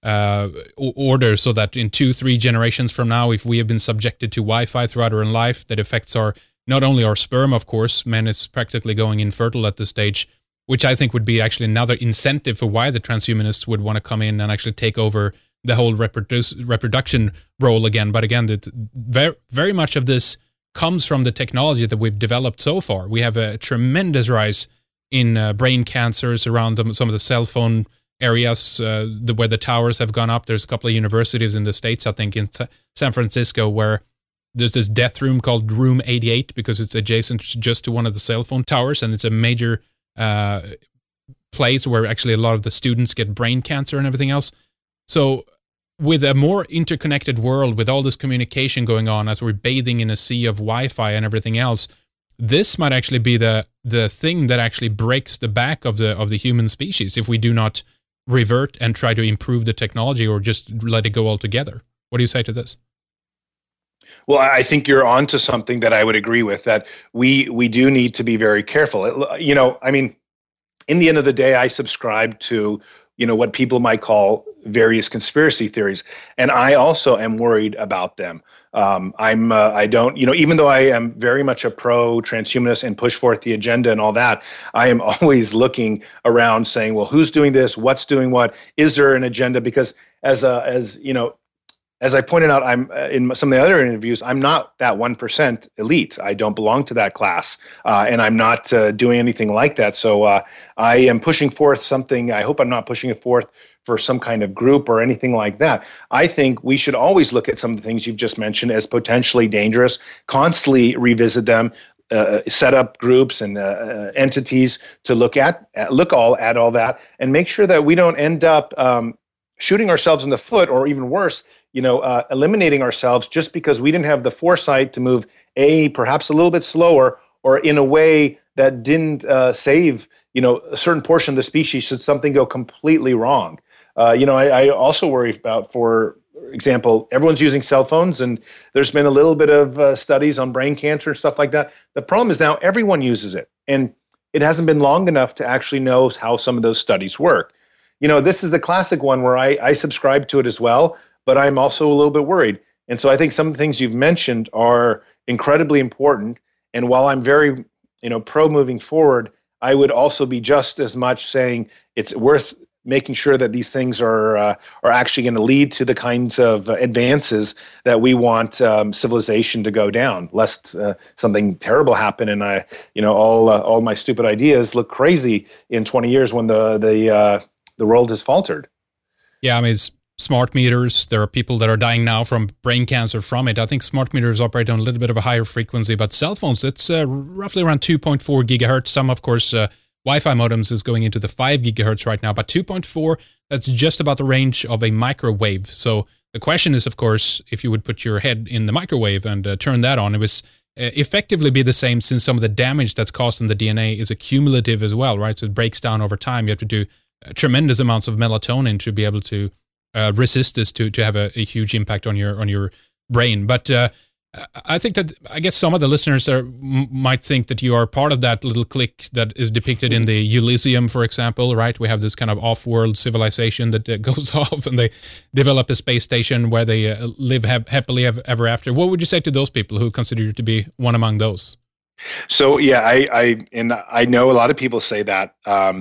[SPEAKER 1] order, so that in 2-3 generations from now, if we have been subjected to Wi-Fi throughout our life, that affects not only our sperm, of course, men is practically going infertile at this stage, which I think would be actually another incentive for why the transhumanists would want to come in and actually take over the whole reproduction role again. But again, very, very much of this comes from the technology that we've developed so far. We have a tremendous rise in brain cancers around some of the cell phone areas where the towers have gone up. There's a couple of universities in the States, I think in San Francisco, where there's this death room called Room 88 because it's adjacent just to one of the cell phone towers, and it's a major place where actually a lot of the students get brain cancer and everything else. So with a more interconnected world, with all this communication going on as we're bathing in a sea of Wi-Fi and everything else, this might actually be the thing that actually breaks the back of the human species if we do not revert and try to improve the technology or just let it go altogether. What do you say to this?
[SPEAKER 2] Well, I think you're onto something that I would agree with, that we do need to be very careful. I mean, in the end of the day, I subscribe to, what people might call various conspiracy theories, and I also am worried about them. I don't, even though I am very much a pro transhumanist and push forth the agenda and all that, I am always looking around saying, well, who's doing this? What's doing what? Is there an agenda? Because as I pointed out, I'm in some of the other interviews, I'm not that 1% elite. I don't belong to that class, and I'm not doing anything like that. So I am pushing forth something. I hope I'm not pushing it forth for some kind of group or anything like that. I think we should always look at some of the things you've just mentioned as potentially dangerous, constantly revisit them, set up groups and entities to look at all that, and make sure that we don't end up shooting ourselves in the foot, or even worse, eliminating ourselves just because we didn't have the foresight to move perhaps a little bit slower, or in a way that didn't save, a certain portion of the species should something go completely wrong. I also worry about, for example, everyone's using cell phones, and there's been a little bit of studies on brain cancer and stuff like that. The problem is now everyone uses it, and it hasn't been long enough to actually know how some of those studies work. This is the classic one where I subscribe to it as well, but I'm also a little bit worried. And so I think some of the things you've mentioned are incredibly important. And while I'm very, pro moving forward, I would also be just as much saying it's worth making sure that these things are actually going to lead to the kinds of advances that we want civilization to go down, lest something terrible happen and all my stupid ideas look crazy in 20 years when the world has faltered.
[SPEAKER 1] Yeah, I mean, it's smart meters. There are people that are dying now from brain cancer from it. I think smart meters operate on a little bit of a higher frequency, but cell phones, it's roughly around 2.4 gigahertz. Some, of course, Wi-Fi modems is going into the 5 gigahertz right now, but 2.4, that's just about the range of a microwave. So the question is, of course, if you would put your head in the microwave and turn that on, it was effectively be the same, since some of the damage that's caused in the DNA is accumulative as well, right? So it breaks down over time. You have to do tremendous amounts of melatonin to be able to resist this, to have a huge impact on your brain. But I think that, I guess some of the listeners might think that you are part of that little clique that is depicted in the Elysium, for example, right? We have this kind of off-world civilization that goes off, and they develop a space station where they live happily ever after. What would you say to those people who consider you to be one among those?
[SPEAKER 2] So yeah, I know a lot of people say that.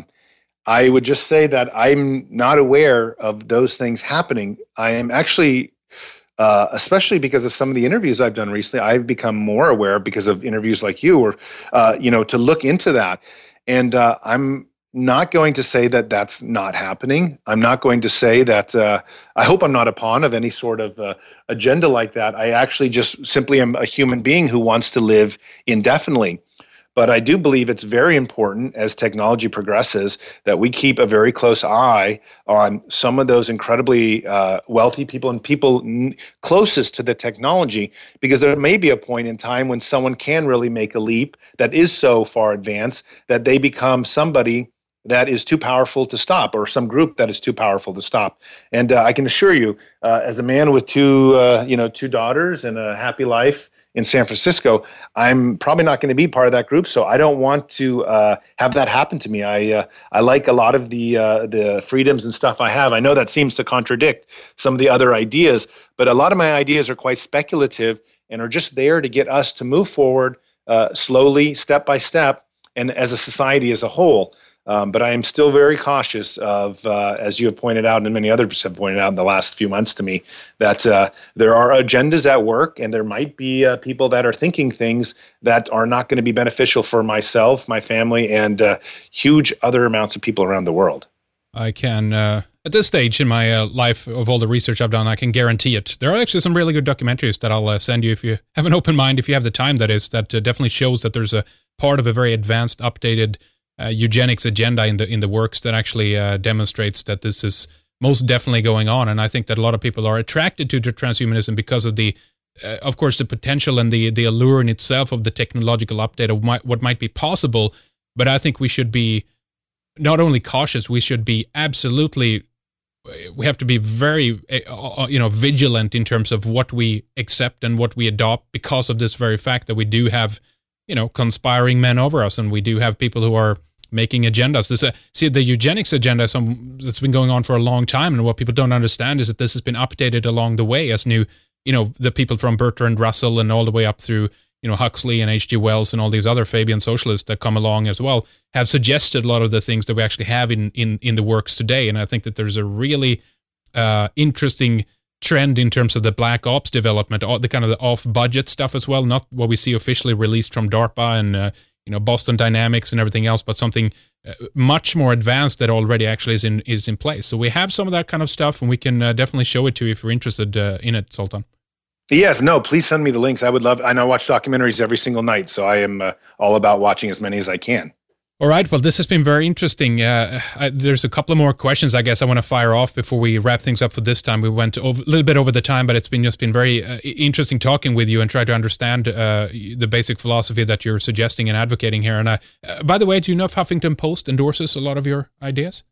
[SPEAKER 2] I would just say that I'm not aware of those things happening. I am actually, especially because of some of the interviews I've done recently, I've become more aware because of interviews like you, or, to look into that. And I'm not going to say that that's not happening. I'm not going to say that, I hope I'm not a pawn of any sort of agenda like that. I actually just simply am a human being who wants to live indefinitely. But I do believe it's very important, as technology progresses, that we keep a very close eye on some of those incredibly wealthy people and people closest to the technology, because there may be a point in time when someone can really make a leap that is so far advanced that they become somebody that is too powerful to stop, or some group that is too powerful to stop. And I can assure you, as a man with two daughters and a happy life in San Francisco, I'm probably not going to be part of that group. So I don't want to have that happen to me. I like a lot of the freedoms and stuff I have. I know that seems to contradict some of the other ideas, but a lot of my ideas are quite speculative and are just there to get us to move forward slowly, step by step, and as a society as a whole. But I am still very cautious of, as you have pointed out, and many others have pointed out in the last few months to me, that there are agendas at work, and there might be people that are thinking things that are not going to be beneficial for myself, my family, and huge other amounts of people around the world.
[SPEAKER 1] I can, at this stage in my life, of all the research I've done, I can guarantee it. There are actually some really good documentaries that I'll send you if you have an open mind, if you have the time, that is, that definitely shows that there's a part of a very advanced, updated eugenics agenda in the works that actually demonstrates that this is most definitely going on. And I think that a lot of people are attracted to transhumanism because of the, of course, the potential and the allure in itself of the technological update of what might be possible. But I think we should be not only cautious, we should be absolutely we have to be very, vigilant in terms of what we accept and what we adopt, because of this very fact that we do have, conspiring men over us, and we do have people who are making agendas. The eugenics agenda that's been going on for a long time, and what people don't understand is that this has been updated along the way as new, the people from Bertrand Russell and all the way up through, Huxley and H.G. Wells and all these other Fabian socialists that come along as well, have suggested a lot of the things that we actually have in the works today. And I think that there's a really interesting trend in terms of the black ops development, all the kind of the off-budget stuff as well, not what we see officially released from DARPA and Boston Dynamics and everything else, but something much more advanced that already actually is in place. So we have some of that kind of stuff, and we can definitely show it to you if you're interested in it, Zoltan.
[SPEAKER 2] Yes, no, please send me the links. I would love. I know I watch documentaries every single night, so I am all about watching as many as I can.
[SPEAKER 1] All right. Well, this has been very interesting. There's a couple of more questions I guess I want to fire off before we wrap things up for this time. We went a little bit over the time, but it's been very interesting talking with you and try to understand the basic philosophy that you're suggesting and advocating here. And by the way, do you know if Huffington Post endorses a lot of your ideas?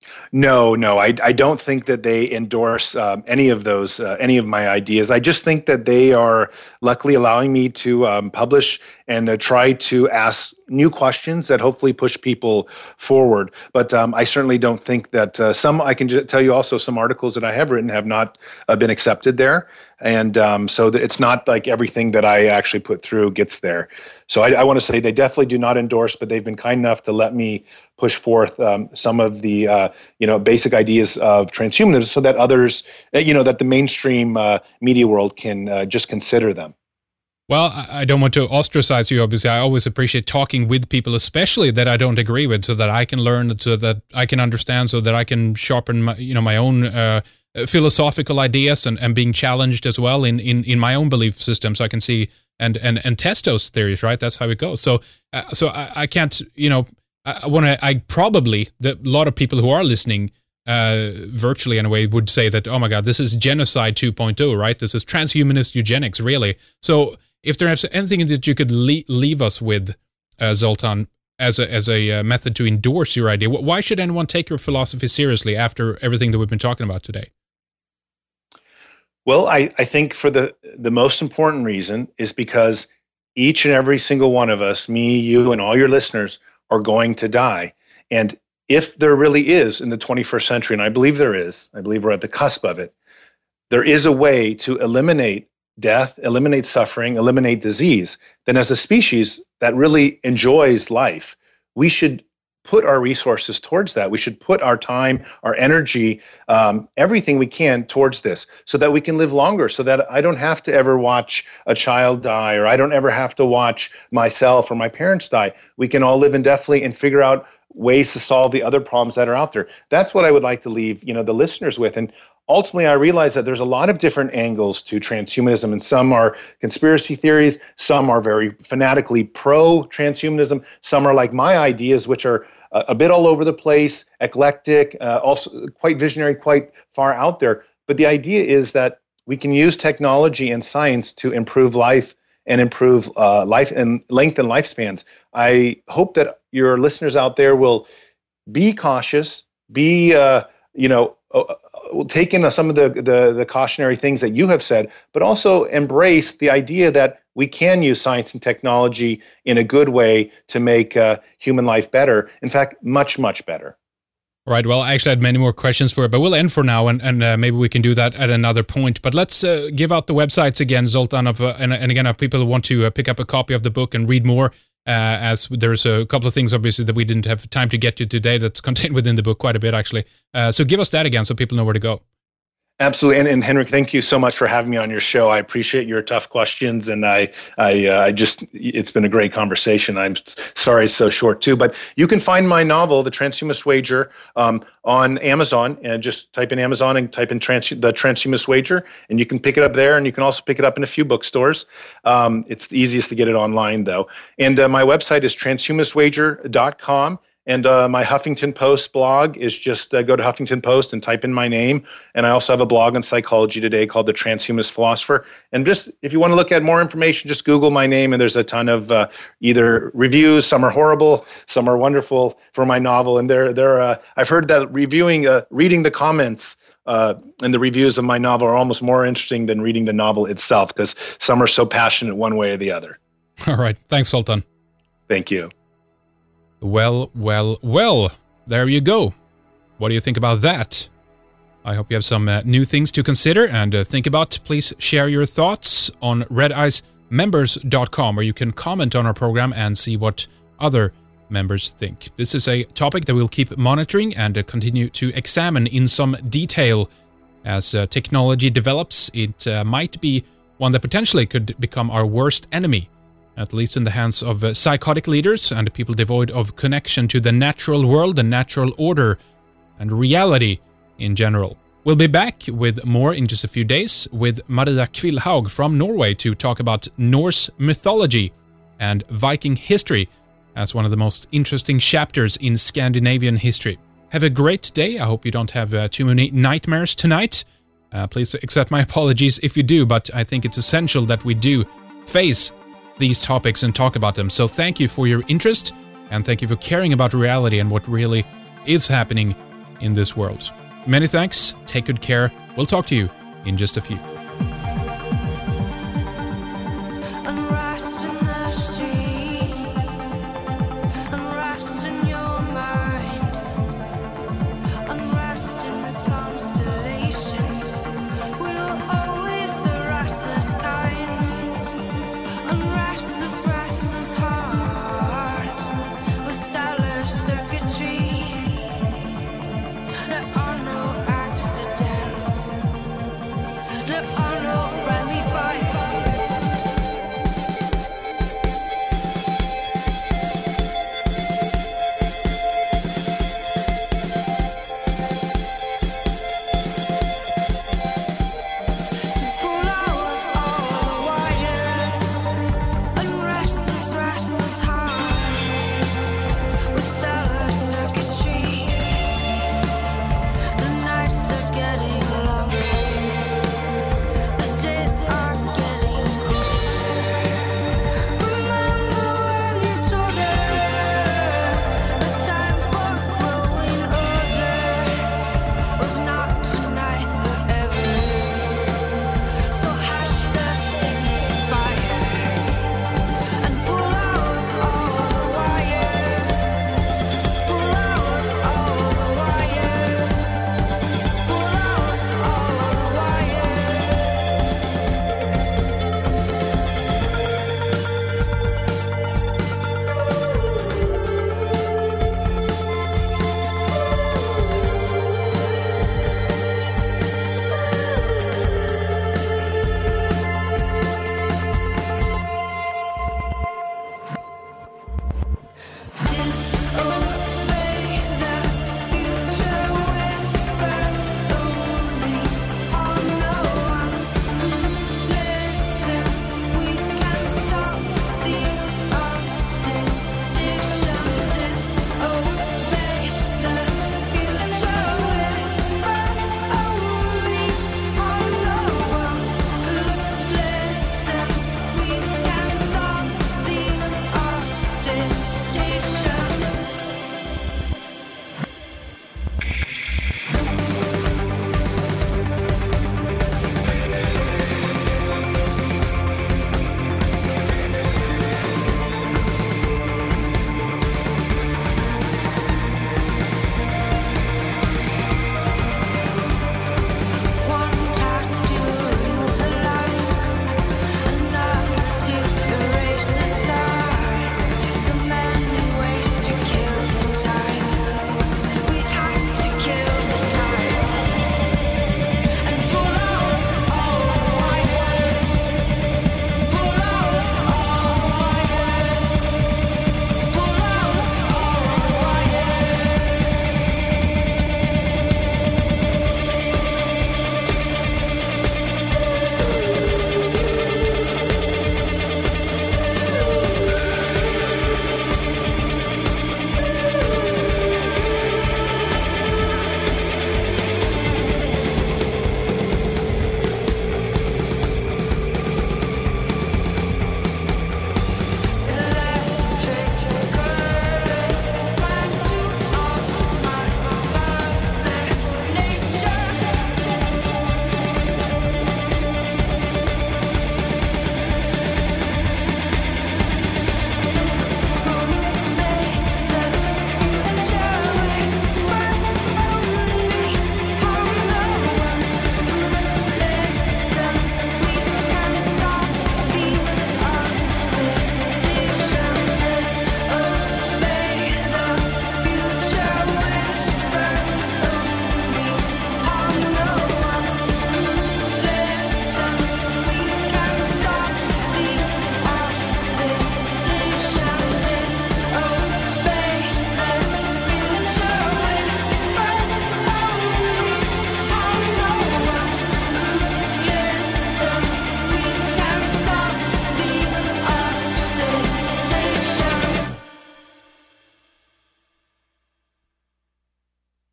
[SPEAKER 2] No, I don't think that they endorse any of those, any of my ideas. I just think that they are luckily allowing me to publish and try to ask new questions that hopefully push people forward. But I certainly don't think that I can tell you also some articles that I have written have not been accepted there. And so that it's not like everything that I actually put through gets there. So I want to say they definitely do not endorse, but they've been kind enough to let me push forth some of the basic ideas of transhumanism, so that others, that the mainstream media world can just consider them.
[SPEAKER 1] Well, I don't want to ostracize you, obviously. I always appreciate talking with people, especially that I don't agree with, so that I can learn, so that I can understand, so that I can sharpen my own philosophical ideas and being challenged as well in my own belief system, so I can see and test those theories, right? That's how it goes. So I can't, a lot of people who are listening virtually anyway would say that, oh my God, this is genocide 2.0, right? This is transhumanist eugenics, really. So if there's anything that you could leave us with, Zoltan, as a method to endorse your idea, why should anyone take your philosophy seriously after everything that we've been talking about today?
[SPEAKER 2] Well, I think for the most important reason is because each and every single one of us, me, you, and all your listeners, are going to die. And if there really is in the 21st century, and I believe there is, I believe we're at the cusp of it, there is a way to eliminate death, eliminate suffering, eliminate disease, then as a species that really enjoys life, we should put our resources towards that. We should put our time, our energy, everything we can towards this, so that we can live longer, so that I don't have to ever watch a child die, or I don't ever have to watch myself or my parents die. We can all live indefinitely and figure out ways to solve the other problems that are out there. That's what I would like to leave, the listeners with. And ultimately, I realize that there's a lot of different angles to transhumanism, and some are conspiracy theories, some are very fanatically pro-transhumanism, some are like my ideas, which are a bit all over the place, eclectic, also quite visionary, quite far out there. But the idea is that we can use technology and science to improve life and improve life and lengthen lifespans. I hope that your listeners out there will be cautious, be take in some of the cautionary things that you have said, but also embrace the idea that we can use science and technology in a good way to make human life better. In fact, much, much better.
[SPEAKER 1] All right. Well, I actually had many more questions for it, but we'll end for now, and maybe we can do that at another point. But let's give out the websites again, Zoltan, and again, if people want to pick up a copy of the book and read more, as there's a couple of things, obviously, that we didn't have time to get to today that's contained within the book, quite a bit, actually. So give us that again so people know where to go.
[SPEAKER 2] Absolutely. And Henrik, thank you so much for having me on your show. I appreciate your tough questions, and I it's been a great conversation. I'm sorry it's so short too, but you can find my novel, The Transhumanist Wager, on Amazon, and just type in Amazon and type in The Transhumanist Wager, and you can pick it up there, and you can also pick it up in a few bookstores. It's the easiest to get it online though. And my website is transhumanistwager.com. And my Huffington Post blog is just go to Huffington Post and type in my name. And I also have a blog on Psychology Today called The Transhumanist Philosopher. And just if you want to look at more information, just Google my name, and there's a ton of either reviews. Some are horrible, some are wonderful for my novel. And I've heard that reading the comments and the reviews of my novel are almost more interesting than reading the novel itself, because some are so passionate one way or the other.
[SPEAKER 1] All right. Thanks, Zoltan.
[SPEAKER 2] Thank you.
[SPEAKER 1] Well. There you go. What do you think about that? I hope you have some new things to consider and think about. Please share your thoughts on redicemembers.com, where you can comment on our program and see what other members think. This is a topic that we'll keep monitoring and continue to examine in some detail. As technology develops, it might be one that potentially could become our worst enemy, at least in the hands of psychotic leaders and people devoid of connection to the natural world, the natural order, and reality in general. We'll be back with more in just a few days with Maria Kvilhaug from Norway to talk about Norse mythology and Viking history as one of the most interesting chapters in Scandinavian history. Have a great day. I hope you don't have too many nightmares tonight. Please accept my apologies if you do, but I think it's essential that we do face these topics and talk about them. So thank you for your interest, and thank you for caring about reality and what really is happening in this world. Many thanks. Take good care. We'll talk to you in just a few.